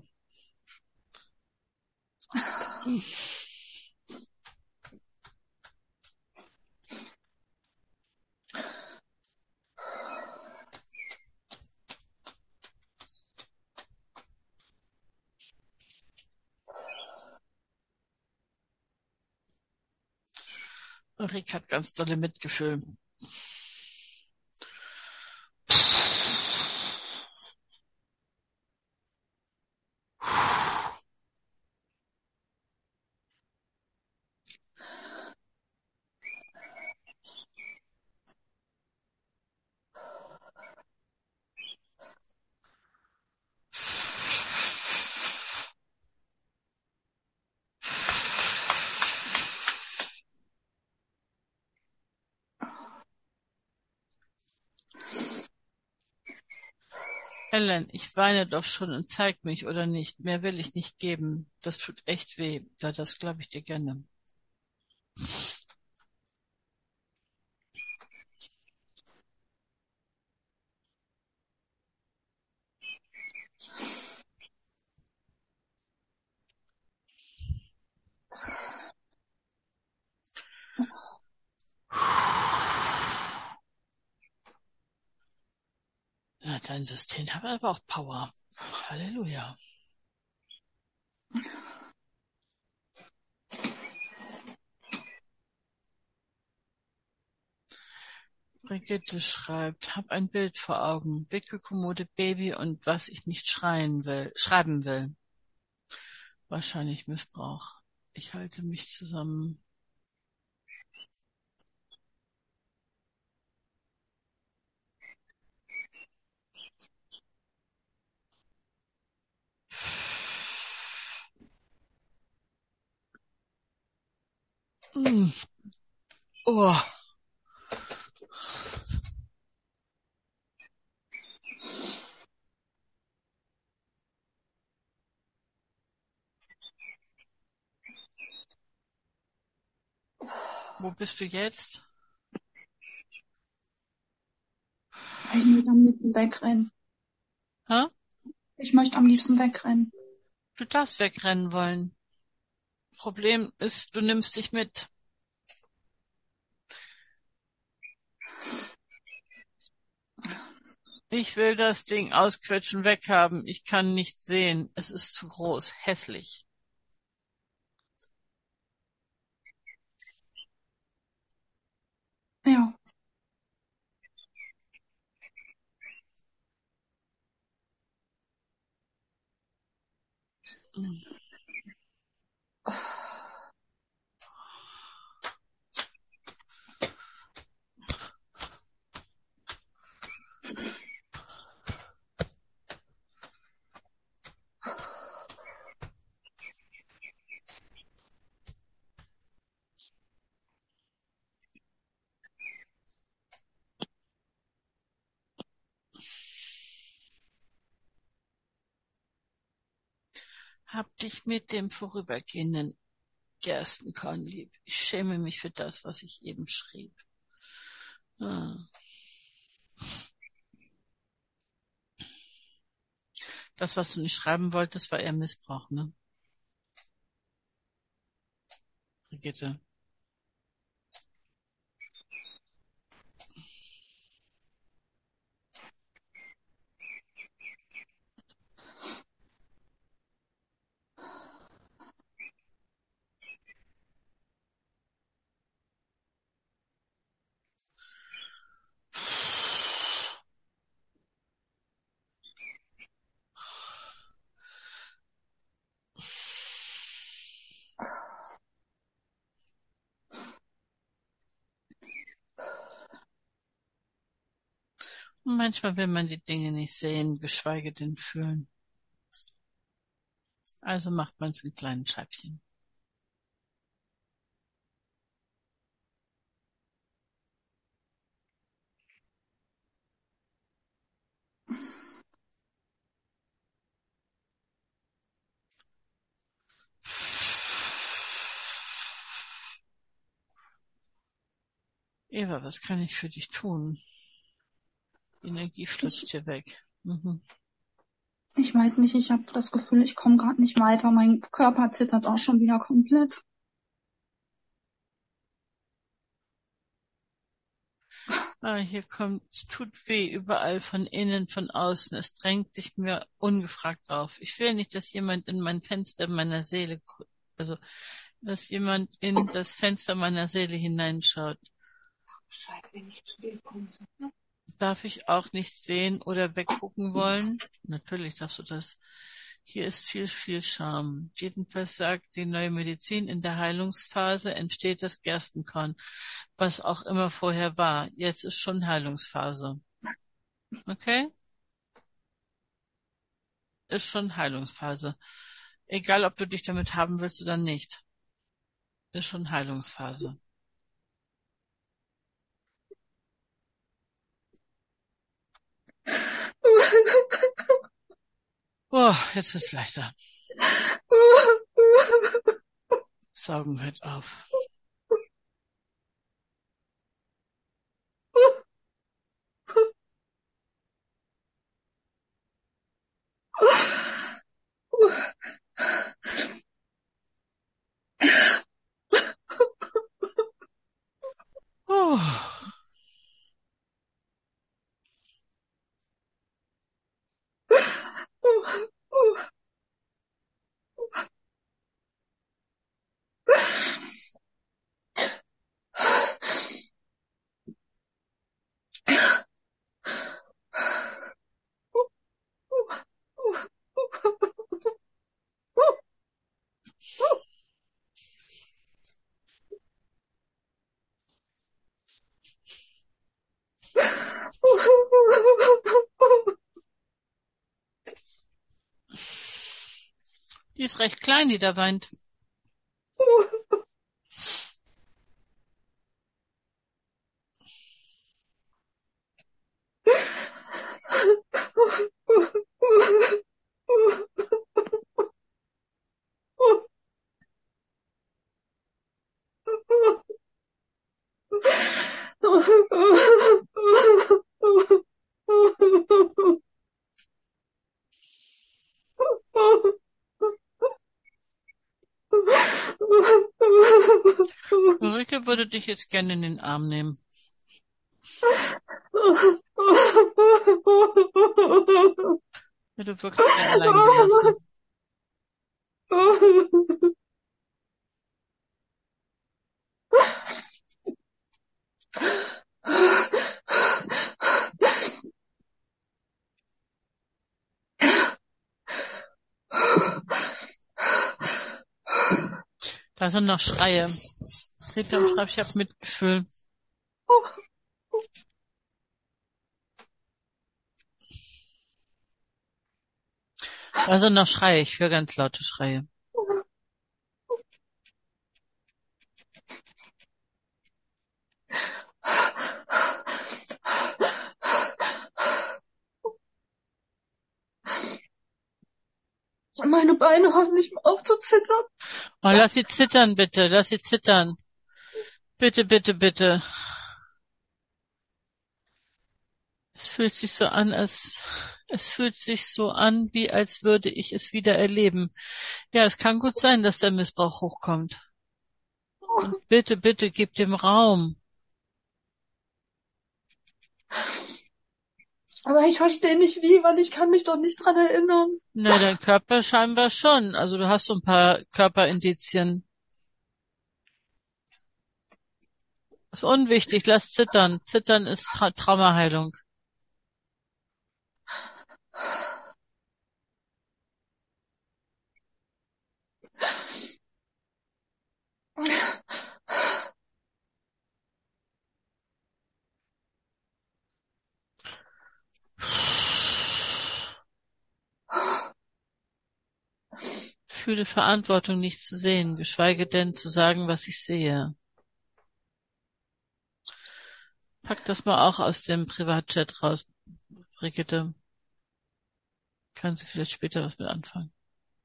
Rick hat ganz dolle Mitgefühl. Ellen, ich weine doch schon und zeig mich, oder nicht? Mehr will ich nicht geben. Das tut echt weh. Ja, das glaube ich dir gerne. Na, dein System hat aber auch Power. Halleluja. Brigitte schreibt, hab ein Bild vor Augen. Wickelkommode, Baby und was ich nicht schreien will, schreiben will. Wahrscheinlich Missbrauch. Ich halte mich zusammen. Mm. Oh. Wo bist du jetzt? Ich möchte am liebsten wegrennen. Hä? Ich möchte am liebsten wegrennen. Du darfst wegrennen wollen. Problem ist, du nimmst dich mit. Ich will das Ding ausquetschen, weghaben. Ich kann nichts sehen. Es ist zu groß, hässlich. Ja. Hab dich mit dem vorübergehenden Gerstenkorn lieb. Ich schäme mich für das, was ich eben schrieb. Ah. Das, was du nicht schreiben wolltest, war eher Missbrauch, ne? Brigitte. Und manchmal will man die Dinge nicht sehen, geschweige denn fühlen. Also macht man es in kleinen Scheibchen. Eva, was kann ich für dich tun? Die Energie flutscht hier weg. Mhm. Ich weiß nicht, ich habe das Gefühl, ich komme gerade nicht weiter. Mein Körper zittert auch schon wieder komplett. Ah, hier kommt, es tut weh, überall von innen, von außen. Es drängt sich mir ungefragt auf. Ich will nicht, dass jemand in mein Fenster meiner Seele, gu- also, dass jemand in das Fenster meiner Seele hineinschaut. Bescheid, wenn ich zu dir komme. Ne? Darf ich auch nicht sehen oder weggucken wollen? Natürlich darfst du das. Hier ist viel, viel Scham. Jedenfalls sagt die neue Medizin, in der Heilungsphase entsteht das Gerstenkorn, was auch immer vorher war. Jetzt ist schon Heilungsphase. Okay? Ist schon Heilungsphase. Egal, ob du dich damit haben willst oder nicht. Ist schon Heilungsphase. Oh, jetzt ist leichter. Saugen hört auf. Oh. Die ist recht klein, die da weint. Mutter würde dich jetzt gerne in den Arm nehmen. Ja, du wirkst sehr alleingelassen. Da sind noch Schreie. Rita schreibt, ich habe Mitgefühl. Da sind noch Schreie. Ich höre ganz laute Schreie. Meine Beine hören nicht mehr auf zu zittern. Oh, lass sie zittern, bitte. Lass sie zittern. Bitte, bitte, bitte. Es fühlt sich so an, als, es fühlt sich so an, wie als würde ich es wieder erleben. Ja, es kann gut sein, dass der Missbrauch hochkommt. Und bitte, bitte, gib dem Raum. Aber ich verstehe nicht wie, weil ich kann mich doch nicht dran erinnern. Na, dein Körper scheinbar schon. Also du hast so ein paar Körperindizien. Ist unwichtig, lass zittern. Zittern ist Tra- Traumaheilung. Fühle Verantwortung nicht zu sehen, geschweige denn zu sagen, was ich sehe. Pack das mal auch aus dem Privatchat raus, Brigitte. Kann sie vielleicht später was mit anfangen.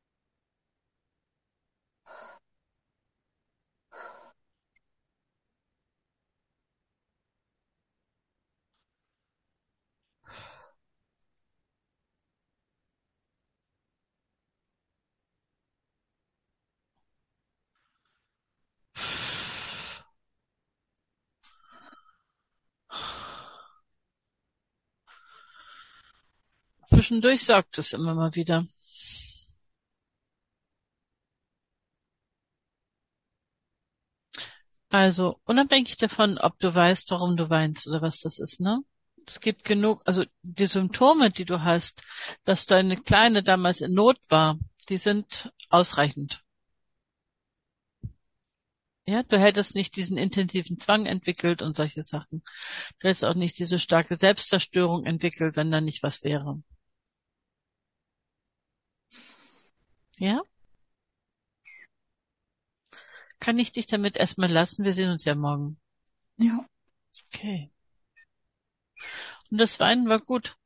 Zwischendurch saugt es immer mal wieder. Also, unabhängig davon, ob du weißt, warum du weinst oder was das ist, ne? Es gibt genug, also die Symptome, die du hast, dass deine Kleine damals in Not war, die sind ausreichend. Ja, du hättest nicht diesen intensiven Zwang entwickelt und solche Sachen. Du hättest auch nicht diese starke Selbstzerstörung entwickelt, wenn da nicht was wäre. Ja? Kann ich dich damit erstmal lassen? Wir sehen uns ja morgen. Ja. Okay. Und das Weinen war gut.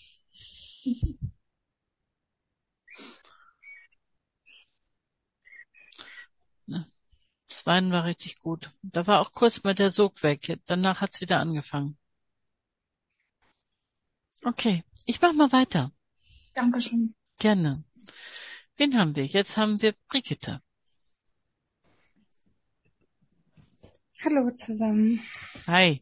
Ne, das Weinen war richtig gut. Da war auch kurz mal der Sog weg. Danach hat's wieder angefangen. Okay, ich mach mal weiter. Dankeschön. Gerne. Wen haben wir? Jetzt haben wir Brigitte. Hallo zusammen. Hi.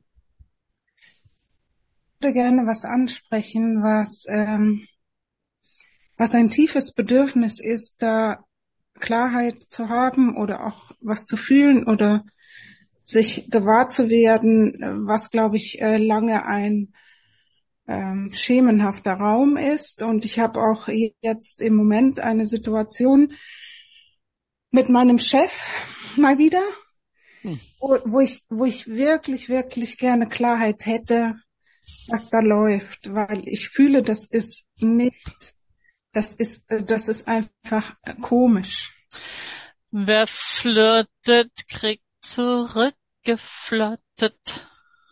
Ich würde gerne was ansprechen, was, ähm, was ein tiefes Bedürfnis ist, da Klarheit zu haben oder auch was zu fühlen oder sich gewahr zu werden, äh, was, glaube ich, äh, lange ein ähm, schemenhafter Raum ist. Und ich habe auch jetzt im Moment eine Situation mit meinem Chef mal wieder, Hm. wo, wo ich, wo ich wirklich, wirklich gerne Klarheit hätte, was da läuft, weil ich fühle, das ist nicht, das ist, äh, das ist einfach äh, komisch. Wer flirtet, kriegt zurückgeflirtet.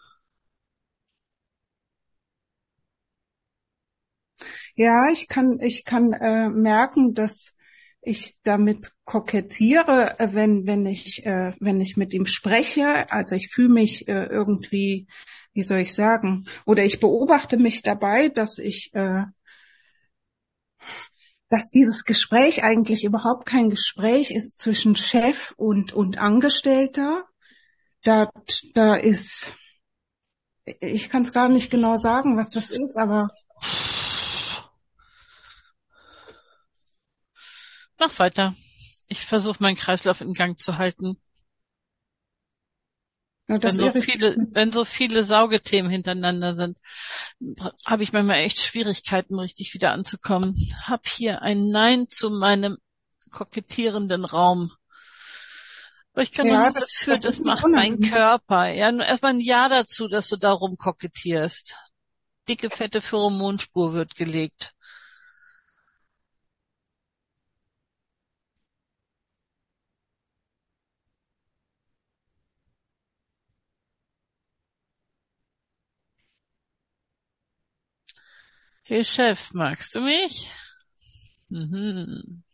Ja, ich kann, ich kann äh, merken, dass ich damit kokettiere, äh, wenn, wenn ich, äh, wenn ich mit ihm spreche. Also ich fühle mich äh, irgendwie, wie soll ich sagen, oder ich beobachte mich dabei, dass ich, äh, dass dieses Gespräch eigentlich überhaupt kein Gespräch ist zwischen Chef und und Angestellter, da, da ist, ich kann es gar nicht genau sagen, was das ist, aber Mach weiter. Ich versuche meinen Kreislauf in Gang zu halten. ja, Wenn das so irritiert viele, mich. wenn so viele Saugethemen hintereinander sind, habe ich manchmal echt Schwierigkeiten, richtig wieder anzukommen. Hab hier ein Nein zu meinem kokettierenden Raum. Aber ich kann doch Ja, nichts das, dafür, das das ist mir macht mein unangenehm. Körper. Ja, nur erstmal ein Ja dazu, dass du da rumkokettierst. Dicke, fette Pheromonspur wird gelegt. Hey Chef, magst du mich? Mhm.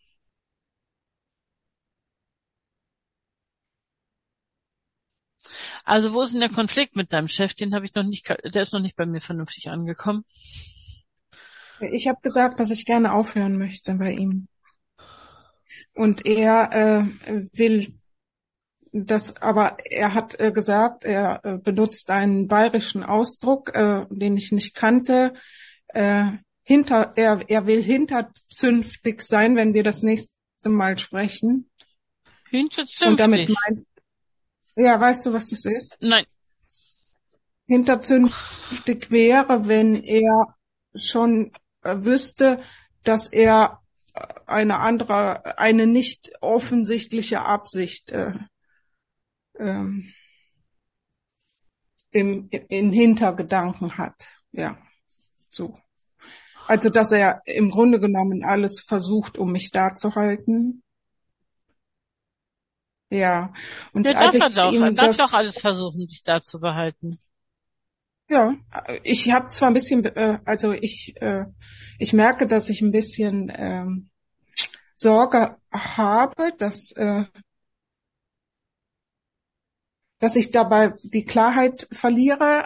Also wo ist denn der Konflikt mit deinem Chef? Den habe ich noch nicht, der ist noch nicht bei mir vernünftig angekommen. Ich habe gesagt, dass ich gerne aufhören möchte bei ihm. Und er äh, will das, aber er hat äh, gesagt, er äh, benutzt einen bayerischen Ausdruck, äh, den ich nicht kannte. Äh, hinter, er, er will hinterzünftig sein, wenn wir das nächste Mal sprechen. Und damit Hinterzünftig. meint, ja, weißt du, was das ist? Nein. Hinterzünftig wäre, wenn er schon äh, wüsste, dass er äh, eine andere, eine nicht offensichtliche Absicht äh, ähm, im, in Hintergedanken hat. Ja, so. Also, dass er im Grunde genommen alles versucht, um mich da zu halten. Ja. Und Ja, als darf er ich doch. Er ihm darf das, doch alles versuchen, dich da zu behalten. ja, ich habe zwar ein bisschen, äh, also ich, äh, ich merke, dass ich ein bisschen ähm, Sorge habe, dass, äh, dass ich dabei die Klarheit verliere,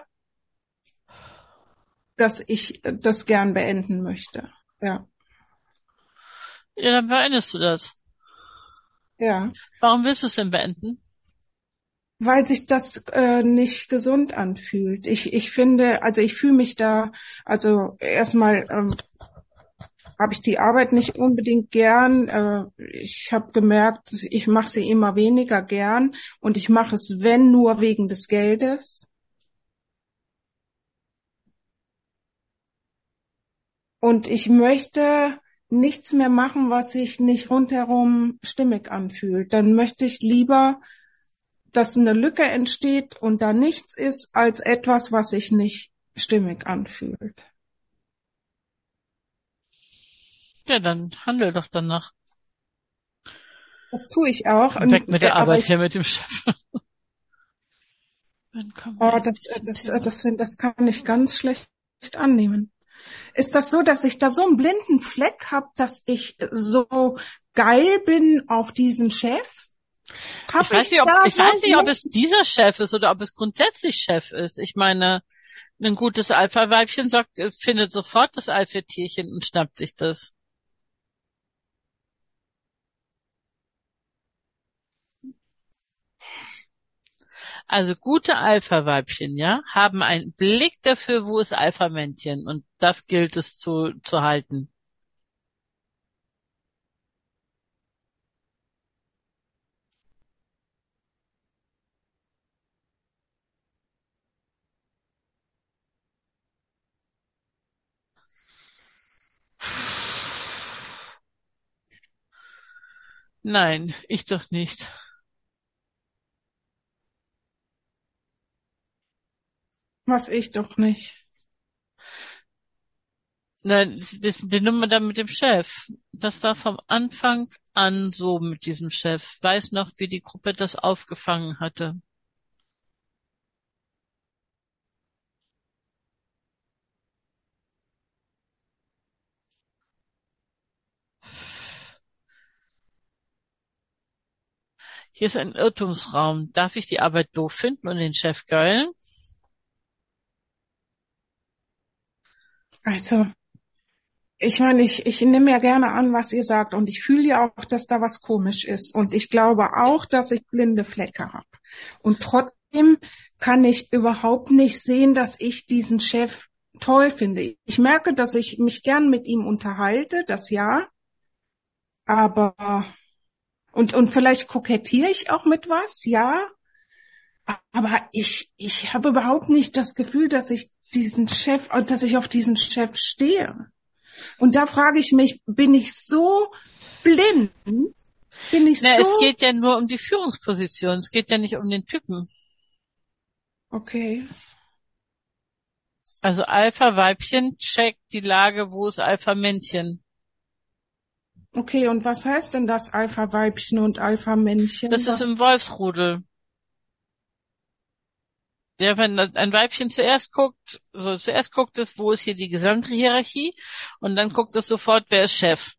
dass ich das gern beenden möchte. Ja, Ja, dann beendest du das. ja. Warum willst du es denn beenden? Weil sich das äh, nicht gesund anfühlt. Ich, ich finde, also ich fühle mich da, also erstmal ähm, habe ich die Arbeit nicht unbedingt gern. Äh, ich habe gemerkt, ich mache sie immer weniger gern und ich mache es, wenn nur wegen des Geldes. Und ich möchte nichts mehr machen, was sich nicht rundherum stimmig anfühlt. Dann möchte ich lieber, dass eine Lücke entsteht und da nichts ist, als etwas, was sich nicht stimmig anfühlt. Ja, dann handel doch danach. Das tue ich auch. Und weg Und, mit äh, der aber Arbeit ich, hier mit dem Chef. Wann kommen wir oh, endlich das, äh, zum das, äh, Thema? das, das kann ich ganz schlecht annehmen. Ist das so, dass ich da so einen blinden Fleck habe, dass ich so geil bin auf diesen Chef? Ich Hab weiß ich nicht, ob, da ich so weiß nicht, ob blind? es dieser Chef ist oder ob es grundsätzlich Chef ist. Ich meine, ein gutes Alpha-Weibchen sagt, findet sofort das Alpha-Tierchen und schnappt sich das. Also gute Alpha-Weibchen, ja, haben einen Blick dafür, wo ist Alpha-Männchen, und das gilt es zu, zu halten. Nein, ich doch nicht. Was ich doch nicht. Nein, das, das, die Nummer da mit dem Chef, das war vom Anfang an so mit diesem Chef. Weiß noch, wie die Gruppe das aufgefangen hatte. Hier ist ein Irrtumsraum. Darf ich die Arbeit doof finden und den Chef geil? Also, ich meine, ich, ich nehme ja gerne an, was ihr sagt und ich fühle ja auch, dass da was komisch ist und ich glaube auch, dass ich blinde Flecke habe. Und trotzdem kann ich überhaupt nicht sehen, dass ich diesen Chef toll finde. Ich merke, dass ich mich gern mit ihm unterhalte, das ja, aber und und vielleicht kokettiere ich auch mit was, ja, aber ich ich habe überhaupt nicht das Gefühl, dass ich diesen Chef, dass ich auf diesen Chef stehe. Und da frage ich mich, bin ich so blind? Bin ich Na, so? es geht ja nur um die Führungsposition. Es geht ja nicht um den Typen. Okay. Also Alpha-Weibchen checkt die Lage, wo ist Alpha-Männchen? Okay, und was heißt denn das Alpha-Weibchen und Alpha-Männchen? Das ist Was? im Wolfsrudel. Ja, wenn ein Weibchen zuerst guckt, so zuerst guckt es, wo ist hier die gesamte Hierarchie, und dann guckt es sofort, wer ist Chef.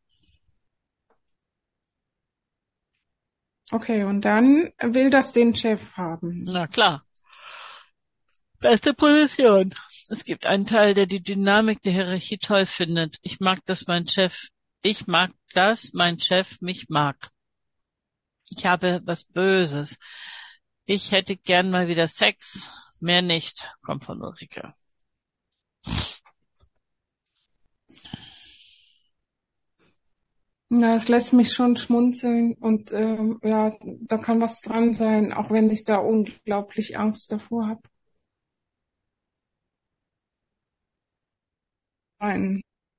Okay, und dann will das den Chef haben. Na klar. Beste Position. Es gibt einen Teil, der die Dynamik der Hierarchie toll findet. Ich mag, dass mein Chef, ich mag, dass mein Chef mich mag. Ich habe was Böses. Ich hätte gern mal wieder Sex. Mehr nicht. Kommt von Ulrike. Ja, es lässt mich schon schmunzeln und ähm, ja, da kann was dran sein, auch wenn ich da unglaublich Angst davor habe. Nein.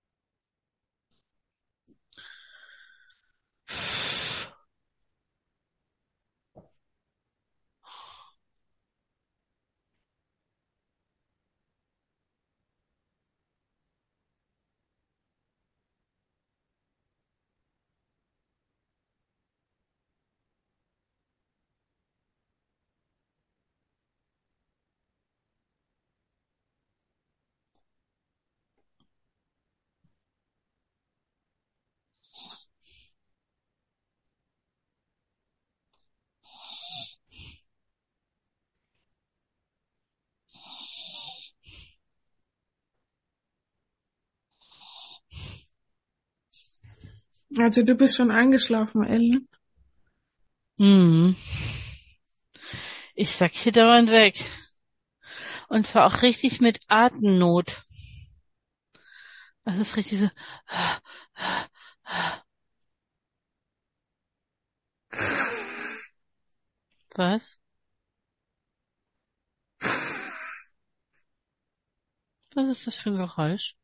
Also du bist schon eingeschlafen, Ellen. Hm. Ich sag hier dauernd weg. Und zwar auch richtig mit Atemnot. Das ist richtig so. Was? Was ist das für ein Geräusch?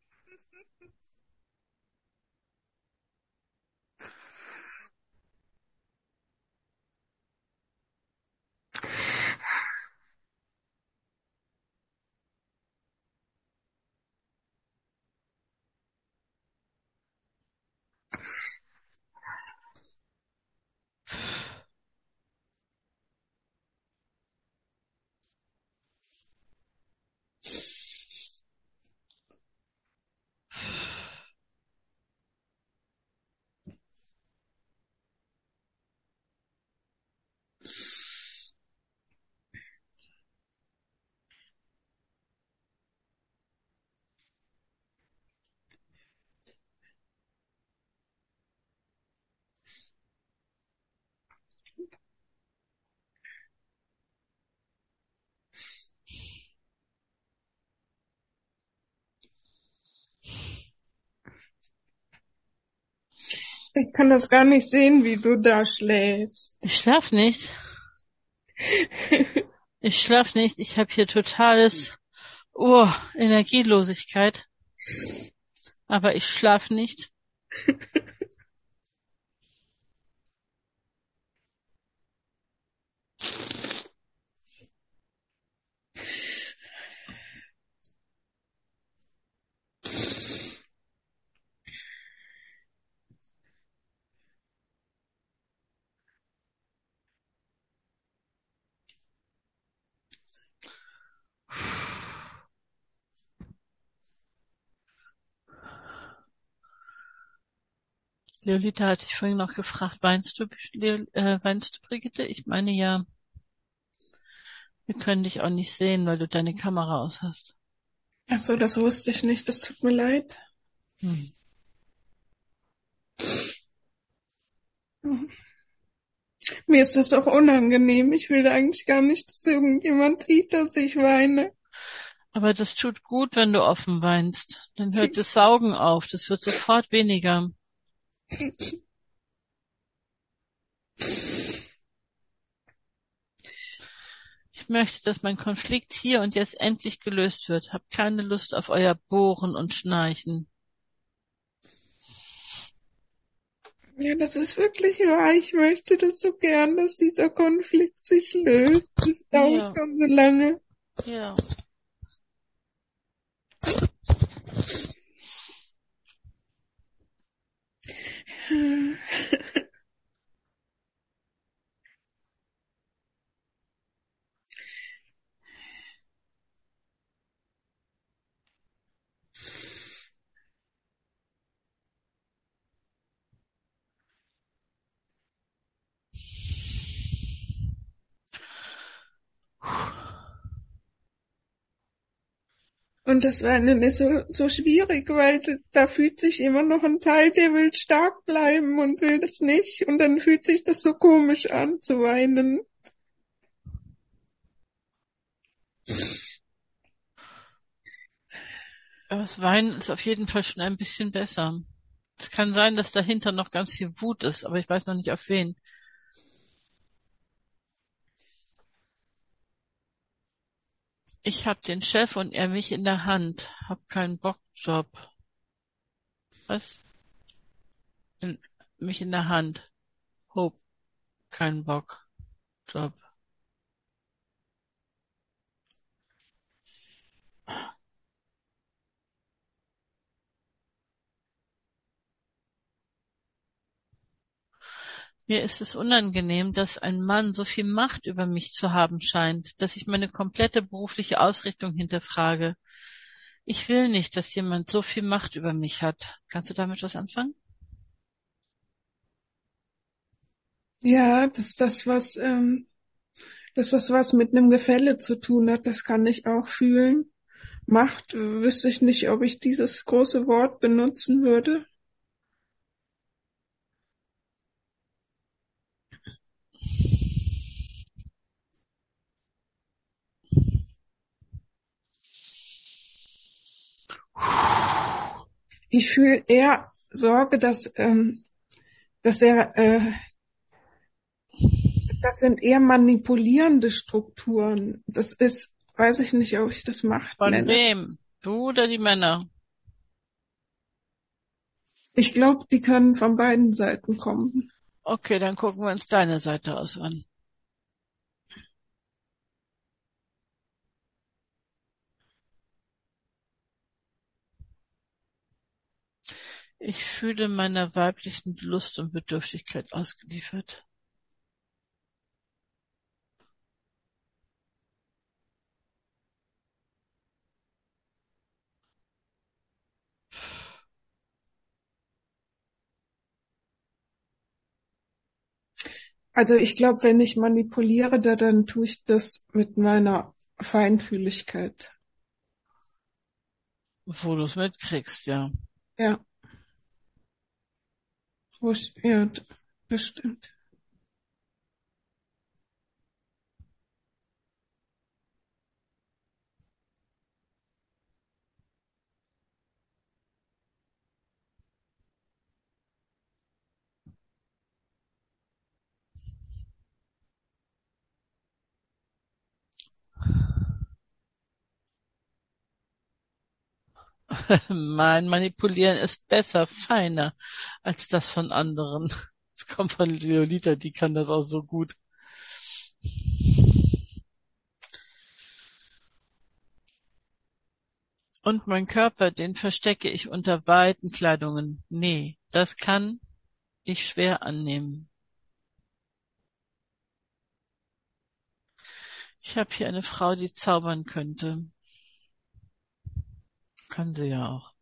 Ich kann das gar nicht sehen, wie du da schläfst. Ich schlaf nicht. Ich schlaf nicht. Ich habe hier totales oh, Energielosigkeit. Aber ich schlaf nicht. Leolita hatte ich vorhin noch gefragt, weinst du, Leo, äh, weinst du, Brigitte? Ich meine ja, wir können dich auch nicht sehen, weil du deine Kamera aus hast. Ach so, das wusste ich nicht. Das tut mir leid. Hm. Mhm. Mir ist das auch unangenehm. Ich will eigentlich gar nicht, dass irgendjemand sieht, dass ich weine. Aber das tut gut, wenn du offen weinst. Dann hört das Saugen auf. Das wird sofort weniger. Ich möchte, dass mein Konflikt hier und jetzt endlich gelöst wird. Hab keine Lust auf euer Bohren und Schnarchen. Ja, das ist wirklich wahr. Ich möchte das so gern, dass dieser Konflikt sich löst. Das dauert Ja, schon so lange. ja. Und das Weinen ist so, so schwierig, weil d- da fühlt sich immer noch ein Teil, der will stark bleiben und will das nicht. Und dann fühlt sich das so komisch an, zu weinen. Aber das Weinen ist auf jeden Fall schon ein bisschen besser. Es kann sein, dass dahinter noch ganz viel Wut ist, aber ich weiß noch nicht auf wen. Ich hab den Chef und er mich in der Hand. Hab keinen Bockjob. Was? In, mich in der Hand. Hope. Keinen Bock. Job. Mir ist es unangenehm, dass ein Mann so viel Macht über mich zu haben scheint, dass ich meine komplette berufliche Ausrichtung hinterfrage. Ich will nicht, dass jemand so viel Macht über mich hat. Kannst du damit was anfangen? Ja, dass das was, ähm, dass das was mit einem Gefälle zu tun hat, das kann ich auch fühlen. Macht, äh, wüsste ich nicht, ob ich dieses große Wort benutzen würde. Ich fühle eher Sorge, dass, ähm, dass er, äh, das sind eher manipulierende Strukturen. Das ist, weiß ich nicht, ob ich das Macht Von nenne. wem? Du oder die Männer? Ich glaube, die können von beiden Seiten kommen. Okay, dann gucken wir uns deine Seite aus an. Ich fühle meiner weiblichen Lust und Bedürftigkeit ausgeliefert. Also ich glaube, wenn ich manipuliere, da, dann tue ich das mit meiner Feinfühligkeit. Wo du es mitkriegst, ja. Ja, wo ich, ja, d- das stimmt. Mein Manipulieren ist besser, feiner als das von anderen. Das kommt von Leolita, die kann das auch so gut. Und mein Körper, den verstecke ich unter weiten Kleidungen. Nee, das kann ich schwer annehmen. Ich habe hier eine Frau, die zaubern könnte. Kann sie ja auch.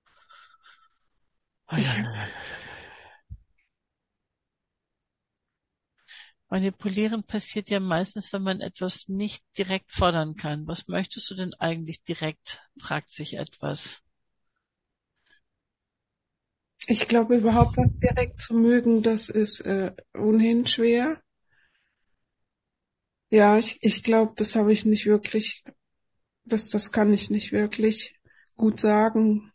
Ich, Eieiei. Manipulieren passiert ja meistens, wenn man etwas nicht direkt fordern kann. Was möchtest du denn eigentlich direkt? Fragt sich etwas. Ich glaube, überhaupt was direkt zu mögen, das ist äh, ohnehin schwer. Ja, ich, ich glaube, das habe ich nicht wirklich, das, das kann ich nicht wirklich gut sagen.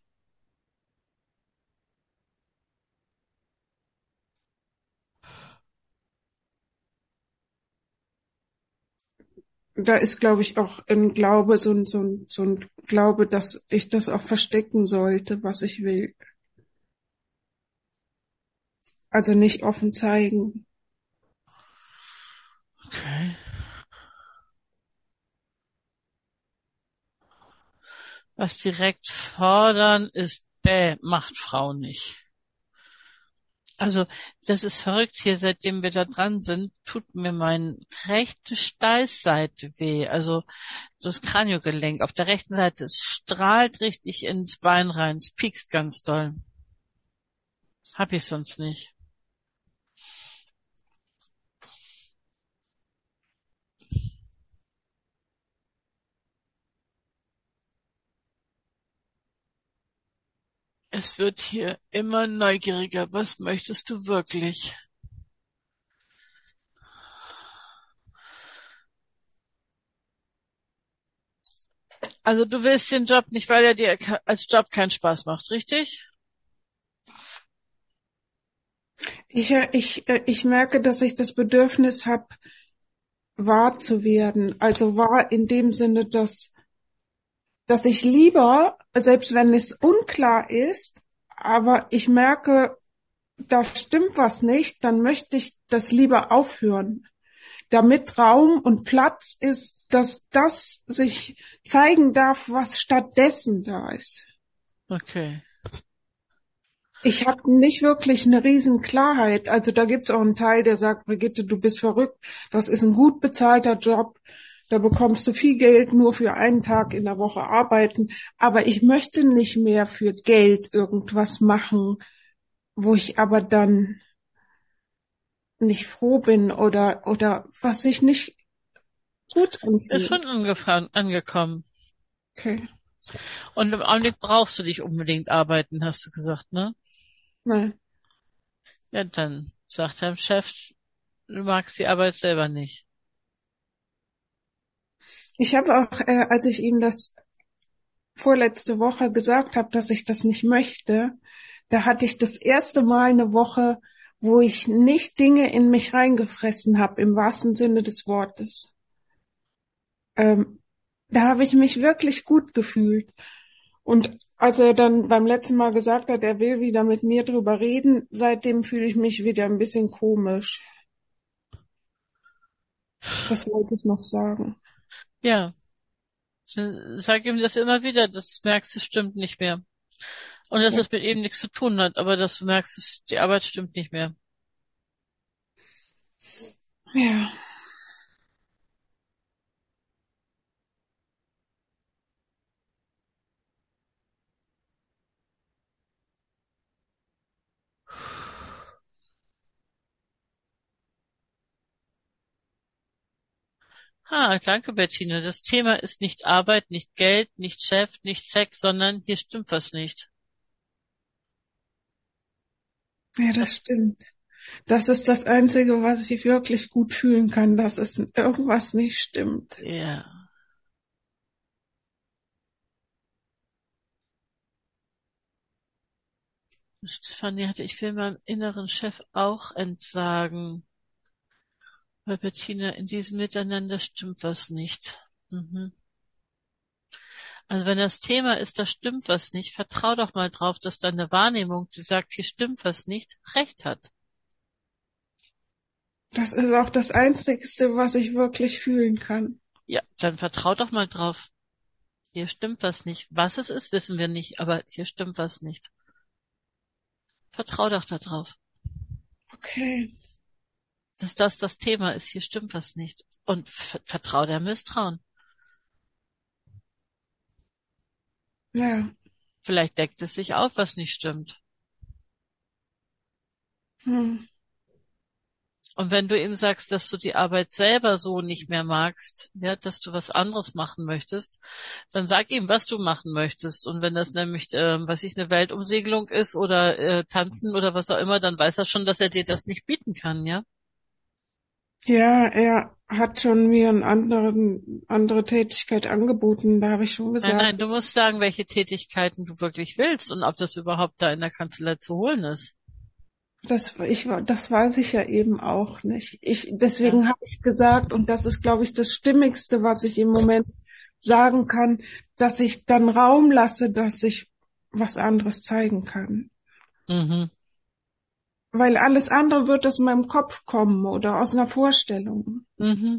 Da ist, glaube ich, auch ein Glaube, so ein, so ein, so ein Glaube, dass ich das auch verstecken sollte, was ich will. Also nicht offen zeigen. Okay. Was direkt fordern ist, bäh, macht Frau nicht. Also, das ist verrückt hier, seitdem wir da dran sind, tut mir meine rechte Steißseite weh. Also, das Kraniogelenk auf der rechten Seite, es strahlt richtig ins Bein rein, es piekst ganz doll. Hab ich sonst nicht. Es wird hier immer neugieriger. Was möchtest du wirklich? Also du willst den Job nicht, weil er dir als Job keinen Spaß macht, richtig? Ich, äh, ich, äh, ich merke, dass ich das Bedürfnis habe, wahr zu werden. Also wahr in dem Sinne, dass, dass ich lieber, selbst wenn es unklar ist, aber ich merke, da stimmt was nicht, dann möchte ich das lieber aufhören, damit Raum und Platz ist, dass das sich zeigen darf, was stattdessen da ist. Okay. Ich habe nicht wirklich eine riesen Klarheit. Also da gibt es auch einen Teil, der sagt, Brigitte, du bist verrückt. Das ist ein gut bezahlter Job. Da bekommst du viel Geld nur für einen Tag in der Woche arbeiten. Aber ich möchte nicht mehr für Geld irgendwas machen, wo ich aber dann nicht froh bin oder, oder was sich nicht gut Ist anfühlt. schon angefangen, angekommen. Okay. Und im Augenblick brauchst du nicht unbedingt arbeiten, hast du gesagt, ne? Nein. Ja, dann sagt dein Chef, du magst die Arbeit selber nicht. Ich habe auch, äh, als ich ihm das vorletzte Woche gesagt habe, dass ich das nicht möchte, da hatte ich das erste Mal eine Woche, wo ich nicht Dinge in mich reingefressen habe, im wahrsten Sinne des Wortes. Ähm, da habe ich mich wirklich gut gefühlt. Und als er dann beim letzten Mal gesagt hat, er will wieder mit mir drüber reden, seitdem fühle ich mich wieder ein bisschen komisch. Das wollte ich noch sagen. Ja, sag ihm das immer wieder, das merkst du stimmt nicht mehr. Und dass Ja. es mit ihm nichts zu tun hat, aber dass du merkst, es, die Arbeit stimmt nicht mehr. Ja. Ah, danke, Bettina. Das Thema ist nicht Arbeit, nicht Geld, nicht Chef, nicht Sex, sondern hier stimmt was nicht. Ja, das stimmt. Das ist das Einzige, was ich wirklich gut fühlen kann, dass es irgendwas nicht stimmt. Ja. Stefanie hatte, ich will meinem inneren Chef auch entsagen. Bei Bettina, in diesem Miteinander stimmt was nicht. Mhm. Also wenn das Thema ist, da stimmt was nicht, vertrau doch mal drauf, dass deine Wahrnehmung, die sagt, hier stimmt was nicht, recht hat. Das ist auch das Einzigste, was ich wirklich fühlen kann. Ja, dann vertrau doch mal drauf. Hier stimmt was nicht. Was es ist, wissen wir nicht, aber hier stimmt was nicht. Vertrau doch da drauf. Okay. Dass das das Thema ist, hier stimmt was nicht. Und vertrau der Misstrauen. Ja. Vielleicht deckt es sich auf, was nicht stimmt. Hm. Und wenn du ihm sagst, dass du die Arbeit selber so nicht mehr magst, ja, dass du was anderes machen möchtest, dann sag ihm, was du machen möchtest. Und wenn das nämlich, äh, was ich, eine Weltumsegelung ist oder äh, Tanzen oder was auch immer, dann weiß er schon, dass er dir das nicht bieten kann, ja? Ja, er hat schon mir eine anderen, andere Tätigkeit angeboten, da habe ich schon Nein, gesagt. nein, du musst sagen, welche Tätigkeiten du wirklich willst und ob das überhaupt da in der Kanzlei zu holen ist. Das, ich, das weiß ich ja eben auch nicht. Ich, Ja. deswegen habe ich gesagt, und das ist, glaube ich, das Stimmigste, was ich im Moment sagen kann, dass ich dann Raum lasse, dass ich was anderes zeigen kann. Mhm. Weil alles andere wird aus meinem Kopf kommen oder aus einer Vorstellung. Mhm.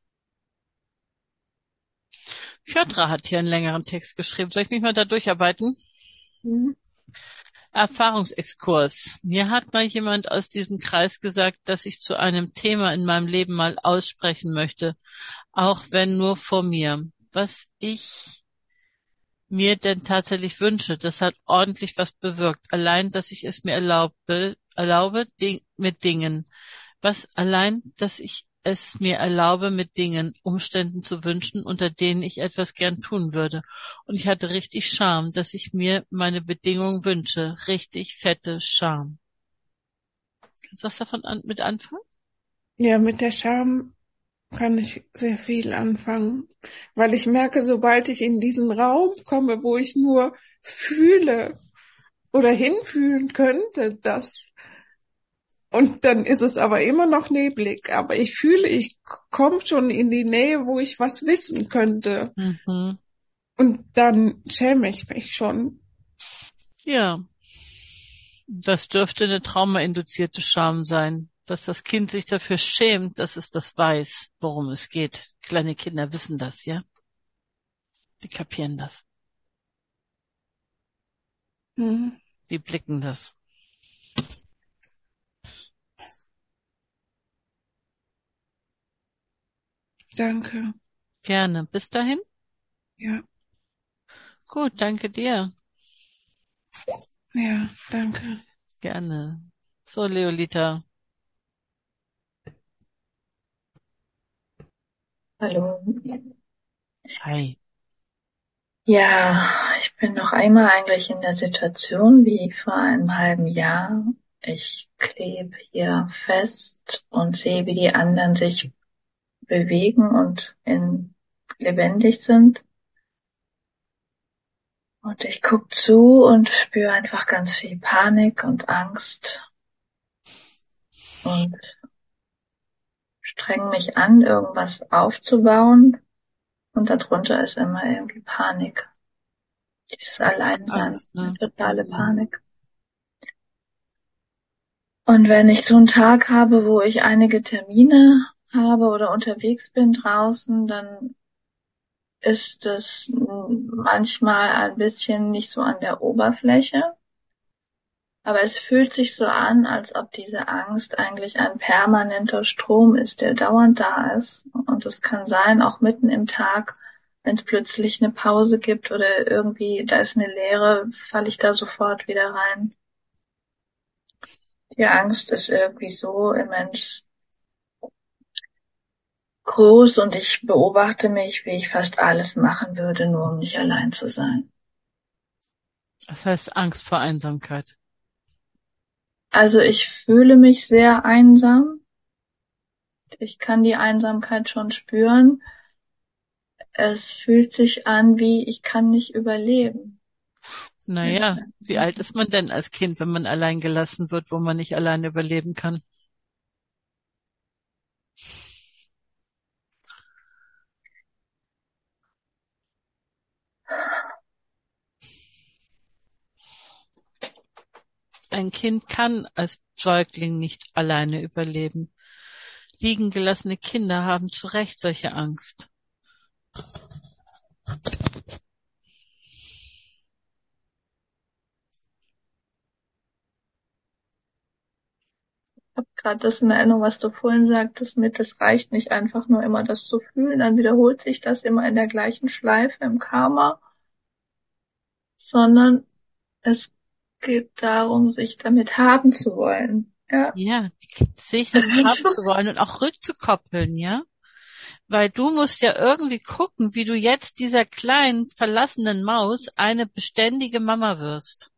Piotra hat hier einen längeren Text geschrieben. Soll ich mich mal da durcharbeiten? Mhm. Erfahrungsexkurs. Mir hat mal jemand aus diesem Kreis gesagt, dass ich zu einem Thema in meinem Leben mal aussprechen möchte, auch wenn nur vor mir. Was ich mir denn tatsächlich wünsche, das hat ordentlich was bewirkt. Allein, dass ich es mir erlaube, erlaube Ding, mit Dingen. Was allein, dass ich es mir erlaube, mit Dingen, Umständen zu wünschen, unter denen ich etwas gern tun würde. Und ich hatte richtig Scham, dass ich mir meine Bedingungen wünsche. Richtig fette Scham. Kannst du was davon an, mit anfangen? Ja, mit der Scham kann ich sehr viel anfangen, weil ich merke, sobald ich in diesen Raum komme, wo ich nur fühle oder hinfühlen könnte, das, und dann ist es aber immer noch neblig, aber ich fühle, ich komme schon in die Nähe, wo ich was wissen könnte, Mhm. und dann schäme ich mich schon. Ja, das dürfte eine traumainduzierte Scham sein, dass das Kind sich dafür schämt, dass es das weiß, worum es geht. Kleine Kinder wissen das, ja? Die kapieren das. Mhm. Die blicken das. Danke. Gerne. Bis dahin? Ja, Gut, danke dir. ja, danke. Gerne. So, Leolita. Hallo. Hi. Ja, ich bin noch einmal eigentlich in der Situation wie vor einem halben Jahr. Ich klebe hier fest und sehe, wie die anderen sich bewegen und in, lebendig sind. Und ich gucke zu und spüre einfach ganz viel Panik und Angst und streng mich an, irgendwas aufzubauen. Und darunter ist immer irgendwie Panik. Dieses Alleinsein, Angst, eine ne? totale Mhm. Panik. Und wenn ich so einen Tag habe, wo ich einige Termine habe oder unterwegs bin draußen, dann ist es manchmal ein bisschen nicht so an der Oberfläche. Aber es fühlt sich so an, als ob diese Angst eigentlich ein permanenter Strom ist, der dauernd da ist. Und es kann sein, auch mitten im Tag, wenn es plötzlich eine Pause gibt oder irgendwie da ist eine Leere, falle ich da sofort wieder rein. Die Angst ist irgendwie so immens groß und ich beobachte mich, wie ich fast alles machen würde, nur um nicht allein zu sein. Das heißt Angst vor Einsamkeit. Also ich fühle mich sehr einsam. Ich kann die Einsamkeit schon spüren. Es fühlt sich an wie, ich kann nicht überleben. Naja, wie alt ist man denn als Kind, wenn man allein gelassen wird, wo man nicht alleine überleben kann? Ein Kind kann als Säugling nicht alleine überleben. Liegen gelassene Kinder haben zu Recht solche Angst. Ich habe gerade das in Erinnerung, was du vorhin sagtest, mit, es reicht nicht einfach nur immer das zu fühlen, dann wiederholt sich das immer in der gleichen Schleife im Karma, sondern es geht darum, sich damit haben zu wollen. Ja. Ja, sich das haben zu wollen und auch rückzukoppeln, ja? Weil du musst ja irgendwie gucken, wie du jetzt dieser kleinen, verlassenen Maus eine beständige Mama wirst.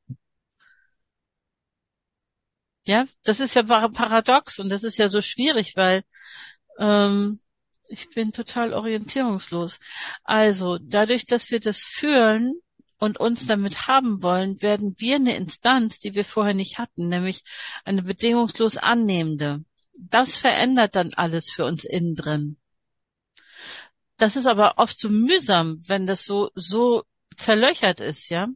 Ja, das ist ja para- paradox und das ist ja so schwierig, weil ähm, ich bin total orientierungslos. Also, dadurch, dass wir das fühlen und uns damit haben wollen, werden wir eine Instanz, die wir vorher nicht hatten, nämlich eine bedingungslos annehmende. Das verändert dann alles für uns innen drin. Das ist aber oft so mühsam, wenn das so, so zerlöchert ist, ja?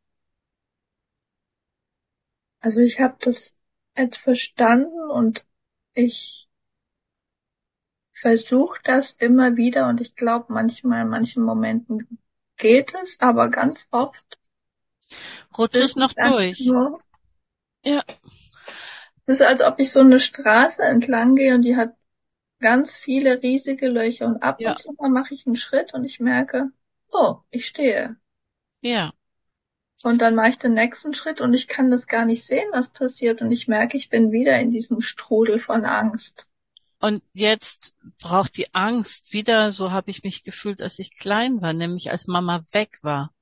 Also ich habe das jetzt verstanden und ich versuche das immer wieder und ich glaube manchmal in manchen Momenten geht es, aber ganz oft Rutsch ist es noch es einfach durch. nur, Ja, es ist, als ob ich so eine Straße entlang gehe und die hat ganz viele riesige Löcher und ab ja, und zu mal mache ich einen Schritt und ich merke, oh, ich stehe. ja. Und dann mache ich den nächsten Schritt und ich kann das gar nicht sehen, was passiert und ich merke, ich bin wieder in diesem Strudel von Angst. Und jetzt braucht die Angst wieder, so habe ich mich gefühlt, als ich klein war, nämlich als Mama weg war.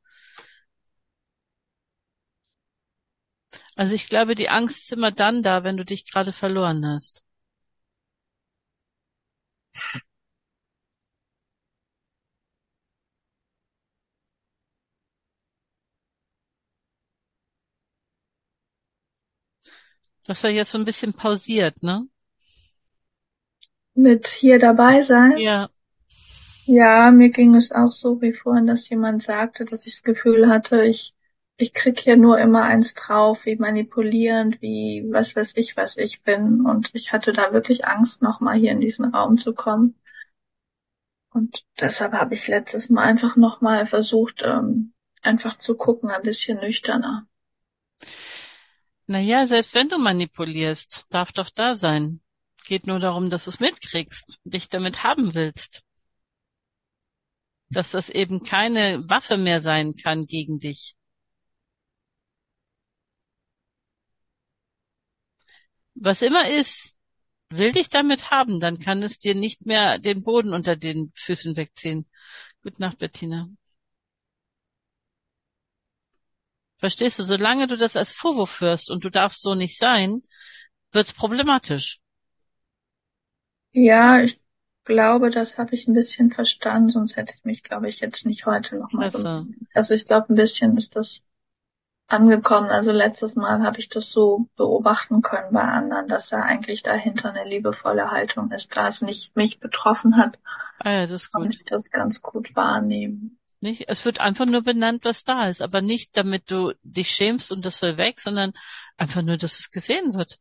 Also ich glaube, die Angst ist immer dann da, wenn du dich gerade verloren hast. Du hast ja jetzt so ein bisschen pausiert, ne? Mit hier dabei sein. Ja, Ja, mir ging es auch so wie vorhin, dass jemand sagte, dass ich das Gefühl hatte, ich, ich krieg hier nur immer eins drauf, wie manipulierend, wie was weiß ich, was ich bin. Und ich hatte da wirklich Angst, nochmal hier in diesen Raum zu kommen. Und deshalb habe ich letztes Mal einfach nochmal versucht, ähm, einfach zu gucken, ein bisschen nüchterner. naja, selbst wenn du manipulierst, darf doch da sein. Geht nur darum, dass du es mitkriegst, dich damit haben willst. Dass das eben keine Waffe mehr sein kann gegen dich. Was immer ist, will dich damit haben, dann kann es dir nicht mehr den Boden unter den Füßen wegziehen. Gute Nacht, Bettina. Verstehst du, solange du das als Vorwurf hörst und du darfst so nicht sein, wird's problematisch. Ja, ich glaube, das habe ich ein bisschen verstanden, sonst hätte ich mich, glaube ich, jetzt nicht heute nochmal so. Klasse. Also ich glaube, ein bisschen ist das angekommen. Also letztes Mal habe ich das so beobachten können bei anderen, dass da eigentlich dahinter eine liebevolle Haltung ist. Da es nicht mich betroffen hat, Ah ja, das ist konnte gut. ich das ganz gut wahrnehmen. Nicht? Es wird einfach nur benannt, was da ist, aber nicht, damit du dich schämst und das soll weg, sondern einfach nur, dass es gesehen wird.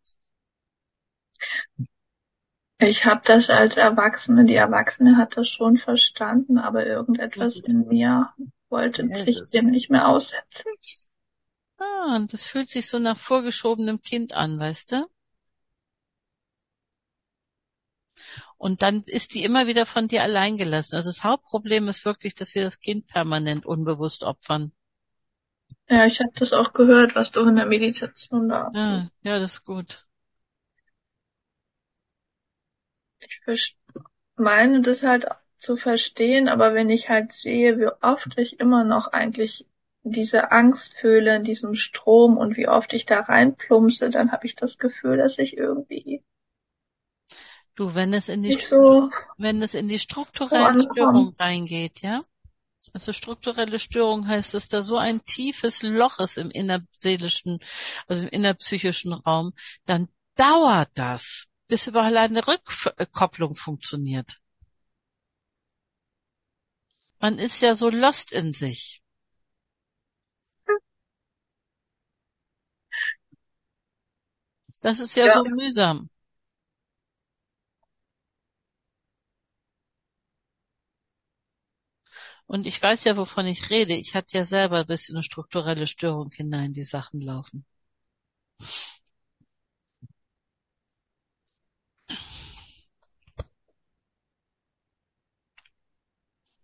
Ich habe das als Erwachsene, die Erwachsene hat das schon verstanden, aber Sehr irgendetwas gut. in mir wollte Ja, sich dem das. nicht mehr aussetzen. Ah, und das fühlt sich so nach vorgeschobenem Kind an, weißt du? Und dann ist die immer wieder von dir allein gelassen. Also das Hauptproblem ist wirklich, dass wir das Kind permanent unbewusst opfern. Ja, ich habe das auch gehört, was du in der Meditation dazu. Ja, ja, das ist gut. Ich vers- meine das halt zu verstehen, aber wenn ich halt sehe, wie oft ich immer noch eigentlich diese Angst fühle in diesem Strom und wie oft ich da reinplumpse, dann habe ich das Gefühl, dass ich irgendwie Du, wenn es in die nicht Struktur, so wenn es in die strukturellen vorankomme. Störungen reingeht, ja? Also strukturelle Störung heißt, dass da so ein tiefes Loch ist im innerseelischen, also im innerpsychischen Raum, dann dauert das, bis überhaupt eine Rückkopplung funktioniert. Man ist ja so lost in sich. Das ist ja Ja. so mühsam. Und ich weiß ja, wovon ich rede. Ich hatte ja selber ein bisschen eine strukturelle Störung hinein, die Sachen laufen.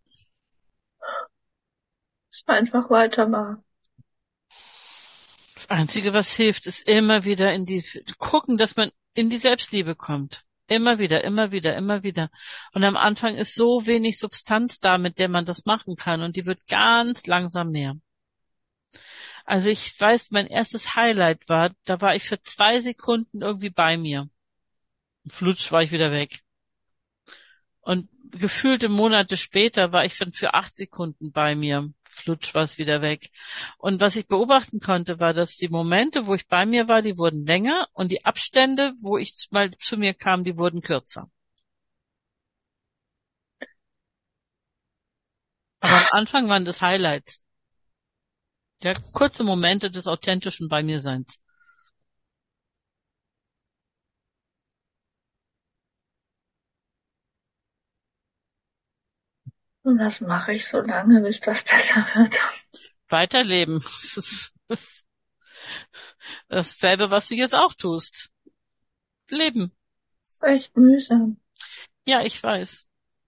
Es war einfach weitermachen. Einzige, was hilft, ist immer wieder in die, gucken, dass man in die Selbstliebe kommt. Immer wieder, immer wieder, immer wieder. Und am Anfang ist so wenig Substanz da, mit der man das machen kann. Und die wird ganz langsam mehr. Also ich weiß, mein erstes Highlight war, da war ich für zwei Sekunden irgendwie bei mir. Flutsch war ich wieder weg. Und gefühlte Monate später war ich dann für acht Sekunden bei mir. Flutsch war es wieder weg. Und was ich beobachten konnte, war, dass die Momente, wo ich bei mir war, die wurden länger und die Abstände, wo ich mal zu mir kam, die wurden kürzer. Aber am Anfang waren das Highlights. Ja, kurze Momente des authentischen Bei mir Seins. Und was mache ich so lange, bis das besser wird? Weiterleben. Das ist, das ist dasselbe, was du jetzt auch tust. Leben. Das ist echt mühsam. Ja, ich weiß.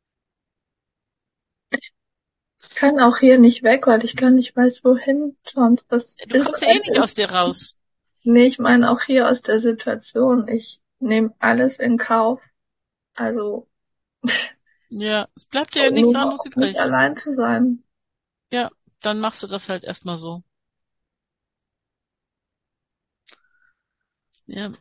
Ich kann auch hier nicht weg, weil ich gar nicht weiß, wohin sonst. Das Du ist, kommst ja eh nicht aus dir raus. nee, ich meine auch hier aus der Situation. Ich nehme alles in Kauf. Also, Ja, es bleibt dir ja um nichts nur anderes auch nicht übrig. allein zu sein. Ja, dann machst du das halt erstmal so. Ja.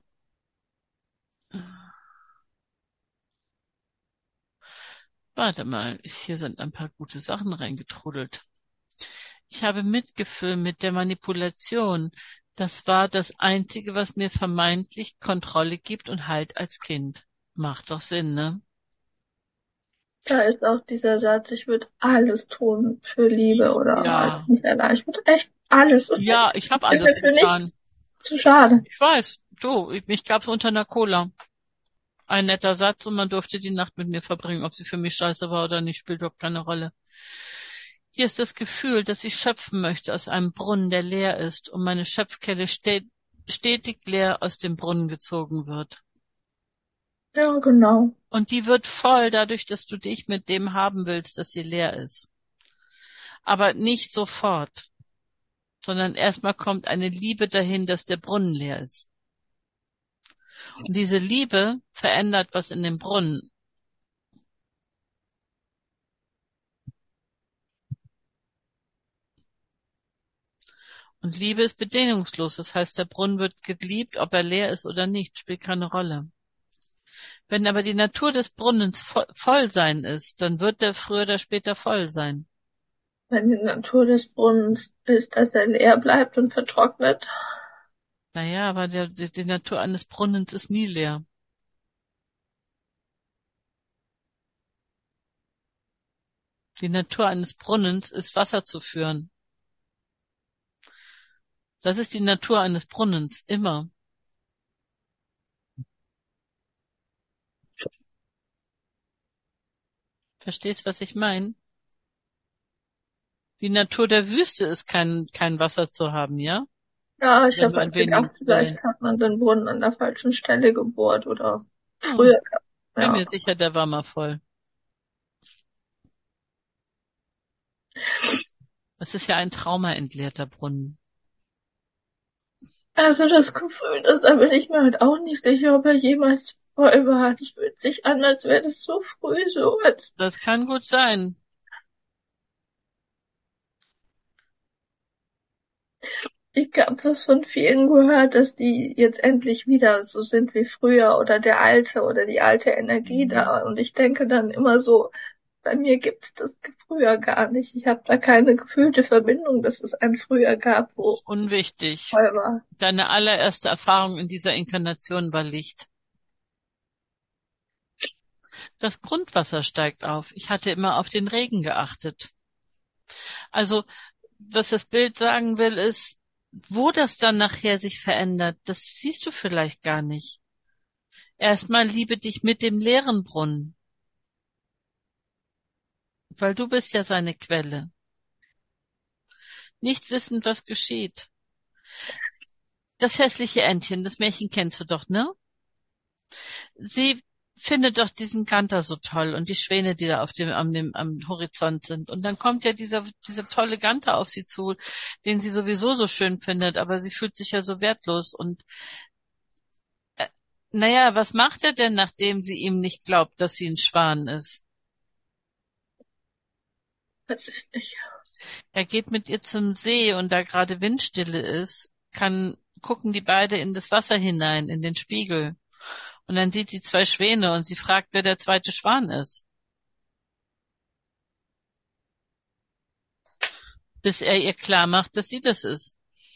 Warte mal, hier sind ein paar gute Sachen reingetrudelt. Ich habe Mitgefühl mit der Manipulation. Das war das Einzige, was mir vermeintlich Kontrolle gibt und Halt als Kind. Macht doch Sinn, ne? Da ist auch dieser Satz, ich würde alles tun für Liebe oder Ja. als nicht allein. Ich würde echt alles. Und Ja, ich habe bin alles mir für getan. nichts zu schade. Ich weiß. Du, ich- mich gab's unter einer Cola. Ein netter Satz und man durfte die Nacht mit mir verbringen. Ob sie für mich scheiße war oder nicht, spielt überhaupt keine Rolle. Hier ist das Gefühl, dass ich schöpfen möchte aus einem Brunnen, der leer ist und meine Schöpfkelle stet- stetig leer aus dem Brunnen gezogen wird. Ja, genau. Und die wird voll dadurch, dass du dich mit dem haben willst, dass sie leer ist. Aber nicht sofort, sondern erstmal kommt eine Liebe dahin, dass der Brunnen leer ist. Und diese Liebe verändert was in dem Brunnen. Und Liebe ist bedingungslos. Das heißt, der Brunnen wird geliebt, ob er leer ist oder nicht, spielt keine Rolle. Wenn aber die Natur des Brunnens vo- voll sein ist, dann wird der früher oder später voll sein. Wenn die Natur des Brunnens ist, dass er leer bleibt und vertrocknet. Naja, aber der, die, die Natur eines Brunnens ist nie leer. Die Natur eines Brunnens ist, Wasser zu führen. Das ist die Natur eines Brunnens, immer. Verstehst, was ich meine? Die Natur der Wüste ist kein, kein Wasser zu haben, ja? Ja, ich Wenn habe du halt ein wenig, gedacht, vielleicht äh, hat man den Brunnen an der falschen Stelle gebohrt oder hm, früher. bin Ja. mir sicher, der war mal voll. Das ist ja ein traumaentleerter Brunnen. Also das Gefühl, das, da bin ich mir halt auch nicht sicher, ob er jemals voll war. Das fühlt sich an, als wäre das so früh so. Als Das kann gut sein. ich habe das von vielen gehört, dass die jetzt endlich wieder so sind wie früher oder der alte oder die alte Energie Mhm. da. Und ich denke dann immer so, bei mir gibt's das früher gar nicht. Ich habe da keine gefühlte Verbindung, dass es ein früher gab, wo Unwichtig. voll war. Deine allererste Erfahrung in dieser Inkarnation war Licht. Das Grundwasser steigt auf. Ich hatte immer auf den Regen geachtet. Also, was das Bild sagen will, ist, wo das dann nachher sich verändert, das siehst du vielleicht gar nicht. Erstmal liebe dich mit dem leeren Brunnen, weil du bist ja seine Quelle. Nicht wissend, was geschieht. Das hässliche Entchen, das Märchen kennst du doch, ne? Sie finde doch diesen Ganter so toll und die Schwäne, die da auf dem, am, dem, am Horizont sind. Und dann kommt ja dieser, dieser tolle Ganter auf sie zu, den sie sowieso so schön findet, aber sie fühlt sich ja so wertlos. Und äh, naja, was macht er denn, nachdem sie ihm nicht glaubt, dass sie ein Schwan ist? Weiß ich nicht. Er geht mit ihr zum See und da gerade Windstille ist, kann, gucken die beide in das Wasser hinein, in den Spiegel. Und dann sieht sie zwei Schwäne und sie fragt, wer der zweite Schwan ist. Bis er ihr klar macht, dass sie das ist.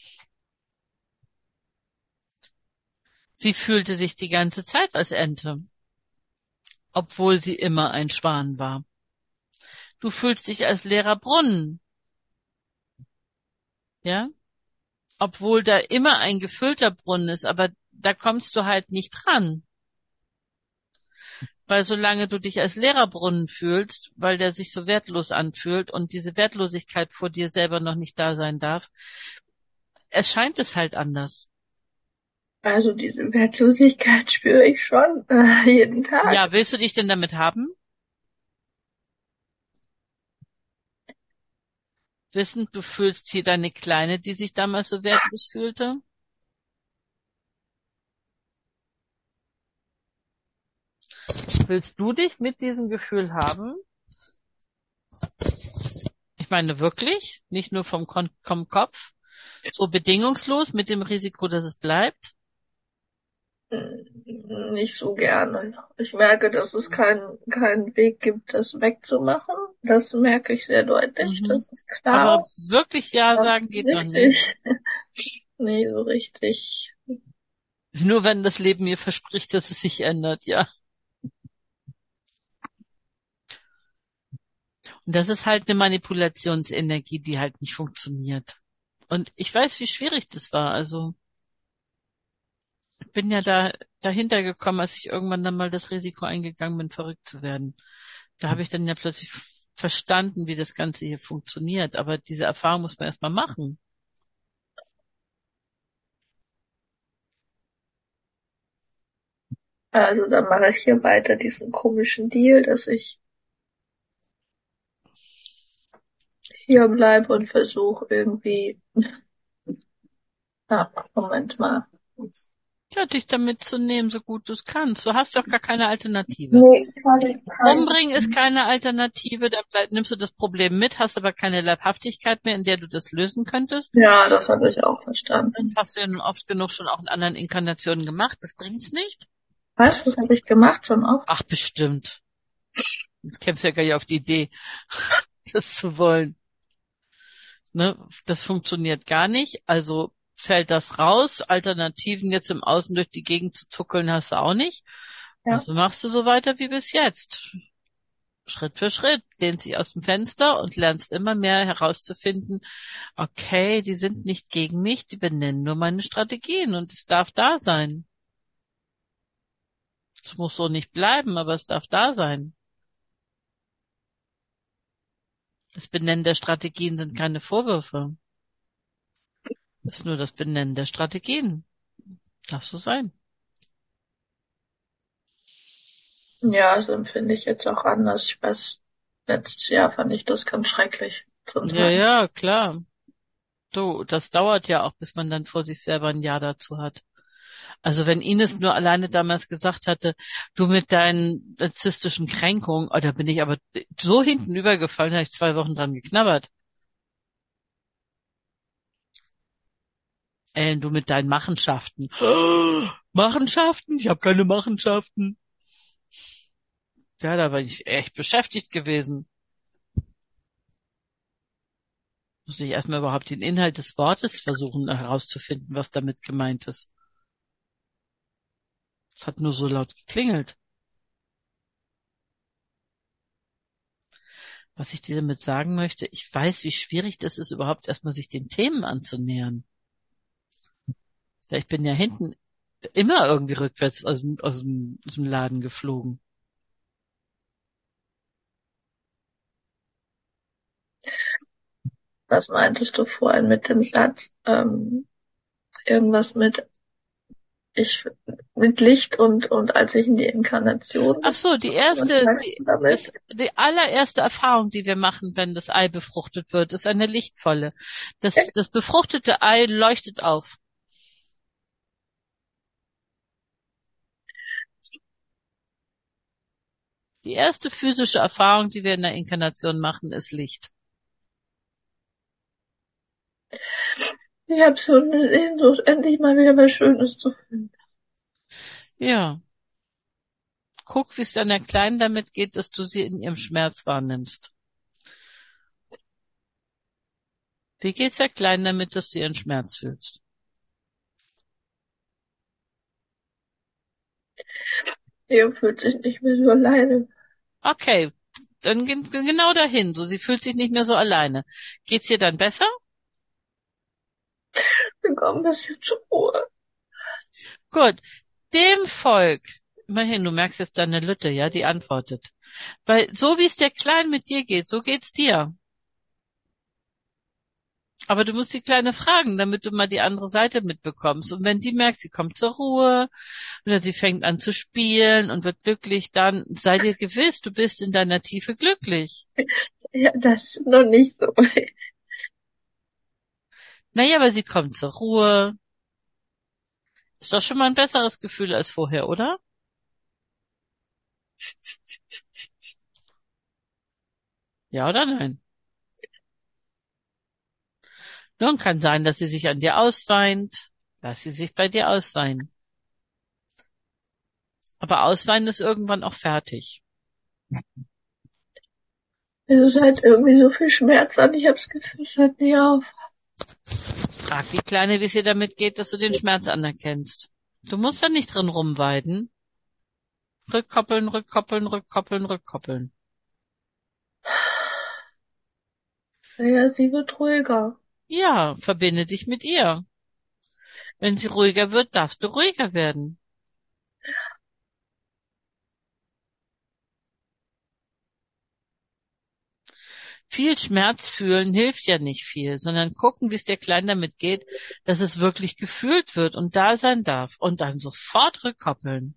Sie fühlte sich die ganze Zeit als Ente, obwohl sie immer ein Schwan war. Du fühlst dich als leerer Brunnen, ja? Obwohl da immer ein gefüllter Brunnen ist, aber da kommst du halt nicht dran. Weil solange du dich als leerer Brunnen fühlst, weil der sich so wertlos anfühlt und diese Wertlosigkeit vor dir selber noch nicht da sein darf, erscheint es halt anders. Also diese Wertlosigkeit spüre ich schon äh, jeden Tag. Ja, willst du dich denn damit haben? Wissend, du fühlst hier deine Kleine, die sich damals so wertlos fühlte? Willst du dich mit diesem Gefühl haben? Ich meine wirklich, nicht nur vom, Kon vom Kopf, so bedingungslos mit dem Risiko, dass es bleibt? Nicht so gerne. Ich merke, dass es keinen keinen Weg gibt, das wegzumachen. Das merke ich sehr deutlich, Mhm. das ist klar. Aber wirklich Ja Aber sagen geht noch nicht. richtig. Nee, so richtig. Nur wenn das Leben mir verspricht, dass es sich ändert, ja. Und das ist halt eine Manipulationsenergie, die halt nicht funktioniert. Und ich weiß, wie schwierig das war. Also ich bin ja da dahinter gekommen, als ich irgendwann dann mal das Risiko eingegangen bin, verrückt zu werden. Da habe ich dann ja plötzlich verstanden, wie das Ganze hier funktioniert. Aber diese Erfahrung muss man erstmal machen. Also dann mache ich hier weiter diesen komischen Deal, dass ich hier bleibe und versuche irgendwie. Ah, Moment mal. Ja, dich damit zu nehmen, so gut du es kannst. Du hast doch gar keine Alternative. Nee, kann ich kann. Umbringen ist keine Alternative, dann bleib, nimmst du das Problem mit, hast aber keine Leibhaftigkeit mehr, in der du das lösen könntest. Ja, das habe ich auch verstanden. Das hast du ja nun oft genug schon auch in anderen Inkarnationen gemacht, das bringt's nicht. Was? Das habe ich gemacht schon oft. Ach, bestimmt. Jetzt kämst du ja gar nicht auf die Idee, das zu wollen. Ne? Das funktioniert gar nicht, also fällt das raus. Alternativen jetzt im Außen durch die Gegend zu zuckeln hast du auch nicht. Ja. Also machst du so weiter wie bis jetzt. Schritt für Schritt lehnst dich aus dem Fenster und lernst immer mehr herauszufinden, okay, die sind nicht gegen mich, die benennen nur meine Strategien und es darf da sein. Es muss so nicht bleiben, aber es darf da sein. Das Benennen der Strategien sind keine Vorwürfe. Es ist nur das Benennen der Strategien. Darf so sein. Ja, das empfinde ich jetzt auch anders. Ich weiß, letztes Jahr fand ich das ganz schrecklich. Zum Ja, Teil. ja, klar. Du, das dauert ja auch, bis man dann vor sich selber ein Ja dazu hat. Also wenn Ines nur alleine damals gesagt hatte, du mit deinen narzisstischen Kränkungen, oh, da bin ich aber so hinten übergefallen, da habe ich zwei Wochen dran geknabbert. Ellen, du mit deinen Machenschaften. Machenschaften? Ich habe keine Machenschaften. Ja, da war ich echt beschäftigt gewesen. Muss ich erstmal überhaupt den Inhalt des Wortes versuchen herauszufinden, was damit gemeint ist. Es hat nur so laut geklingelt. Was ich dir damit sagen möchte, ich weiß, wie schwierig das ist, überhaupt erstmal sich den Themen anzunähern. Ja, ich bin ja hinten immer irgendwie rückwärts aus dem, aus dem, aus dem Laden geflogen. Was meintest du vorhin mit dem Satz? Ähm, irgendwas mit, ich mit Licht und, und als ich in die Inkarnation Ach bin, so, die was erste, meinst die, du damit? das, die allererste Erfahrung, die wir machen, wenn das Ei befruchtet wird, ist eine lichtvolle. Das, das befruchtete Ei leuchtet auf. Die erste physische Erfahrung, die wir in der Inkarnation machen, ist Licht. Ich habe so eine Sehnsucht, endlich mal wieder was Schönes zu finden. Ja. Guck, wie es dann der Kleinen damit geht, dass du sie in ihrem Schmerz wahrnimmst. Wie geht's der Kleinen damit, dass du ihren Schmerz fühlst? Ihr fühlt sich nicht mehr so alleine. Okay, dann geh genau dahin. So, sie fühlt sich nicht mehr so alleine. Geht's ihr dann besser? Wir kommen ein bisschen zur Ruhe. Gut. Dem Volk, immerhin, du merkst jetzt deine Lütte, ja, die antwortet. Weil so wie es der Kleinen mit dir geht, so geht's dir. Aber du musst die Kleine fragen, damit du mal die andere Seite mitbekommst. Und wenn die merkt, sie kommt zur Ruhe oder sie fängt an zu spielen und wird glücklich, dann sei dir gewiss, du bist in deiner Tiefe glücklich. Ja, das ist noch nicht so. Naja, aber sie kommt zur Ruhe. Ist doch schon mal ein besseres Gefühl als vorher, oder? Ja oder nein? Nun kann sein, dass sie sich an dir ausweint. Lass sie sich bei dir ausweinen. Aber ausweinen ist irgendwann auch fertig. Es ist halt irgendwie so viel Schmerz an. Ich habe das Gefühl, es hört nie auf. Frag die Kleine, wie es ihr damit geht, dass du den Schmerz anerkennst. Du musst da nicht drin rumweiden. Rückkoppeln, rückkoppeln, rückkoppeln, rückkoppeln. Naja, sie wird ruhiger. Ja, verbinde dich mit ihr. Wenn sie ruhiger wird, darfst du ruhiger werden. Viel Schmerz fühlen hilft ja nicht viel, sondern gucken, wie es der Kleinen damit geht, dass es wirklich gefühlt wird und da sein darf und dann sofort rückkoppeln.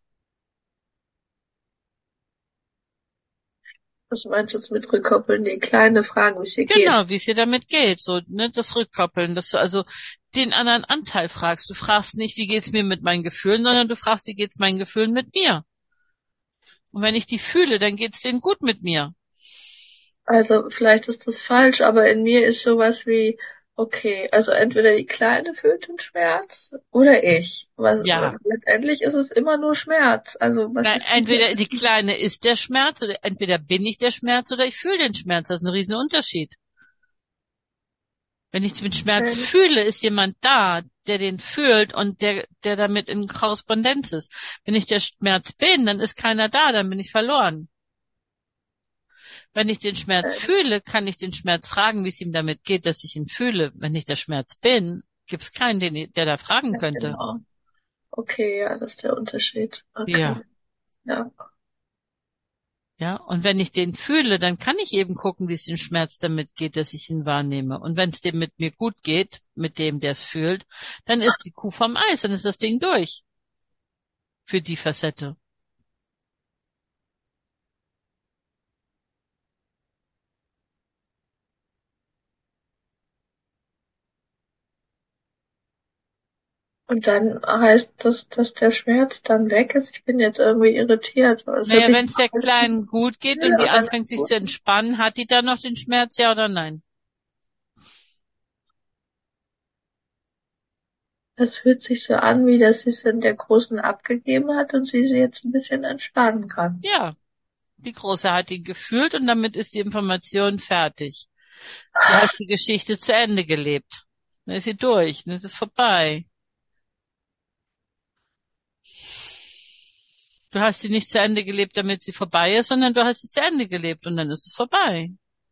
Was meinst du jetzt mit rückkoppeln? Die Kleine fragen, wie es ihr geht. Genau, wie es ihr damit geht, so, ne, das Rückkoppeln, dass du also den anderen Anteil fragst. Du fragst nicht, wie geht's mir mit meinen Gefühlen, sondern du fragst, wie geht's meinen Gefühlen mit mir? Und wenn ich die fühle, dann geht's denen gut mit mir. Also vielleicht ist das falsch, aber in mir ist sowas wie, okay, also entweder die Kleine fühlt den Schmerz oder ich. Was, Ja. letztendlich ist es immer nur Schmerz. Also was Na, ist entweder die Kleine ist der Schmerz oder entweder bin ich der Schmerz oder ich fühle den Schmerz. Das ist ein riesen Unterschied. Wenn ich den Schmerz Okay. fühle, ist jemand da, der den fühlt und der, der damit in Korrespondenz ist. Wenn ich der Schmerz bin, dann ist keiner da, dann bin ich verloren. Wenn ich den Schmerz fühle, kann ich den Schmerz fragen, wie es ihm damit geht, dass ich ihn fühle. Wenn ich der Schmerz bin, gibt es keinen, den, der da fragen Ja, könnte. genau. Okay, ja, das ist der Unterschied. Okay. Ja. Ja. Ja, und wenn ich den fühle, dann kann ich eben gucken, wie es dem Schmerz damit geht, dass ich ihn wahrnehme. Und wenn es dem mit mir gut geht, mit dem, der es fühlt, dann ist die Kuh vom Eis, dann ist das Ding durch. Für die Facette. Und dann heißt das, dass der Schmerz dann weg ist. Ich bin jetzt irgendwie irritiert. Es hört Naja, sich wenn es der Kleinen gut geht Ja, und die dann anfängt sich gut. zu entspannen, hat die dann noch den Schmerz, ja oder nein? Es fühlt sich so an, wie dass sie es in der Großen abgegeben hat und sie sie jetzt ein bisschen entspannen kann. Ja. Die Große hat ihn gefühlt und damit ist die Information fertig. Du hast die Geschichte zu Ende gelebt. Dann ist sie durch, dann ist es vorbei. Du hast sie nicht zu Ende gelebt, damit sie vorbei ist, sondern du hast sie zu Ende gelebt und dann ist es vorbei.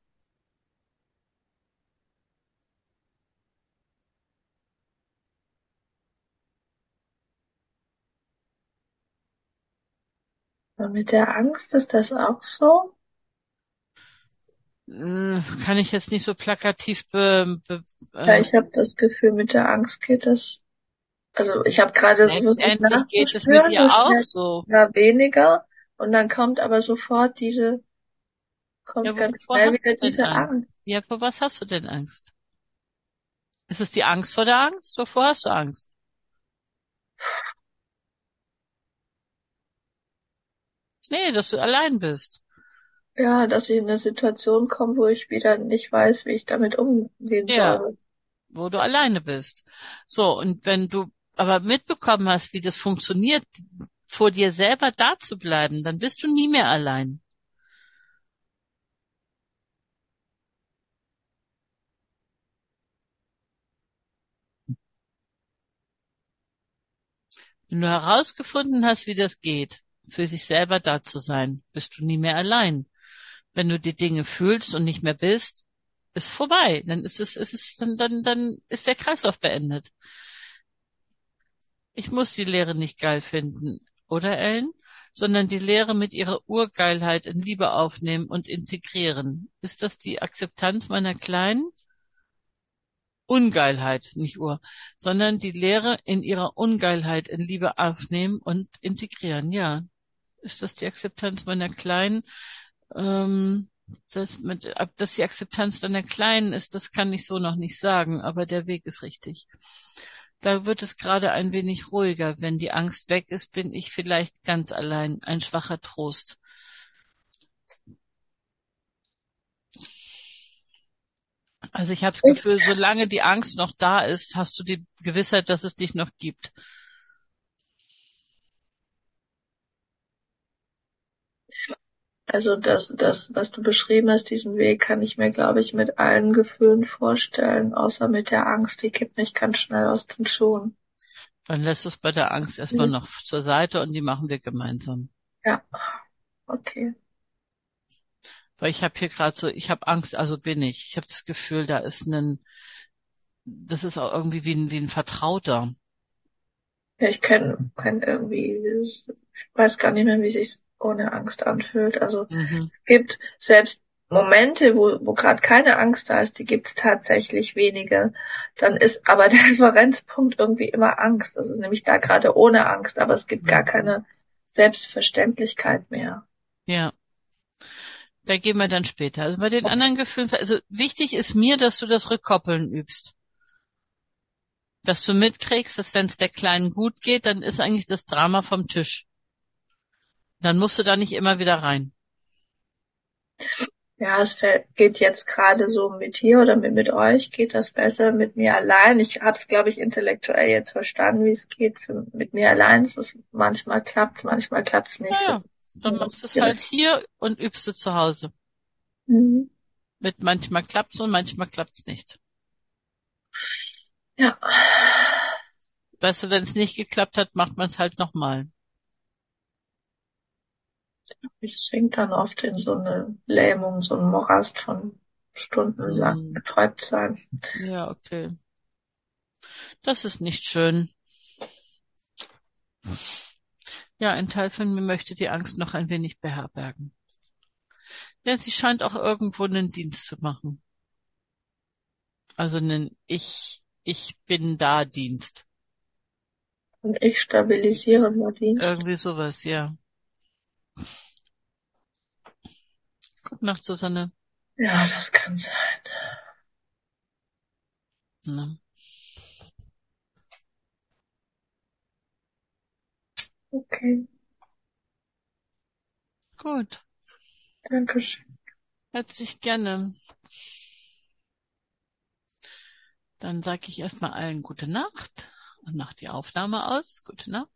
Und mit der Angst ist das auch so? Hm, Kann ich jetzt nicht so plakativ be, be, Ja, äh, ich habe das Gefühl, mit der Angst geht das Also ich habe gerade so wirklich Letztendlich geht es mit nachzuspüren, dir so auch schnell so. ja weniger und dann kommt aber sofort diese, kommt Ja, ganz wovor schnell hast wieder du denn diese Angst? Angst. Ja, vor was hast du denn Angst? Ist es die Angst vor der Angst? Wovor hast du Angst? Nee, dass du allein bist. Ja, dass ich in eine Situation komme, wo ich wieder nicht weiß, wie ich damit umgehen Ja, soll. wo du alleine bist. So, und wenn du aber mitbekommen hast, wie das funktioniert, vor dir selber da zu bleiben, dann bist du nie mehr allein. Wenn du herausgefunden hast, wie das geht, für sich selber da zu sein, bist du nie mehr allein. Wenn du die Dinge fühlst und nicht mehr bist, ist vorbei. Dann ist es, ist es, dann, dann, dann ist der Kreislauf beendet. Ich muss die Lehre nicht geil finden, oder Ellen? Sondern die Lehre mit ihrer Urgeilheit in Liebe aufnehmen und integrieren. Ist das die Akzeptanz meiner kleinen Ungeilheit, nicht Ur, sondern die Lehre in ihrer Ungeilheit in Liebe aufnehmen und integrieren? Ja. Ist das die Akzeptanz meiner kleinen? Ähm, das mit, ob das die Akzeptanz deiner Kleinen ist, das kann ich so noch nicht sagen, aber der Weg ist richtig. Da wird es gerade ein wenig ruhiger. Wenn die Angst weg ist, bin ich vielleicht ganz allein, ein schwacher Trost. Also ich habe das Gefühl, solange die Angst noch da ist, hast du die Gewissheit, dass es dich noch gibt. Also das, das, was du beschrieben hast, diesen Weg kann ich mir, glaube ich, mit allen Gefühlen vorstellen, außer mit der Angst, die kippt mich ganz schnell aus den Schuhen. Dann lässt du es bei der Angst erstmal noch zur Seite und die machen wir gemeinsam. Ja, okay. Weil ich habe hier gerade so, ich habe Angst, also bin ich. Ich habe das Gefühl, da ist ein, das ist auch irgendwie wie ein, wie ein Vertrauter. Ja, ich kenn, kenn irgendwie, ich weiß gar nicht mehr, wie sich's ohne Angst anfühlt. Also Mhm. es gibt selbst Momente, wo, wo gerade keine Angst da ist, die gibt's tatsächlich wenige. Dann ist aber der Referenzpunkt irgendwie immer Angst. Das ist nämlich da gerade ohne Angst, aber es gibt gar keine Selbstverständlichkeit mehr. Ja, da gehen wir dann später. Also bei den anderen Gefühlen, also wichtig ist mir, dass du das Rückkoppeln übst. Dass du mitkriegst, dass wenn es der Kleinen gut geht, dann ist eigentlich das Drama vom Tisch. Dann musst du da nicht immer wieder rein. Ja, es fällt, geht jetzt gerade so mit dir oder mit, mit euch, geht das besser mit mir allein. Ich habe es, glaube ich, intellektuell jetzt verstanden, wie es geht. Für, mit mir allein ist es, manchmal klappt's, manchmal klappt's nicht so. Naja, dann machst du es halt hier und übst du zu Hause. Mhm. Mit manchmal klappt's und manchmal klappt's nicht. Ja. Weißt du, wenn es nicht geklappt hat, macht man es halt nochmal. Ich sink dann oft in so eine Lähmung, so ein Morast von stundenlang Hm. betäubt sein. Ja, okay. Das ist nicht schön. Ja, ein Teil von mir möchte die Angst noch ein wenig beherbergen. Ja, sie scheint auch irgendwo einen Dienst zu machen. Also einen Ich, ich bin da Dienst. Und ich stabilisiere nur Dienst. Irgendwie sowas, ja. Gute Nacht, Susanne. Ja, das kann sein. Na. Okay, Gut. Dankeschön. Herzlich gerne. Dann sage ich erstmal allen gute Nacht und mach die Aufnahme aus. Gute Nacht.